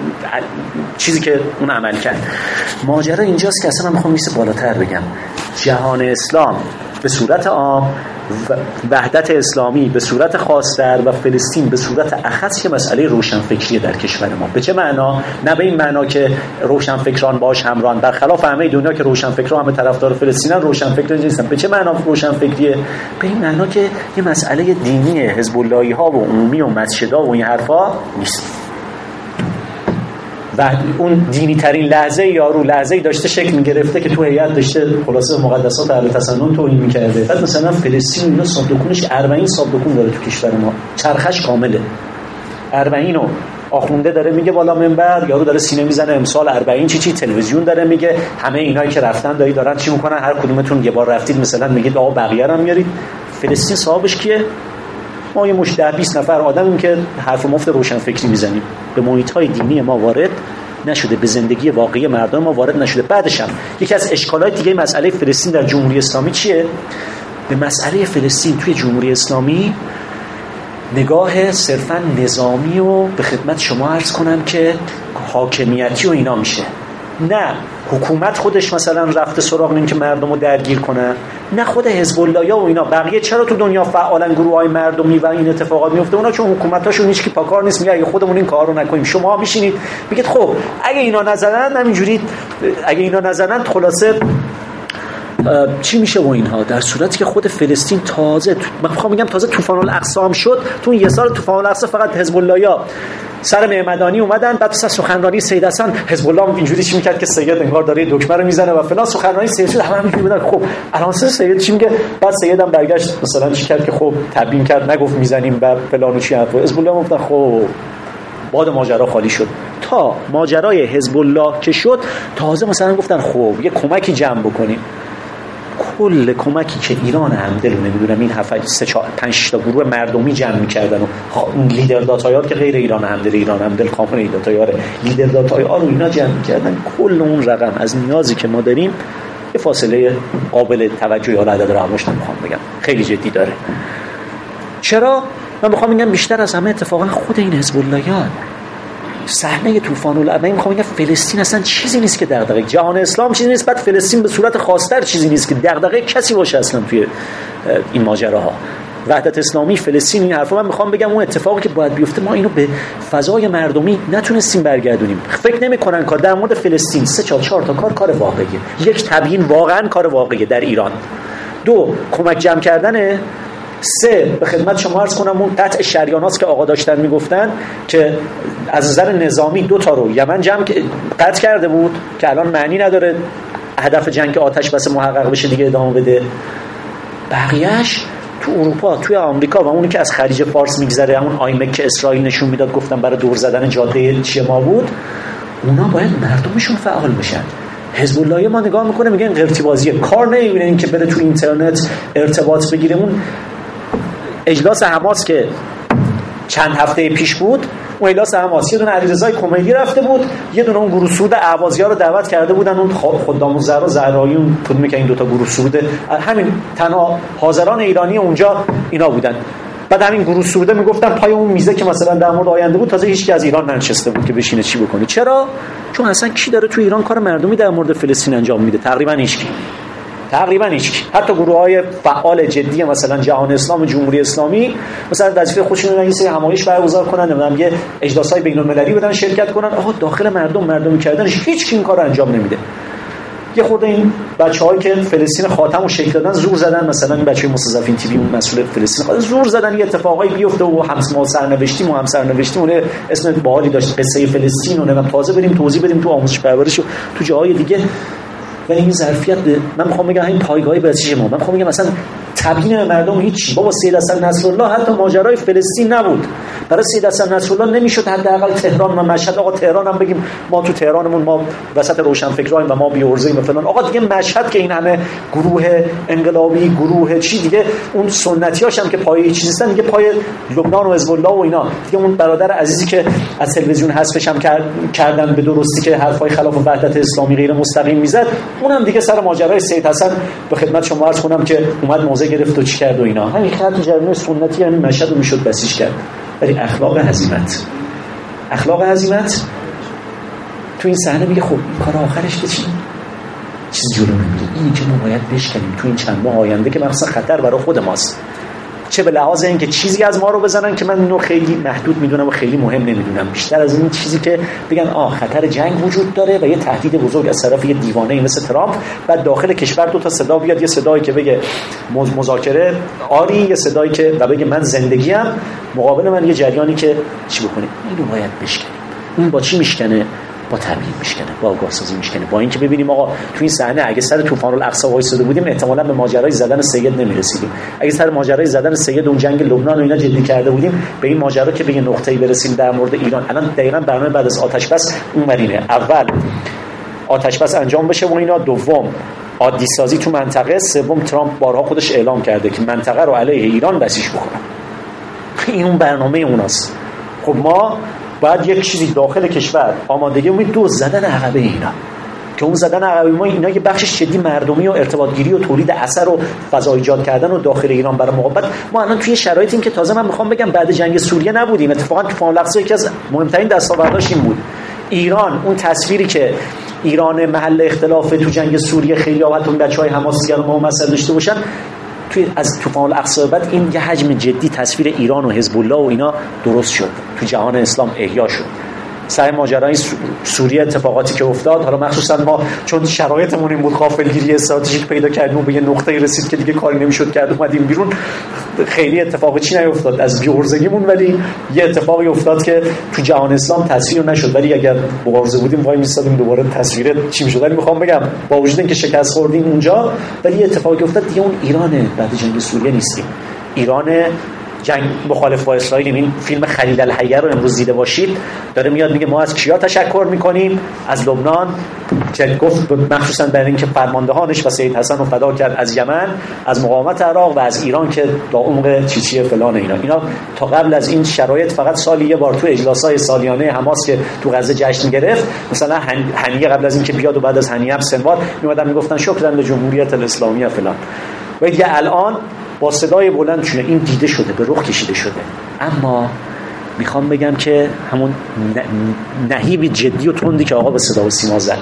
چیزی که اون عمل کرد. ماجرا اینجاست که اصلا من میخوام نیست بالاتر بگم جهان اسلام به صورت عام، وحدت اسلامی به صورت خاص‌تر و فلسطین به صورت اخص که مسئله روشنفکری در کشور ما. به چه معنا؟ نه به این معنا که روشنفکران باش همراهن، برخلاف همه دنیا که روشنفکران همه طرفدار فلسطینن، روشنفکر نیستن. به چه معنا روشنفکریه؟ به این معنا که یه مسئله دینی حزب اللهی ها و عمومی و مسجدها و این حرفا نیست. و اون دینی ترین لحظه یارو لحظه‌ای داشته شکل می‌گرفته که تو هیئت داشته خلاصه مقدسات اهل تسنن توهین می‌کرده. بعد مثلا فلسطین اینا صابدکونش 40 صابدکون داره تو کشور ما، چرخش کامله. 40 آخونده داره میگه بالا منبر، یارو داره سینه میزنه امسال 40 چی تلویزیون داره میگه، همه اینایی که رفتن دارن چی میکنن، هر کدومتون یه بار رفتید مثلا میگید آقا بقیه رو میارید. فلسطین صاحبش کیه؟ ما یه مش 10-20 نفر آدمیم که حرف مفت روشن فکری میزنیم. به محیط‌های دینی ما وارد نشده، به زندگی واقعی مردم ما وارد نشده. بعدش هم یکی از اشکالات دیگه مسئله فلسطین در جمهوری اسلامی چیه؟ به مسئله فلسطین توی جمهوری اسلامی نگاه صرفا نظامی و به خدمت شما عرض کنم که حاکمیتی و اینا میشه. نه حکومت خودش مثلا رفته سراغ این که مردم رو درگیر کنه، نه خود حزب الله و اینا. بقیه چرا تو دنیا فعالن گروه‌های مردمی و این اتفاقات میفته؟ اونا چون حکومتاشون هیچ کی پاکار نیست، میگه اگه خودمون این کارو نکنیم شما میشینید میگید خب اگه اینا نزنن همینجوری، اگه اینا نزنن خلاصه چی میشه و اینها. در صورتی که خود فلسطین تازه من میخوام بگم تازه طوفان الاقصی هم شد. تو یه سال طوفان الاقصی فقط حزب الله سر معمدانی اومدن، بعد سخنرانی سید حسن حزب الله اینجوری چی میکرد که سید انگار داره دکمه رو میزنه و فلان. سخنرانی سید شد همه اینجوری بودن خب الان سید چی میگه؟ بعد سید هم برگشت مثلا چی کرد که خب تبیین کرد، نگفت میزنیم و فلان و چی حرفا. حزب الله گفتن خب بعد ماجرا خالی شد. تا ماجرای حزب الله که شد تازه مثلا گفتن خب یه کمکی جمع بکنیم. کل کمکی که ایران همدل نمیدونم این 7-5 تا گروه مردمی جمع می‌کردن و لیدر داتایار که غیر ایران همدل کامل لیدر داتایار، لیدر داتایار رو اینا جمع می‌کردن، کل اون رقم از نیازی که ما داریم یه فاصله قابل توجهی، حالا عدد رقمش نمیخوام بگم، خیلی جدی داره. چرا؟ من میخوام بگم بیشتر از همه اتفاقا خود این حزب اللهیان صحنه طوفان الاعمى. میخوام بگم فلسطین اصلا چیزی نیست که دغدغه جهان اسلام چیزی نیست، بعد فلسطین به صورت خاص‌تر چیزی نیست که دغدغه کسی باشه اصلا توی این ماجراها. وحدت اسلامی، فلسطین، این حرفا من میخوام بگم اون اتفاقی که باید بیفته ما اینو به فضای مردمی نتونستیم برگردونیم. فکر نمی‌کنن کار در مورد فلسطین 3-4 تا کار واقعیه. یک تبیین واقعا کار واقعیه در ایران. 2 کمک جمع کردنه. 3 به خدمت شما عرض کنم اون قطع شریانات که آقا داشتن میگفتن که از نظر نظامی 2 تا رو یمن قطع کرده بود که الان معنی نداره هدف جنگ آتش بس محقق بشه دیگه ادامه بده. بقیه‌اش تو اروپا، توی آمریکا و اونی که از خلیج فارس میگذره، همون آیمک که اسرائیل نشون میداد گفتم برای دور زدن جاده چیه ما بود، اونا باید مردمشون فعال بشن. حزب الله ما نگاه میکنه میگه این قرتی بازیه، کار نمیبینه این که بره تو اینترنت ارتباط بگیره. اون اجلاس حماس که چند هفته پیش بود، اون اجلاس حماس یه دونه علیرضای کمیلی رفته بود، یه دونه اون گروه سعود اهوازی‌ها رو دعوت کرده بودن، اون خدام الزهرا زهرایی، اون کدومی که این دوتا گروه سعود، همین تنها حاضران ایرانی اونجا اینا بودن. بعد همین گروه سعوده میگفتن پای اون میزه که مثلا در مورد آینده بود تازه هیچ کی از ایران ننشسته بود که بشینه چی بکنه. چرا؟ چون اصلا کی داره تو ایران کار مردمی در مورد فلسطین انجام میده؟ تقریبا هیچکی. حتی گروه‌های فعال جدی مثلا جهان اسلام و جمهوری اسلامی مثلا وظیفه خودشون رو یه سری همایش برگزار کنن، نمیدونم یه اجلاس‌های بین‌المللی بدن شرکت کنن، آها داخل مردمی کردنش هیچ کی این کارو انجام نمیده. یه خورده این بچه‌هایی که فلسطین خاتمو شکل دادن زور زدن، مثلا این بچه‌های مستضعفین تیوی اون مسئول فلسطین خاطر زور زدن یه اتفاقایی بیفته و ما سرنوشتیم اون اسم باحالی داشت قصه فلسطین و نمیدونم تازه بریم توضیح بدیم تو آموزش پرورش و تو جاهای دیگه. ولی این ظرفیت من میخوام بگم این پایگاهی بسیج ما، من میخوام بگم مثلا تبیین مردم هیچ. بابا سید حسن نصرالله حتی ماجرای فلسطین نبود، برای سید حسن نصرالله نمیشد حداقل تهران و مشهد، آقا تهران هم بگیم ما تو تهرانمون ما وسط روشنفکراییم و ما بی‌عرضه‌ایم و فلان، آقا دیگه مشهد که این همه گروه انقلابی گروه چی دیگه اون سنتیاش هم که پای چیزی دیگه پای لبنان و حزب الله و اینا دیگه، اون برادر عزیزی که از تلویزیون حذفش هم کردن به درستی که حرفای خلاف وحدت اسلامی غیر مستقیم میزد، اونم دیگه سر ماجرای سید حسن به خدمت شما عرض کنم که اومد موضع گرفت و چی کرد و اینا. همین خط جریان سنتی همین مشهد رو میشد بسیج کرد. ولی اخلاق هزیمت تو این صحنه میگه خب این کار آخرش چی؟ چیز جلو نمیره. اینی که ما باید بشکنیم تو این چند ماه آینده که مثلا خطر برای خود ماست، چه به لحاظ اینکه چیزی از ما رو بزنن که من اینو خیلی محدود میدونم و خیلی مهم نمیدونم، بیشتر از این چیزی که بگن خطر جنگ وجود داره و یه تهدید بزرگ از طرف یه دیوانه‌ای مثل ترامپ، بعد داخل کشور 2 تا صدا بیاد، یه صدایی که بگه مذاکره آری، یه صدایی که و بگه من زندگیم، مقابل من یه جریانی که چی بکنه. اینو باید بشکنیم. این با چی میشکنه؟ با تبیین میشکنه، با آگاه سازی میشکنه. با اینکه ببینیم آقا تو این صحنه اگه سر طوفان الاقصی وایساده بودیم احتمالاً به ماجرای زدن سید نمیرسیدیم. اگه سر ماجرای زدن سید اون جنگ لبنان و اینا جدی کرده بودیم به این ماجرا که به یه نقطه‌ای برسیم در مورد ایران. الان دقیقاً برنامه بعد از آتش بس اون مرینه. اول آتش بس انجام بشه و اینا، دوم عادی سازی تو منطقه، سوم ترامپ بارها خودش اعلام کرده که منطقه رو علیه ایران بسیج بکنه. این اون برنامه اوناست. خب ما باید یک چیزی داخل کشور آمادگی امید دو زدن عقبه اینا، که اون زدن عقبه ما اینا یه بخش جدی مردمی و ارتباط گیری و تولید اثر و فضا ایجاد کردن و داخل ایران برای مقاومت. ما الان توی شرایطیم که تازه من میخوام بگم بعد جنگ سوریه نبودیم. اتفاقا طوفان الاقصی یکی از مهمترین دستاورداش این بود. ایران اون تصویری که ایران محل اختلاف تو جنگ سوریه خیلی حتی بچهای حماس دیگر ما مسئله داشته باشن، توی از طوفان الاقصی بعد این یه حجم جدی تصویر ایران و حزب الله و اینا درست شد، تو جهان اسلام احیا شد. سر ماجرای سوریه اتفاقاتی که افتاد، حالا مخصوصا ما چون شرایطمون این بود غافلگیری استراتژیک پیدا کردیم و به یه نقطه‌ای رسید که دیگه کاری نمیشد کرد، اومدیم بیرون، خیلی اتفاقی چی نیفتاد از بی‌عرضگیمون، ولی یه اتفاقی افتاد که تو جهان اسلام تصویر نشد. ولی اگر مبارزه بودیم وای میستادیم دوباره تصویر چی میشد. ولی میخوام بگم با وجود اینکه شکست خوردیم اونجا، ولی یه اتفاقی افتاد دیگه. اون ایرانه بعد جنگ سوریه نیستیم. ایران جنگ مخالف با اسرائیل. این فیلم خلیل الحیه رو امروز دیده باشید، داره میاد میگه ما از کیا تشکر میکنیم؟ از لبنان که گفت مخصوصا برای اینکه فرماندهانش و سید حسن رو فدا کرد، از یمن، از مقاومت عراق و از ایران که با عمق چیچیه فلان اینا تا قبل از این شرایط فقط سالی یه بار تو اجلاس‌های سالیانه حماس که تو غزه جشن گرفت، مثلا هنیه قبل از اینکه بیاد و بعد از هنیه هم سنوار میومدن میگفتن شکرا به جمهوریت الاسلامی فلان. و دیگه الان با صدای بلند شونه این دیده شده، به رخ کشیده شده. اما میخوام بگم که همون نهیب جدی و تندی که آقا به صدا و سیما زد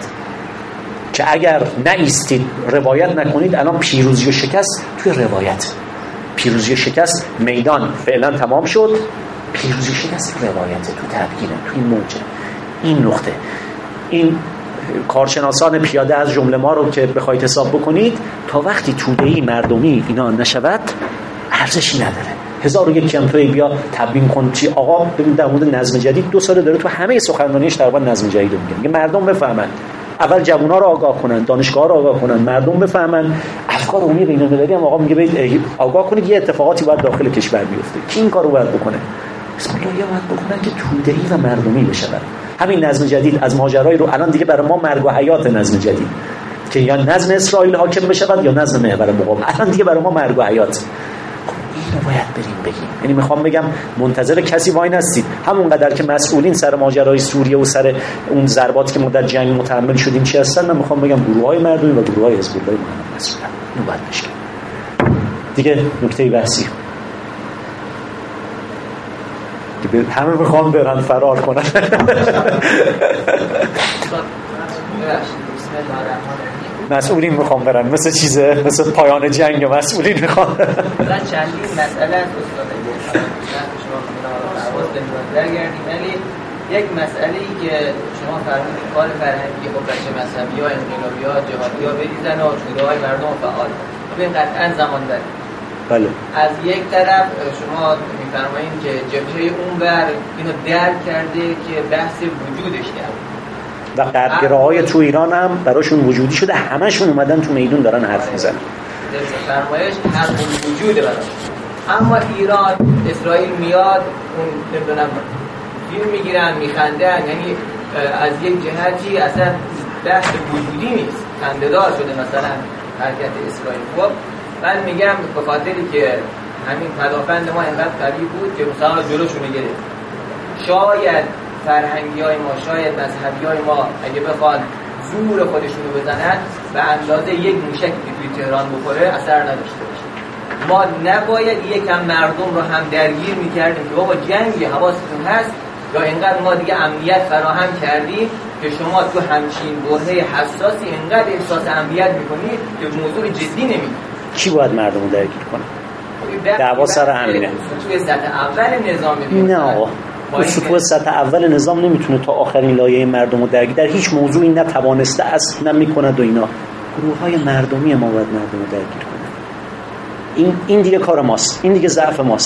که اگر نایستید روایت نکنید، الان پیروزی و شکست توی روایت، پیروزی و شکست میدان فعلا تمام شد، پیروزی و شکست روایت تو تبیینه، تو این موجه، این نقطه. این کارشناسان پیاده از جمله ما رو که بخواید حساب بکنید، تا وقتی توده‌ای مردمی اینا نشود ارزشی نداره. 1001 کم توی بیا تبیین کن چی. آقا ببین در مورد نظم جدید 2 سال داره تو همه سخنرانیش تقریبا نظم جدید رو میگه، مردم بفهمن، اول جوونا رو آگاه کنن، دانشگاه رو آگاه کنن، مردم بفهمن. افکار عمومی بین‌المللی هم آقا میگه برید آگاه کنید، یه اتفاقاتی باید داخل کشور بیفته. کی این کارو باید بکنه؟ بسم الله باید بکنن که توده‌ای و مردمی بشه. همین نظم جدید از ماجرای رو الان دیگه برای ما مرگ و حیات نظم جدید که یا نظم اسرائیل حاکم بشه یا نظم محور مقاومت، الان دیگه برای ما مرگ و حیات. اینو باید بریم بگیم. یعنی میخوام بگم منتظر کسی وای نستید. همونقدر که مسئولین سر ماجرای سوریه و سر اون ضرباتی که ما در جنگ متحمل شدیم چی هستن، من میخوام بگم گروه‌های مردمی و گروه‌های حزب الله محمد مسئولن. اینو باید بشیم. دیگه نکته بحثی همه میخوان برن فرار کنن. مسئولین میخوان برن، مثل چیزه، مثل پایان جنگ مسئولین میخوان. من چندین مسئله از استاد شما درگردیم، ولی یک مسئله ای که شما فرمودید کار فرهنگی و بچه مذهبی ها، انقلابی ها، جهادی ها بریزن و توده های مردم فعال ببین قطعا زمان داره. بله. از یک طرف شما میفرمایید که جبهه اونور اینو درک کرده که بحث وجودش کرده و غربگراهای تو ایران هم براشون وجودی شده، همشون اومدن تو میدون دارن حرف میزنن. فرمایش حق وجوده براشون. اما ایران، اسرائیل میاد اون نمیدونم فیلم میگیرن میخندن، یعنی از یک جهتی اصلا بحث وجودی نیست، خنده‌دار شده مثلا حرکت اسرائیل. خب من میگم به خاطری که همین پدافند ما اینقدر قوی بود که مثلا جلوشون گرفت. شاید فرهنگی‌های ما، شاید مذهبی‌های ما اگه بخوان زور خودشونو بزنن به اندازه یک موشکی که توی تهران بخوره اثر نداشته باشه. ما نباید یکم مردم رو هم درگیر می‌کردیم که بابا جنگی حواستون هست، یا اینقدر ما دیگه امنیت فراهم کردیم که شما تو همچین برهه حساسی اینقدر احساس امنیت می‌کنید که موضوع جدی نمی‌گیرید. کی باید مردم رو درگیر کنه؟ دعوا سر همینه. توی سطح اول نظام نه آقا، تو سطح اول نظام نمیتونه تا آخرین لایه مردم رو درگیر، در هیچ موضوعی نتوانسته است، نمی‌کند و اینا. گروه‌های مردمی ما باید مردم رو درگیر کنن. این دیگه کار ماست، این دیگه ضعف ماست.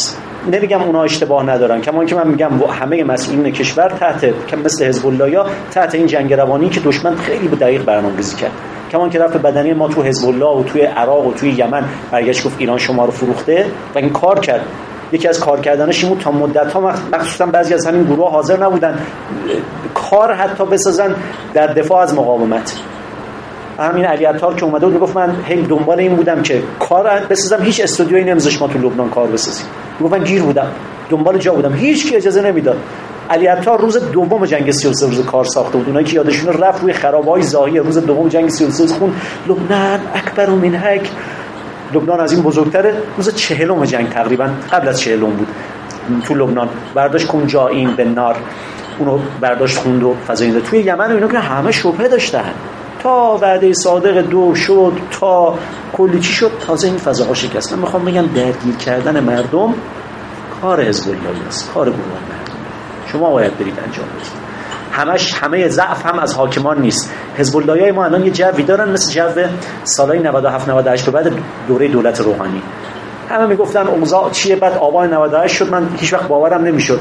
نمیگم اونا اشتباه ندارن، کما که من میگم همه مسئولین کشور تحت که مثل حزب الله یا تحت این جنگ روانی که دشمن خیلی دقیق برنامه‌ریزی کرد، کما که رفت بدنی ما تو حزب الله و توی عراق و توی یمن برگشت گفت ایران شما رو فروخته و این کار کرد. یکی از کار کردنش این بود تا مدت‌ها مخصوصا بعضی از همین گروه حاضر نبودن کار حتی بسازن در دفاع از مقاومت. همین علی عطار که اومده بود گفت من هی دنبال این بودم که کار بسازم، هیچ استودیویی نمیذاشت ما تو لبنان کار بسازیم. گفت من گیر بودم، دنبال جا بودم، هیچ کی اجازه نمیداد. علی عطار روز دوم جنگ 33 روز کار ساخته بود. اونایی که یادشون رفت روی خرابه‌های زاهیه روز دوم جنگ 33 خون لبنان اکبر من هک، لبنان از این بزرگتره. روز 40 جنگ تقریبا قبل از 40 بود تو لبنان برداشت کن جایین به نار، اونو برداشت خوند و فضایی توی یمن و اینا که همه شبهه داشتن تا وعده صادق دو شد تا کلی چی شد تازه این فضاها شکست. من میخوام بگم درگیر کردن مردم کار حزب الله است، کار گروه مردم. شما باید برید انجام بدید. همه ضعف هم از حاکمان نیست. حزب الله‌های ما الان یه جوی دارن مثل جو سالهای 97 98 بعد دوره دولت روحانی. همه میگفتن اوضاع چیه، بعد آبان 98 شد. من هیچ وقت باورم نمیشد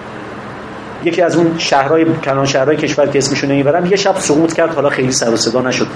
یکی از اون شهرهای کلان شهرهای کشور که اسمشو نمیبرم یه شب سقوط کرد، حالا خیلی سر و صدا نشد،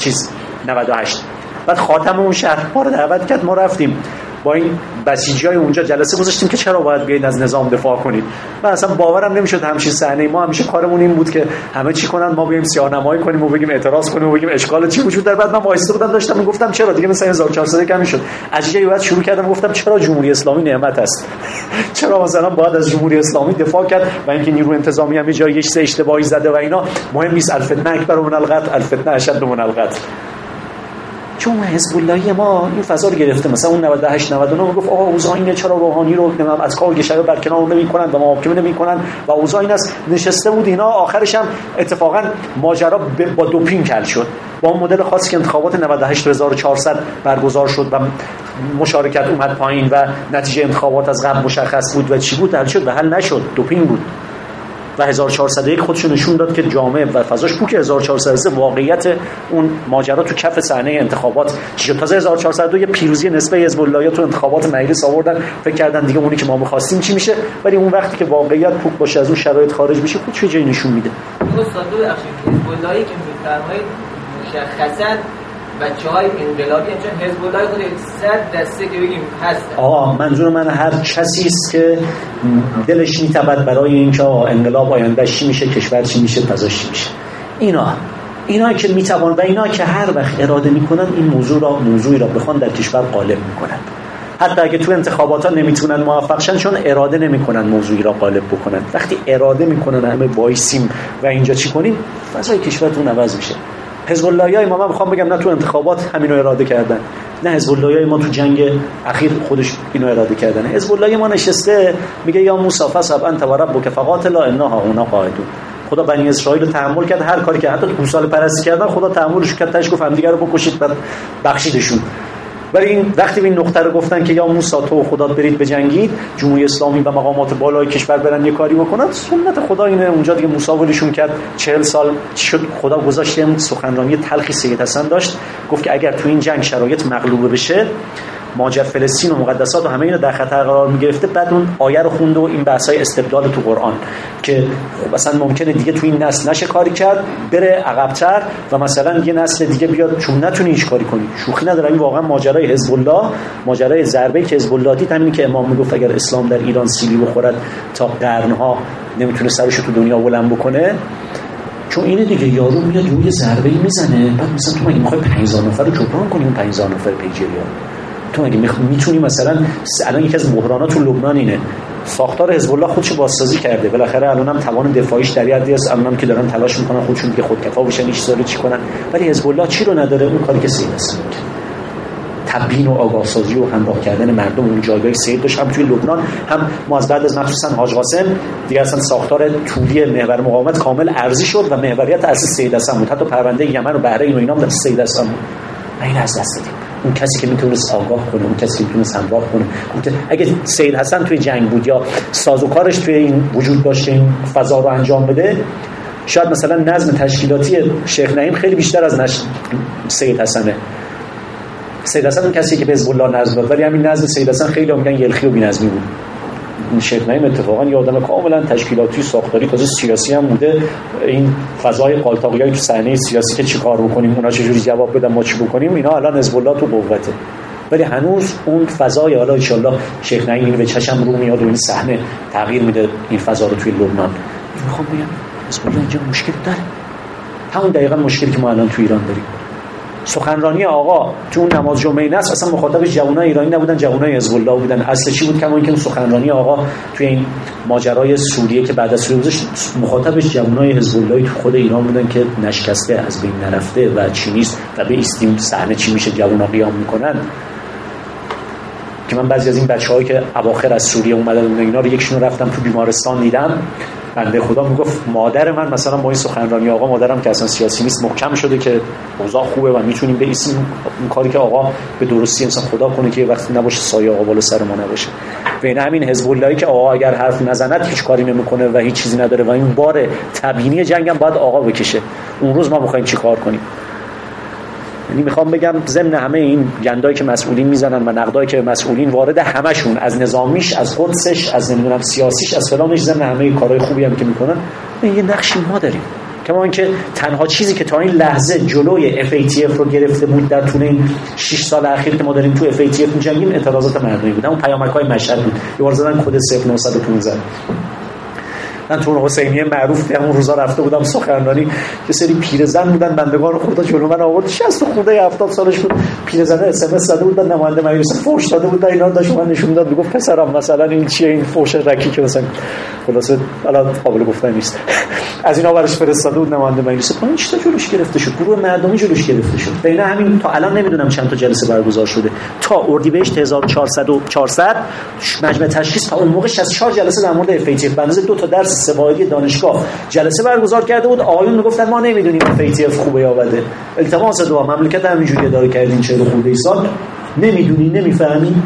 98 بعد خاتم اون شهر ما رو دعوت کرد، ما رفتیم با این بسیجیای اونجا جلسه گذاشتیم که چرا باید بیاید از نظام دفاع کنید. من اصلا باورم نمیشد همین صحنه. ما همیشه کارمون این بود که همه چی کنن ما بیایم سیاه‌نمایی کنیم و بگیم اعتراض کنیم و بگیم اشکال چی وجود داره. بعد من وایساده بودم داشتم میگفتم چرا دیگه مثلا 1400 کمی شد. از جایی بعد شروع کردم گفتم چرا جمهوری اسلامی نعمت است، چرا مثلا باید از جمهوری اسلامی دفاع کرد و اینکه نیروی انتظامی هم جای یه اشتباهی زده و اینا مهم نیست. الفتنه اکبر من القتل، الفتنه اشد من القتل. چون حزب اللهی ما این فضا رو گرفته. مثلا اون 98 99 میگفت آقا اوضاع اینه، چرا روحانی رو از کار گشایه برکنار نمی‌کنن و محاکمه نمی‌کنن و اوضاع این است. نشسته بود اینا، آخرش هم اتفاقا ماجرا با دوپینگ حل شد، با اون مدل خاصی که انتخابات 98 1400 برگزار شد و مشارکت اومد پایین و نتیجه انتخابات از قبل مشخص بود و چی بود حل شد و حل نشد، دوپینگ بود. و 1401 خودشون نشون داد که جامعه و فضاش پوک 1403 واقعیت اون ماجرا تو کف صحنه انتخابات چی شد. تازه 1402 یه پیروزی نسبی حزب الله تو انتخابات مجلس آوردن، فکر کردن دیگه اونی که ما می‌خواستیم چی میشه، ولی اون وقتی که واقعیت پوک باشه از اون شرایط خارج میشه خود چه جایی نشون میده. استاد حزب اللهی که میفرمایید مشخصاً بچه‌های انقلابی چون حزب الله خود 100 دسته که بگیم هست. منظور من هر کسی است که دلش میتابد برای اینکه انقلاب آینده چی میشه، کشور چی میشه، فضاش چی میشه. اینا که میتوان و اینا که هر وقت اراده میکنن این موضوعی را بخوان در کشور غالب میکنن. حتی اگه تو انتخابات ها نمیتونن موفق شن چون اراده نمیکنن موضوعی را غالب بکنن. وقتی اراده میکنن همه وایسیم و اینجا چی کنیم، فضای کشورتون عوض میشه. حزب اللهی ما من میخوام بگم نه تو انتخابات همینو اراده کردن، نه حزب اللهی ما تو جنگ اخیر خودش اینو اراده کردن. حزب اللهی ما نشسته میگه یا موسی فصب انت و ربک فقاتلا انا هاهنا قاعدون. خدا بنی اسرائیل رو تحمل کرد، هر کاری که حتی گوساله پرستی کردن خدا تحملش کرد، تاش گفت همدیگه رو بکشید بعد بخشیدشون. ولی این وقتی این نقطه رو گفتن که یا موسی تو خدا برید بجنگید، جمهوری اسلامی و مقامات بالای کشور برن یه کاری بکنن، سنت خدا اینه. اونجا دیگه موسی ولشون کرد. 40 سال شد خدا گذاشت. این سخنرانی تلخی سید حسن داشت، گفت که اگر تو این جنگ شرایط مغلوبه بشه ماجرا فلسطین و مقدسات و همه اینا در خطر قرار میگرفته. بعد اون آیه رو خوند و این بحثای استبداد تو قرآن که مثلا ممکنه دیگه تو این نسل نشه کاری کرد، بره عقب‌تر و مثلا یه نسل دیگه بیاد چون نتونی هیچ کاری کنی. شوخی نداره. این واقعا ماجرای حزب الله، ماجرای ضربه‌ای که حزب الله دید همین که امام میگفت اگر اسلام در ایران سیلی بخورد تا قرن‌ها نمیتونه سرش تو دنیا بلند بکنه. چون اینه دیگه، یارو میاد یه ضربه‌ای میزنه بعد مثلا تو مگه می‌خوای 5000 نفر رو جبران کنی؟ اون 5000 نفر پیجریان تو مگه میتونی مثلا الان یکی از بحرانات تو لبنان اینه، ساختار حزب الله خودش بازسازی کرده، بالاخره الانم توان دفاعیش در حدی است، الانم که دارن تلاش میکنن خودشون دیگه خودکفا بشن ایش داره چی کنن، ولی حزب الله چی رو نداره؟ اون کاری که سید است، تبیین و آگاه سازی و همراه کردن مردم. اون جایگاه سید داشت هم توی لبنان، هم ما از بعد از مخصوصا حاج قاسم دیگه اصلا ساختار طولی محور مقاومت کامل ارضی شد و محوریت اصلی سید حسن بود. حتی پرونده یمن و بحرین و اینا هم سید حسن بود. این از دست دادیم. اون کسی که میتونست آگاه کنه، اون کسی که میتونست همراه کنه. اگه سید حسن توی جنگ بود یا سازوکارش توی این وجود داشته این فضا رو انجام بده، شاید مثلا نظم تشکیلاتی شیخ نعیم خیلی بیشتر از سید حسنه. سید حسن اون کسی که به حزب الله نظم داد، ولی همین نظم سید حسن خیلی میگن یلخی و بی‌نظمی بود. شیخ نعیم اتفاقا یه آدم کاملا تشکیلاتی ساختاری تازه سیاسی هم بوده. این فضای قالتاقیای تو صحنه سیاسی که چیکار بکنیم، اونا چجوری جواب بدن، ما چی بکنیم، اینا الان حزب الله تو قوته. ولی هنوز اون فضای، حالا ان شاء الله شیخ نعیم اینو به چشم رو میاد و این صحنه تغییر میده این فضا رو توی لبنان. میخوام بگم حزب الله اینجا مشکل داره، همون دقیقاً مشکلی که ما الان تو ایران داریم. سخنرانی آقا تو اون نماز جمعه نصر اصلا مخاطبش جوانای ایرانی نبودن، جوانای حزب الله بودن. اصل چی بود؟ کما اینکه سخنرانی آقا توی این ماجرای سوریه که بعد از سوریه گذشت، مخاطبش جوانای حزب الله تو خود ایران بودن که نشکسته، از بین نرفته و چی نیست و به استیم صحنه چی میشه جوانا قیام میکنن. که من بعضی از این بچه‌هایی که اواخر از سوریه اومدن اینا رو یکشون رفتم تو بیمارستان دیدم، بنده خدا میگفت مادر من مثلا با این سخنرانی آقا، مادرم که اصلا سیاسی نیست، محکم شده که اوضاع خوبه و میتونیم به اسم این کاری که آقا به درستی انسان خدا کنه که وقتی نباشه سایه آقا بالا سر ما نباشه. بین همین حزب اللهی که آقا اگر حرف نزند هیچ کاری نمیکنه و هیچ چیزی نداره و این بار تبیینی جنگ هم باید آقا بکشه. اون روز ما میخوایم چیکار کنیم؟ یعنی میخوام بگم ضمن همه این گندایی که مسئولین میزنن و نقدایی که مسئولین وارد همشون، از نظامیش، از قدسش، از نمیدونم سیاسیش، از فلانش، ضمن همه کارهای خوبی هم که میکنن، یه نقشی ما داریم. کما اینکه تنها چیزی که تا این لحظه جلوی FATF رو گرفته بود در طول این 6 سال اخیر که ما داریم تو FATF می‌جنگیم، اعتراضات مردمی بود. اون پیامک‌های مشهد بود. یه بار زدن کد 0915. من تو حسینیه معروف همون روزا رفته بودم سخنرانی، یه سری پیرزن بودن بندگان خدا جلو من آورد، 60 خورده 70 سالش بود، پیرزن SMS زده بودن، نماینده مجلس فوش داده بود، اینا رو داشت من نشون داد، میگفت پسرم مثلا این چیه، این فوش رکی که مثلا خلاصه الان قابل گفتن نیست، از اینا برش فرستاده بود نماینده مجلس. این چطور جلوش گرفته شد؟ گروه مردمی جلوش گرفته شد. بین همین تا الان نمیدونم چند تا جلسه برگزار شده، تا اردیبهشت 1400 مجمع تشخیص تا اون موقع 64 جلسه در مورد FATF به اندازه 2 تا درس سوالی دانشگاه جلسه برگزار کرده بود. آقایون میگفتن ما نمیدونیم FATF خوبه یا بده، التماس دعا، مملکت همینجوری اداره کردین 40 خورده سال، نمیدونی، نمیفهمی.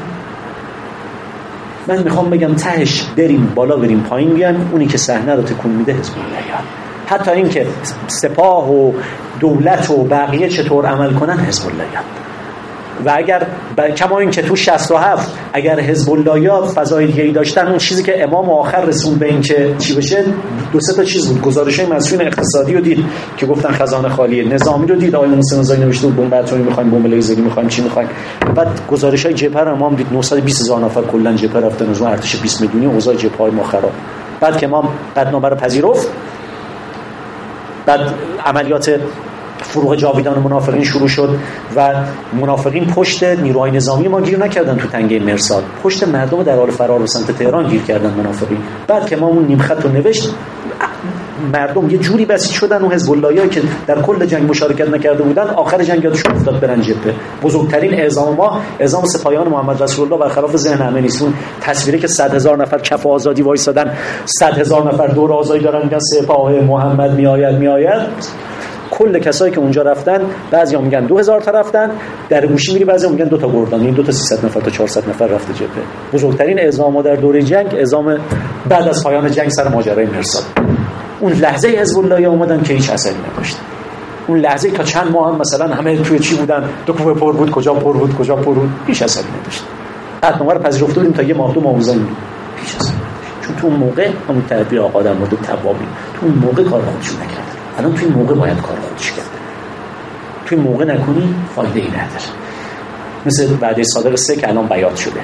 من میخوام بگم تهش بریم بالا بریم پایین بیایم، اونی که صحنه رو تکون میده حزب الله. حتی این که سپاه و دولت و بقیه چطور عمل کنن حزب الله. و اگر کما این که تو 67 اگر حزب الله فضای دیگه‌ای داشتن، اون چیزی که امام آخر رسون به این که چی بشه، 2-3 تا چیز بود. گزارش‌های مسئولین اقتصادی رو دید که گفتن خزانه خالیه، نظامی رو دید، آقای موسی نظامی نوشته بود بمب اتمی می‌خوایم، بمب لیزری می‌خوایم، چی می‌خوایم. بعد گزارش‌های جبهه رو امام دید 920,000 نفر کلا جبهه رفتن، از اون ارتش 20 میلیونی، اوضاع جبهه‌های ما خراب. بعد که امام قدنامه رو پذیرفت، بعد عملیات فروغ جاویدان منافقین شروع شد و منافقین پشت نیروهای نظامی ما گیر نکردن تو تنگه مرصاد، پشت مردم در حال فرار به سمت تهران گیر کردن منافقین. بعد که ما اون نیم خط رو نوشت، مردم یه جوری بسیج شدن و حزب اللهی که در کل جنگ مشارکت نکرده بودن آخر جنگ یادشون افتاد برن جبهه. بزرگترین اعزام ما اعزام سپاهیان محمد رسول الله برخلاف ذهن همه نیست. اون تصویری که 100,000 نفر کف آزادی وایسادن، 100,000 نفر دور آزادی دارن میگن سپاه محمد میآید، کل کسایی که اونجا رفتن بعضیا میگن 2000 تا رفتن، در گوشی میری بعضیا میگن 2 تا گردان، این 2 تا 300 نفر تا 400 نفر رفته جبهه. بزرگترین اعزام ما در دوره جنگ اعزام بعد از پایان جنگ سر ماجرای مرصاد. اون لحظه حزب الله اومدن که هیچ اثری نداشت. اون لحظه تا چند ماه هم مثلا همه توی چی بودن، دو کوه پر بود، کجا پر بود، هیچ اثری نداشت. بعد ما رو پذیرفته بودیم تا یه ماه 2 ماه بزنیم، هیچ اثری نداشت. چون تو اون موقع همون تعبیر آقا در مورد توابی، تو اون موقع کار خودشون نکردن. الان توی موقع باید کار خودش کرد. توی موقع نکنی فایده ای نداره. مثل وعده صادق 3 که الان بیات شده.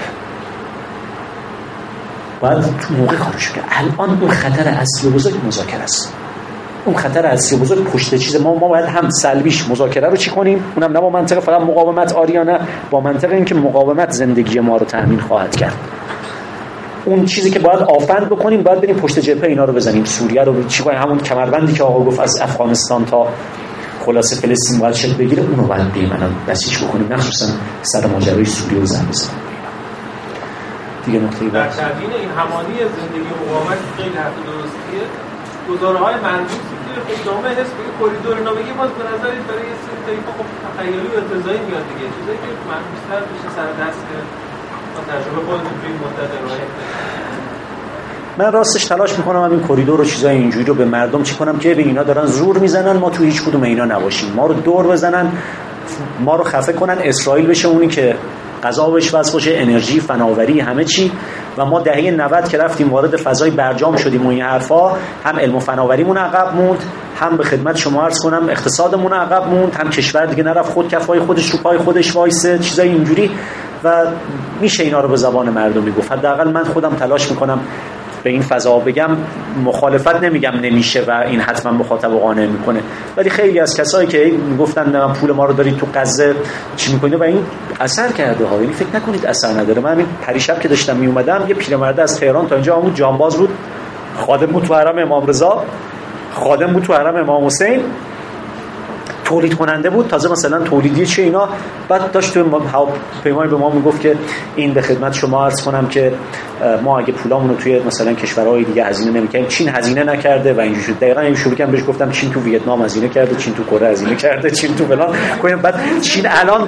باید تو موقع کارش کرد. الان اون خطر اصلی بزرگ مذاکره است. اون خطر اصلی بزرگ پشت چیز ما باید هم سلبیش مذاکره رو چی کنیم، اونم نه با منطق فقط مقاومت آریانه، با منطق این که مقاومت زندگی ما رو تامین خواهد کرد. اون چیزی که باید آفند بکنیم، باید بریم پشت جبهه اینا رو بزنیم، سوریه رو چی کنیم، همون کمربندی که آقا گفت از افغانستان تا خلاص فلسطین باید شکل بگیره، اونو باید بریم الان بسیج بکنیم، مخصوصا سر ماجرای سوریه و زمستان. دیگه نکته در تدوین این همانی زندگی مقاومت خیلی حرف درستیه. گزاره‌های مربوطی که ادامه حزب کریدور نامگی باز به نظر برای یه سری طریق خب تخیلی و ارتضایی میاد دیگه، چیزایی که مربوط‌تر بشه سر دست با تجربه خودتون توی این مدت ارائه. من راستش تلاش میکنم این کریدور و چیزای اینجوری رو به مردم چی کنم که به اینا دارن زور میزنن، ما تو هیچ کدوم اینا نباشیم، ما رو دور بزنن، ما رو خفه کنن، اسرائیل بشه اونی که غذا بهش وصل باشه، انرژی، فناوری، همه چی. و ما دهه 90 که رفتیم وارد فضای برجام شدیم و این حرفا، هم علم و فناوریمون عقب موند، هم به خدمت شما عرض کنم اقتصادمون عقب موند، هم کشور دیگه نرفت خود کفای خودش رو پای خودش وایسه، چیزای اینجوری. و میشه اینا رو به زبان مردمی گفت. حداقل من خودم تلاش میکنم به این فضا بگم. مخالفت نمیگم نمیشه و این حتما مخاطب قانع میکنه، ولی خیلی از کسایی که میگفتن پول ما رو دارید تو غزه چی میکنید و این اثر کرده ها. یعنی فکر نکنید اثر نداره. من همین پریشب که داشتم میومدم یه پیرمرد از تهران تا اینجا آمد، جانباز بود، خادم بود تو حرم امام رضا، خادم بود تو حرم امام حسین، تولید کننده بود، تازه مثلا تولیدی چه اینا. بعد داشت تو هواپیمای به ما میگفت که این به خدمت شما عرض کنم که ما اگه پولامون رو توی مثلا کشورهای دیگه هزینه نمی‌کنیم، چین هزینه نکرده و اینجوری شد. دقیقاً این شروع کردم بهش گفتم چین تو ویتنام هزینه کرده، چین تو کره هزینه کرده، چین تو فلان. بعد چین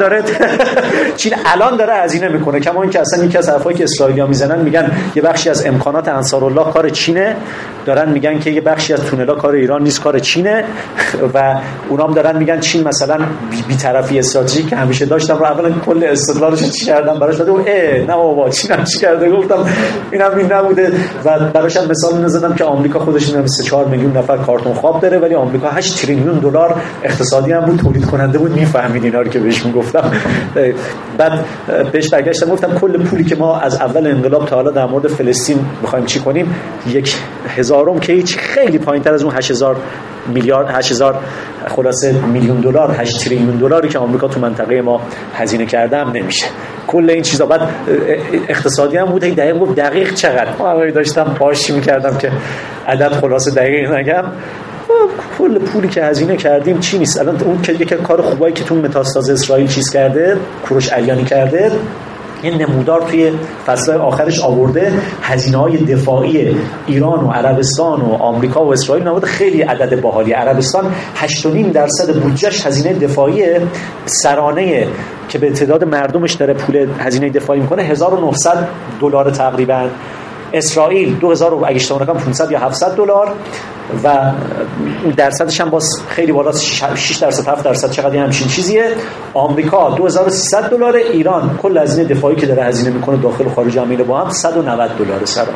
الان داره هزینه میکنه. کما اینکه اصلا یکی از حرفایی که اسرائیلی‌ها میزنن میگن یه بخشی از امکانات انصارالله کار چینه، دارن میگن که یه بخشی از تونلا کار ایران نیست، کار چینه. و اونام دارن میگن چین مثلا بی‌طرفی استراتژیک که همیشه داشتم. رو اولا کل استدلالش چی کردم براش، بعد نه بابا چین هم چی کرده، گفتم اینم این نبوده. و براش هم مثال نزدم که آمریکا خودش 3-4 میلیون نفر کارتون خواب داره، ولی آمریکا 8 تریلیون دلار اقتصادی هم بود، تولید کننده بود. میفهمید اینا رو که بهش میگفتم. بعد بهش برگشتم گفتم کل پولی که ما از اول انقلاب تا حالا در مورد فلسطین می‌خوایم چی کنیم 1/1000 که هیچ، خیلی پایین‌تر از اون 8000 میلیارد 8000 خلاصه میلیون دلار 8 تریلیون دلاری که آمریکا تو منطقه ما هزینه کرده هم نمیشه. کل این چیزا بعد اقتصادی هم بود. دقیق چقدر ما داشتم باش می‌کردم که عدد خلاصه دقیق نگم. کل پولی که هزینه کردیم چی نیست. الان اون که یک کار خوبایی که تو متاستاز اسرائیل چیز کرده، کوروش علیانی کرده، این نمودار توی فصل آخرش آورده. هزینه‌های دفاعی ایران و عربستان و آمریکا و اسرائیل نمود خیلی عدد باحالی. عربستان 8.5% بودجهش هزینه دفاعی سرانه که به تعداد مردمش داره پول هزینه دفاعی میکنه $1900 تقریبا. اسرائیل 2000 اگه اشتباه نکنم 500 یا $700 و اون درصدش هم باز خیلی بالاست، 6% 7% چقدر همچین چیزیه. آمریکا $2300. ایران کل هزینه دفاعی که داره هزینه میکنه داخل و خارج عمیل با هم $190 سرانه.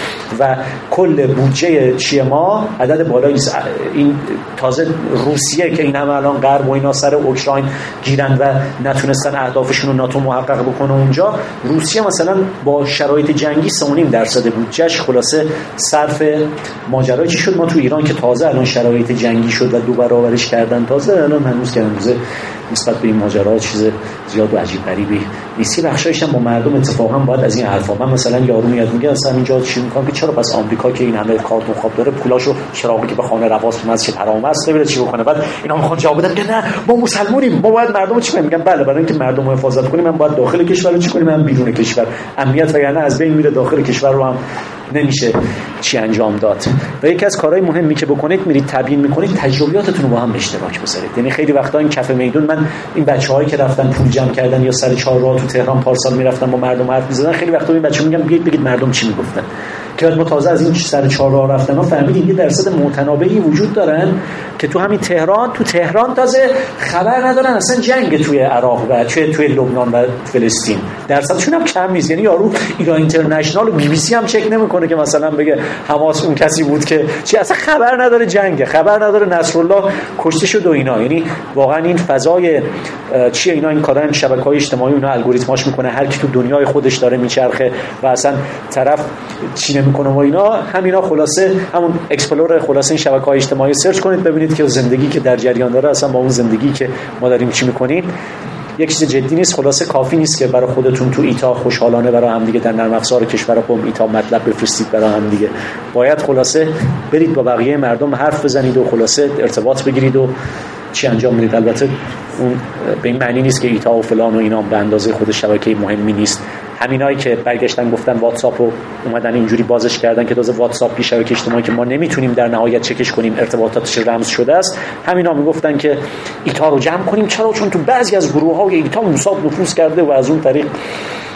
و کل بودجه چیه ما عدد بالایی نیست. این تازه روسیه که این همه الان غرب و اینا سر اوکراین گیرن و نتونستن اهدافشون رو ناتو محقق بکنه اونجا، روسیه مثلا با شرایط جنگی 3.5% بودجهش خلاصه صرف ماجرای چی شد. ما تو ایران که تازه الان شرایط جنگی شد و 2 برابرش کردن، تازه الان هنوز که هنوز نسبت به این ماجرا چیز زیاد و عجیب غریبی نیست. بخشایش هم با مردم اتفاقا باید از این حرفا، من مثلا یارو میاد میگه اصلا اینجا چی میکنم که چرا پس آمریکا که این همه کارتون خواب داره پولاشو چراغی که به خانه رواس تو مسجد حرام است بره چی بکنه. بعد اینا میخوان جواب بدن که نه ما مسلمونیم، ما باید مردم چی کنیم. میگم بله، برای اینکه مردم رو حفاظت کنیم من باید داخل کشور رو چی کنیم، من بیرون کشور. امنیت وگرنه از بین میره، داخل کشور رو هم نمیشه چی انجام داد. و یکی از کارهای مهمی که بکنید میرید تبیین میکنید، تجربیاتتون رو با هم به اشتراک بذارید. یعنی خیلی وقتا این کف میدون، من این بچه‌هایی که رفتن پول جمع کردن یا سر چهارراه تو تهران پارسال میرفتن با مردم حرف می‌زدن، خیلی وقتا این بچه‌ها میگم بیاید بگید مردم چی میگفتن. که بعد ما تازه از این سر چهارراه رفتن ها فهمیدیم یه درصد متنابعی وجود دارن که تو همین تهران تازه خبر ندارن اصلا جنگ توی عراق و توی لبنان و فلسطین. درصدشون هم کم نیست. یعنی یارو ایران اینترنشنال و بی بی سی هم چک نمیکنه که مثلا بگه حماس اون کسی بود که چی، اصلا خبر نداره جنگ، خبر نداره نصرالله کشته شد و اینا. یعنی واقعا این فضای چیه اینا، این کارا هم شبکه‌های اجتماعی اونا الگوریتماش میکنه، هر کی تو دنیای خودش داره میچرخه و اصلا طرف چی نمیکنه و اینا. همینا خلاصه همون اکسپلور خلاصه این شبکه‌های اجتماعی سرچ کنید ببینید که زندگی که در جریان داره اصلا با اون زندگی که ما داریم چی میکنیم یک چیز جدی نیست. خلاصه کافی نیست که برای خودتون تو ایتا خوشحالانه برای هم دیگه در نرم افزار کشور قم ایتا مطلب بفرستید برای هم دیگه. باید خلاصه برید با بقیه مردم حرف بزنید و خلاصه ارتباط بگیرید و چی انجام میدید. البته اون به این معنی نیست که ایتا و فلان و اینا به اندازه خود شبکه مهمی نیست. همینایی که برگشتن گفتن واتساپ رو اومدن اینجوری بازش کردن که تازه واتساپ شبکه اجتماعی که ما نمیتونیم در نهایت چکش کنیم، ارتباطاتش رمز شده است. همینا میگفتن که ایتا رو جمع کنیم. چرا؟ چون تو بعضی از گروه‌های ایتا موساد نفوذ کرده و از اون طریق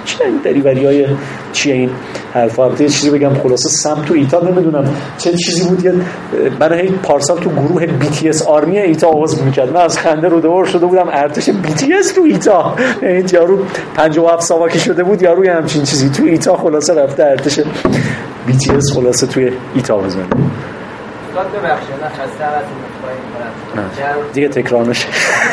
چه این دریوریای چیه این حرفا؟ یه چیزی بگم خلاصه سم تو ایتا نمیدونم چه چیزی بود، یه برای پارسال تو گروه BTS آرمی ایتا آواز میکرد، من از خنده رو دور شده بودم. ارتش BTS تو ایتا، این یارو 57 ساواکی شده بود، یارو همچین چیزی تو ایتا خلاصه رفته ارتش BTS خلاصه توی ایتا بزنه. ببخشید من خسته ازتون می‌خوام دیگه تکرار نشه.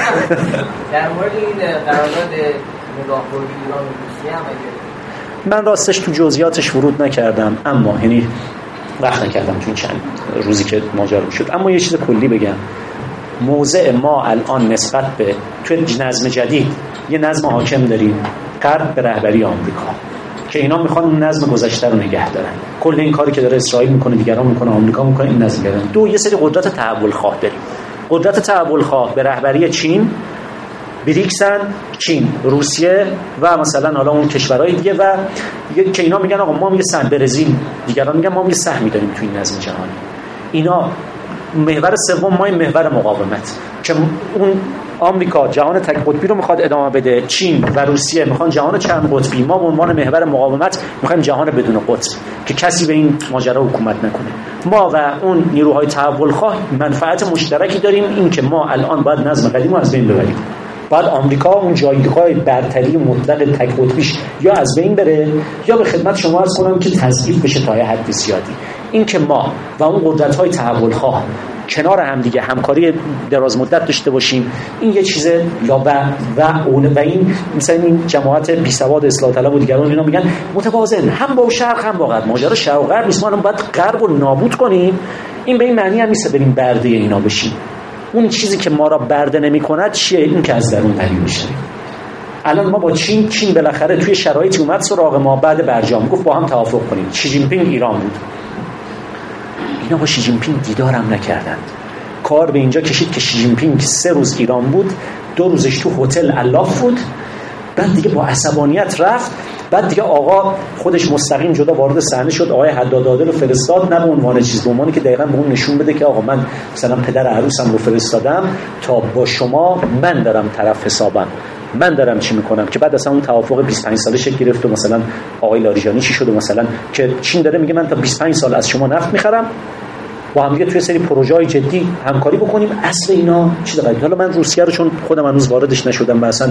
در مورد این قرارداد مداخله ایران و روسیه هم من راستش تو جزئیاتش ورود نکردم، اما یعنی وقت نکردم تو این چند روزی که ماجرا شد. اما یه چیز کلی بگم، موضع ما الان نسبت به توی نظم جدید یه نظم حاکم داریم، غرب به رهبری آمریکا، که اینا میخوان اون نظم گذشته رو نگه دارن. کل این کاری که داره اسرائیل میکنه، دیگران میکنه، آمریکا میکنه، این نظم گرفتن. دو، یه سری قدرت تحول خواه داریم. قدرت تحول خواه به رهبری چین، بریکسن، چین، روسیه و مثلا حالا اون کشورهای دیگه، و که اینا میگن آقا ما یه سهم، برزیل، دیگران میگن ما یه سهمی داریم توی این نظم جهانی. اینا محور سوم، ما محور مقاومت، که اون آمریکا جهان تک قطبی رو میخواد ادامه بده، چین و روسیه میخوان جهان چند قطبی، ما به عنوان محور مقاومت میخوایم جهان بدون قطب که کسی به این ماجرا حکومت نکنه. ما و اون نیروهای تحول خواه منفعت مشترکی داریم، این که ما الان باید نظم قدیم رو از بین ببریم، بعد آمریکا اون جایگاه برتری مطلق تک قطبیش یا از بین بره یا به خدمت شما عرض کنم که تضعیف بشه تا حد زیادی. این که ما و اون قدرت‌های تحول خواه کنار هم دیگه همکاری دراز مدت داشته باشیم، این یه چیزه. و این مثلا این جماعت بی سواد اصلاح طلب و دیگران اینا میگن متوازن، هم با شرق هم با غرب. ماجرا شرق و غرب نیست، ما باید غرب رو نابود کنیم. این به این معنی هم نیست بریم برده اینا بشیم. اون چیزی که ما را برده نمی‌کند چیه؟ این که از درون قوی میشه. الان ما با چین بالاخره توی شرایطی اومد سراغ ما بعد برجام، گفت با هم توافق کنیم. شی جین پینگ ایران بود، اینا با شی جین پینگ دیدارم نکردند. کار به اینجا کشید که شی جین پینگ 3 روز ایران بود، 2 روزش تو هتل الاف بود، بعد دیگه با عصبانیت رفت. بعد دیگه آقا خودش مستقیم جدا وارد صحنه شد، آقای حداد عادل رو فرستاد، نه به عنوان چیز، به عنوانی که دقیقاً به اون نشون بده که آقا من مثلا پدر عروسم رو فرستادم تا با شما من دارم طرف حسابم، من دارم چی میکنم. که بعد اصلا اون توافق 25 ساله شکل گرفت و مثلا آقای لاریجانی چی شد، مثلا که چین داره میگه من تا 25 سال از شما نفت میخرم، با هم دیگه توی سری پروژه‌های جدی همکاری بکنیم. اصل اینا چیز قضیه. حالا من روسیه رو چون خودم هنوز واردش نشدم و اصلا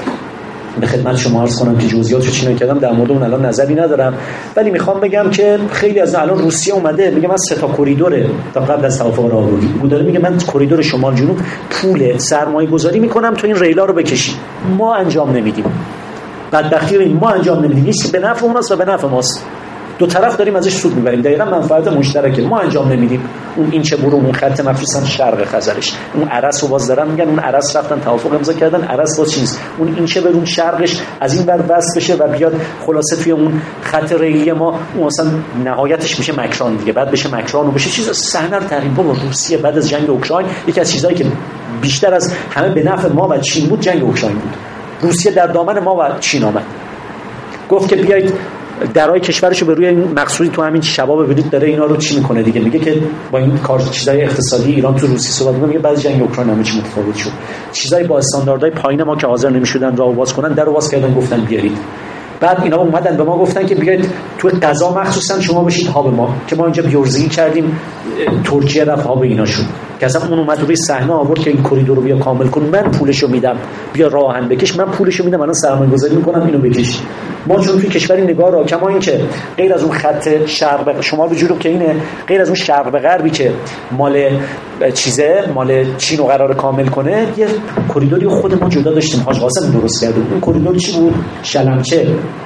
به خدمت شما عرض کنم که جزئیاتش چی نکردم، در مورد اون الان نظری ندارم، ولی میخوام بگم که خیلی از الان روسیه اومده میگه من 3 تا کریدور تا قبل از توافق راهبردی بود داره، میگه من کریدور شمال جنوب پول سرمایه گذاری میکنم تو این ریلا رو بکشی. ما انجام نمیدیم، بدبختی رو ما انجام نمیدیم. یکی به نفع اوناست و به نفع ماست، دو طرف داریم ازش سود میبریم، دقیقاً منفعت مشترکه. ما انجام نمیدیم. اون این چه برو اون خط مخصوصا شرق خزرش، اون عرس رو باز دارن میگن، اون عرس رفتن توافق امضا کردن، عرس باز چیز، اون این چه برون شرقش از این ور وصل بشه و بیاد خلاصه توی اون خط ریلی ما، اون اصلا نهایتش میشه مکران دیگه، بعد بشه مکران و بشه چیز. صحنه رو تقریبا با روسیه بعد از جنگ اوکراین، یکی از چیزایی که بیشتر از همه به نفع ما و چین بود جنگ اوکراین بود. روسیه در دامن ما و چین آمد، گفت که بیایید درای کشورشو به روی این مقصودی تو همین شباب ببینید داره اینا رو چی میکنه دیگه. میگه که با این کار چیزای اقتصادی ایران تو روسیه صحبت میگه بعد جنگ اوکراین هم چی متفاوت شد. چیزای با استانداردهای پایین ما که حاضر نمیشدن راه باز کنن، درو باز کردن گفتن بیارید. بعد اینا اومدن به ما گفتن که بیاید تو غذا مخصوصا شما بشید هاب ما، که ما اینجا بیورزی کردیم، ترکیه رفت هاب اینا شد. که اصلا اون اومد روی صحنه آورد که این کریدور رو بیا کامل کن، من پولشو میدم، بیا راه آهن بکش، من پولشو میدم، الان سرمایه‌گذاری میکنم اینو بکش. ما چون توی کشوری نگاه را کما این که غیر از اون خط شرق شما به جوری که اینه، غیر از اون شرق به غربی که مال چیزه، مال چین رو قرار کامل کنه، یه کریدوری خود ما جدا داشتیم، حاج قاسم درست کرد. اون کریدور چی بود؟ شلمچه.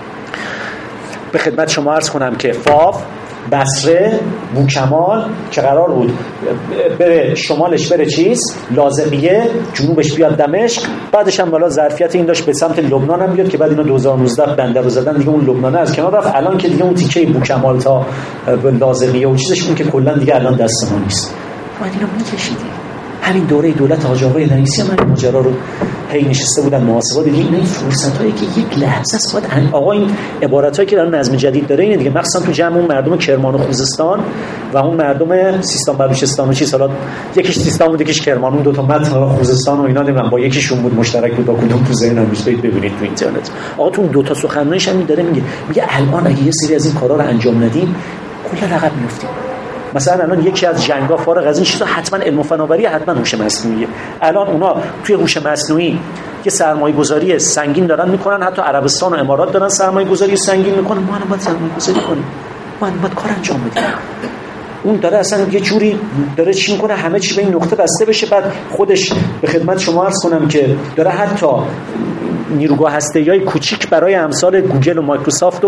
به خدمت شما عرض کنم که فاو، بصره، بوکمال که قرار بود بره شمالش بره چیز لاذقیه، جنوبش بیاد دمشق، بعدش هم بالا ظرفیت این داشت به سمت لبنان هم بیاد که بعد اینا 2019 بنده رو زدن دیگه، اون لبنانه از کنار رفت. الان که دیگه اون تیکه بوکمال تا لاذقیه و چیزش اون که کلا دیگه الان دست ما نیست. ما اینو میکشیدیم. همین دوره دولت حاج آقای رئیسی هم این ماجرا رو هی نشسته بودن محاسبات، دیدیم این فرصتایی که یک لحظه است باید آقا این عبارتایی که دارن نظم جدید داره اینه دیگه، مخصوصا تو جمع اون مردم کرمان و خوزستان و اون مردم سیستان بلوچستان و چی سالات، یکیش سیستان بود یکیش کرمان، اون دو تا متن خوزستان و اینا نمیدونم با یکیشون بود مشترک بود با کدوم تو ذهنم میشه ببینید تو اینترنت. آقا تو اون دو تا سخنرانیش هم داره میگه الان اگه یه سری از این کارا رو انجام ندیم کلا رقم میافتیم. مثلا الان یکی از جنگا فارغ از این چیزا حتما علم و فناوری، حتما هوش مصنوعی. الان اونا توی هوش مصنوعی یه سرمایه‌گذاری سنگین دارن میکنن، حتی عربستان و امارات دارن سرمایه‌گذاری سنگین میکنن. ما هم باید سرمایه‌گذاری کنیم، ما هم باید کار انجام بدیم. اون داره اصلا یه جوری داره چی میکنه همه چی به این نقطه بسته بشه. بعد خودش به خدمت شما عرض کنم که داره حتی نیروگاه هسته‌ای کوچیک برای امثال گوگل و مایکروسافت و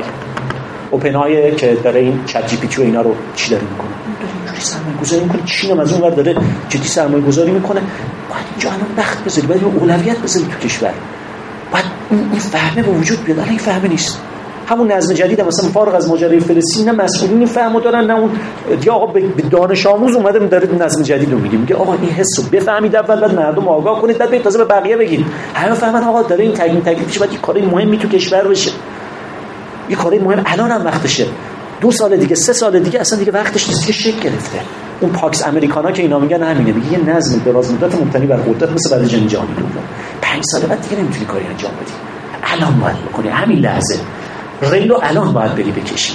اوپن‌آی که داره این چت جی پی تی و اینا رو چی داره میکنه، داره اینجوری سرمایه‌گذاری میکنه. چین هم از اون ور داره جدی سرمایه‌گذاری میکنه. باید اینجا الان وقت بذاری، باید اولویت بذاری تو کشور، باید این فهمه به وجود بیاد. الان این فهمه نیست. همون نظم جدید مثلا فارغ از ماجرای فلسطین، نه مسئولین فهمو دارن نه اون یا آقا به دانش آموز اومده داره نظم جدید رو میگه آقا این حسو بفهمید اول، بعد مردم آگاه کنید، بعد تازه به بقیه بگید. همه فهمن آقا داره این تکلیفش باید یه کاری مهمی تو کشور بشه، یه کاری مهم الان هم وقتشه. 2 سال دیگه 3 سال دیگه اصلا دیگه وقتش نیست که شکل گرفته. اون پاکس امریکانا که اینا میگن همینه، میگه یه نظم دراز مدت مبتنی بر قدرت مثل بعد جنگ جهانی دوم 5 سال بعد دیگه نمیتونی کاری انجام بدی. الان باید بکنی، همین لحظه ریلو الان باید بری بکشی،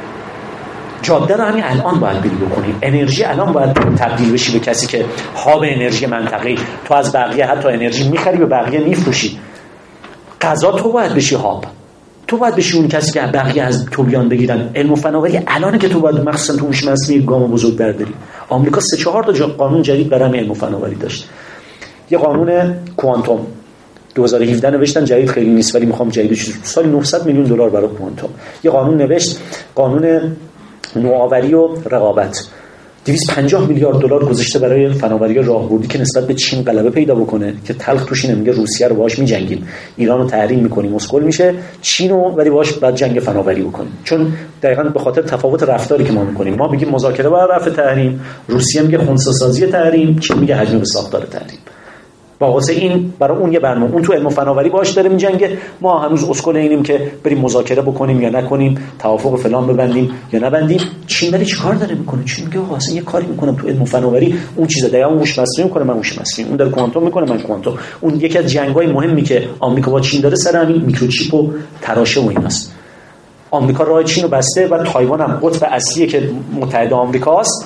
جاده رو همین الان باید بری بکنی، انرژی الان باید تبدیل بشی به کسی که هاب انرژی منطقه‌ای. تو از بقیه حتی انرژی میخری به بقیه میفروشی. غذا تو باید بشی هاب، تو باید بشی اون کسی که بقیه از تو بیان بگیرن. علم و فناوری الانه که تو باید مخصوصا تو هوش مصنوعی گام بزرگ برداری. آمریکا 3-4 تا قانون جدید برای علم و فناوری داشت. یه قانون کوانتوم 2017 نوشتن، جدید خیلی نیست ولی میخوام جدیدش، سال 900 میلیون دلار برای کوانتوم. یه قانون نوشت، قانون نوآوری و رقابت، 250 میلیارد دلار گذاشته برای فناوری راهبردی که نسبت به چین غلبه پیدا بکنه، که تلخ توش اینه، میگه روسیه رو باهاش میجنگیم، ایران رو تحریم میکنیم، مسکل میشه، چین رو ولی باهاش بعد جنگ فناوری بکنیم. چون دقیقاً به خاطر تفاوت رفتاری که ما میکنیم، ما میگیم مذاکره با رفع تحریم، روسیه میگه خنثی‌سازی تحریم، چین میگه حجم به ساختار تحریم. واسه این برای اون یه برنامه، اون تو علم و فناوری باهاش داره میجنگه، ما هنوز اسکل اینیم که بریم مذاکره بکنیم یا نکنیم، توافق فلان ببندیم یا نبندیم. چین ولی چیکار داره میکنه؟ چین میگه آقا اصلا یه کاری میکنم تو علم و فناوری، اون چیزا دقیقاً اون هوش مصنوعی میکنه، من هوش مصنوعی، اون داره کوانتوم میکنه، من کوانتوم. اون یکی از جنگ‌های مهمی که آمریکا با چین داره سر همین میکروچیپ و تراشه و ایناست. آمریکا راه چین رو بسته و تایوان هم قطب اصلیه که متحد آمریکاست.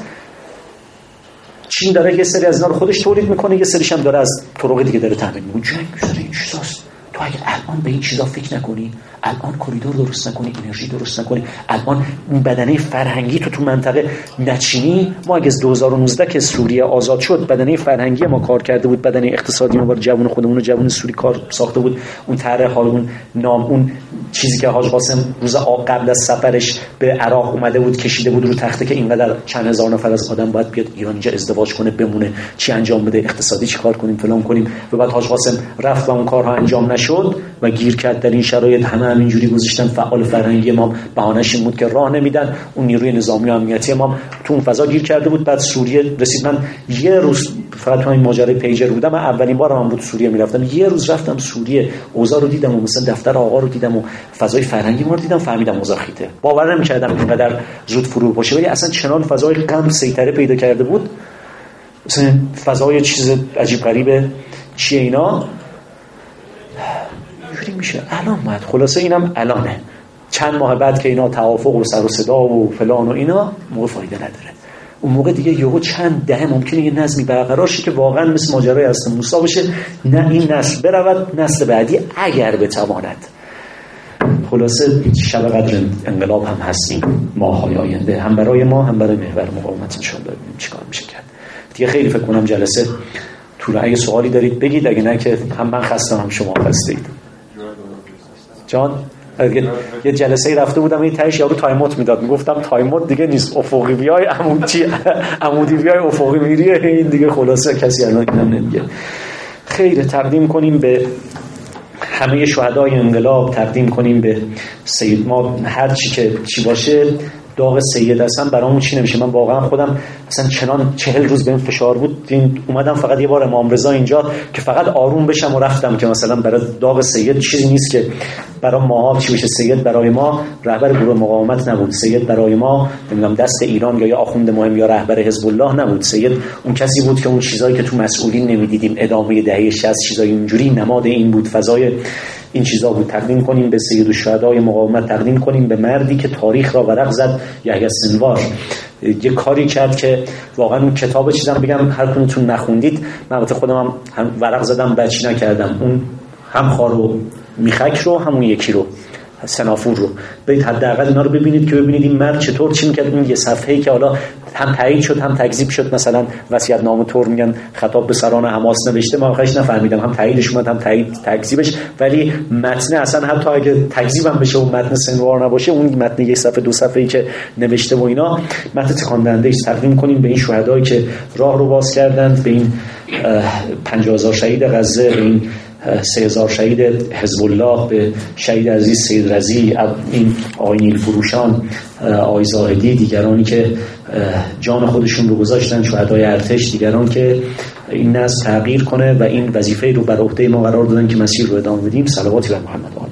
چین داره یه سری از اینا رو خودش تولید میکنه، یه سریش هم داره از طرق دیگه داره تامین میکنه. جنگ شده این چیزاست. تو اگه الان به این چیزا فکر نکنی، الان کریدور درست نکنی، انرژی درست نکنی، الان اون بدنه فرهنگی تو منطقه نچینی، ما اگه از 2019 که سوریه آزاد شد بدنه فرهنگی ما کار کرده بود، بدنه اقتصادی ما برای جوان خودمون و جوان سوری کار ساخته بود، اون طرح حال اون نام، اون چیزی که حاج قاسم روز قبل از سفرش به عراق اومده بود کشیده بود رو تخته که اینقدر چند هزار نفر از آدم باید بیاد ایران اینجا ازدواج کنه بمونه، چی انجام بده، اقتصادی چی کار کنیم، فلان کنیم. و بعد حاج قاسم رفت و اون کارها انجام نشد و گیر کرد در این شرایط. همه همینجوری گذاشتن فعال فرهنگی ما بهانه‌اش این بود که راه نمیدن، اون نیروی نظامی و امنیتی ما تو اون فضا گیر کرده بود. بعد سوریه رسید، من یه روز فقط تو این ماجرای پیجر بودم، من اولین بارم بود سوریه میرفتم، یه روز رفتم سوریه، اوضاع رو دیدم و مثلا دفتر آقا رو دیدم و فضای فرهنگی ما رو دیدم، فهمیدم اوضاع خیته. باور نمی‌کردم اینقدر زود فرو باشه، ولی اصلا چنان فضای غم سیطره پیدا کرده بود، مثلا فضای چیز عجیب غریبه چیه اینا جوری میشه. الان باید خلاصه اینم الانه، چند ماه بعد که اینا توافق و سر و صدا و فلان و اینا موقع فایده نداره. اون موقع دیگه یهو چند دهه ممکنه یه نظمی برقرار شه که واقعا مثل ماجرای هست موسی بشه، نه این نسل برود نسل بعدی اگر بتواند. خلاصه شب قدر انقلاب هم هستیم ماهای آینده، هم برای ما هم برای محور مقاومت انشالله ببینیم چیکار میشه کرد. دیگه خیلی فکر کنم جلسه طول، اگه سوالی دارید بگید، اگه نه که هم من خستم هم شما خسته اید. جان یه جلسه رفته بودم این تهش یارو تایموت میداد، میگفتم تایموت دیگه نیست، افقی بیای عمودی بیای افقی میریه، این دیگه خلاصه کسی الان اینم نمیگه. خیر، تقدیم کنیم به همه شهدای انقلاب، تقدیم کنیم به سید ما، هر چی که چی باشه داغ سید اصلا برامون چی نمیشه. من واقعا خودم اصلا چنان 40 روز بهم فشار بود، اومدم فقط یه بار امام رضا اینجا که فقط آروم بشم و رفتم که مثلا برای داغ سید چیزی نیست که برای ما چی بشه. سید برای ما رهبر گروه مقاومت نبود، سید برای ما نمیدونم دست ایران یا آخوند مهم یا رهبر حزب الله نبود. سید اون کسی بود که اون چیزایی که تو مسئولین نمیدیدیم، ادامه دهه 60 چیزای اینجوری، نماد این بود، فضای این چیزا بود. تقدیم کنیم به سید الشهدای مقاومت، تقدیم کنیم به مردی که تاریخ را ورق زد. یحیی سنوار یه کاری کرد که واقعا اون کتاب چیزام بگم هر کدومتون نخوندید، من البته خودم هم ورق زدم بچی نکردم، اون هم خارو میخک رو همون یکی رو سنافور رو برید حداقل اینا رو ببینید که ببینید این مرد چطور چی میکرد. اون یه صفحه‌ای که حالا هم تایید شد هم تکذیب شد، مثلا وصیت‌نامه طور میگن خطاب به سران حماس نوشته، من آخرش نفهمیدم هم تاییدش اومد هم تکذیبش، ولی متن اصلا حتی اگه تکذیبم بشه و متن سنوار نباشه، اون متن یک صفحه دو صفحه‌ای که نوشته و اینا متن تکان دهنده است. تقدیم کنیم به این شهدایی که راه رو باز کردند، به این 50,000 شهید غزه، به این 3,000 شهید حزب الله، به شهید عزیز سید رضی، این آقای نیل فروشان، آقای زاهدی، دیگرانی که جان خودشون رو گذاشتن، شهدای ارتش، دیگران که این نسل تغییر کنه و این وظیفه رو بر عهده ما قرار دادن که مسیر رو ادامه بدیم. صلواتی بر محمد.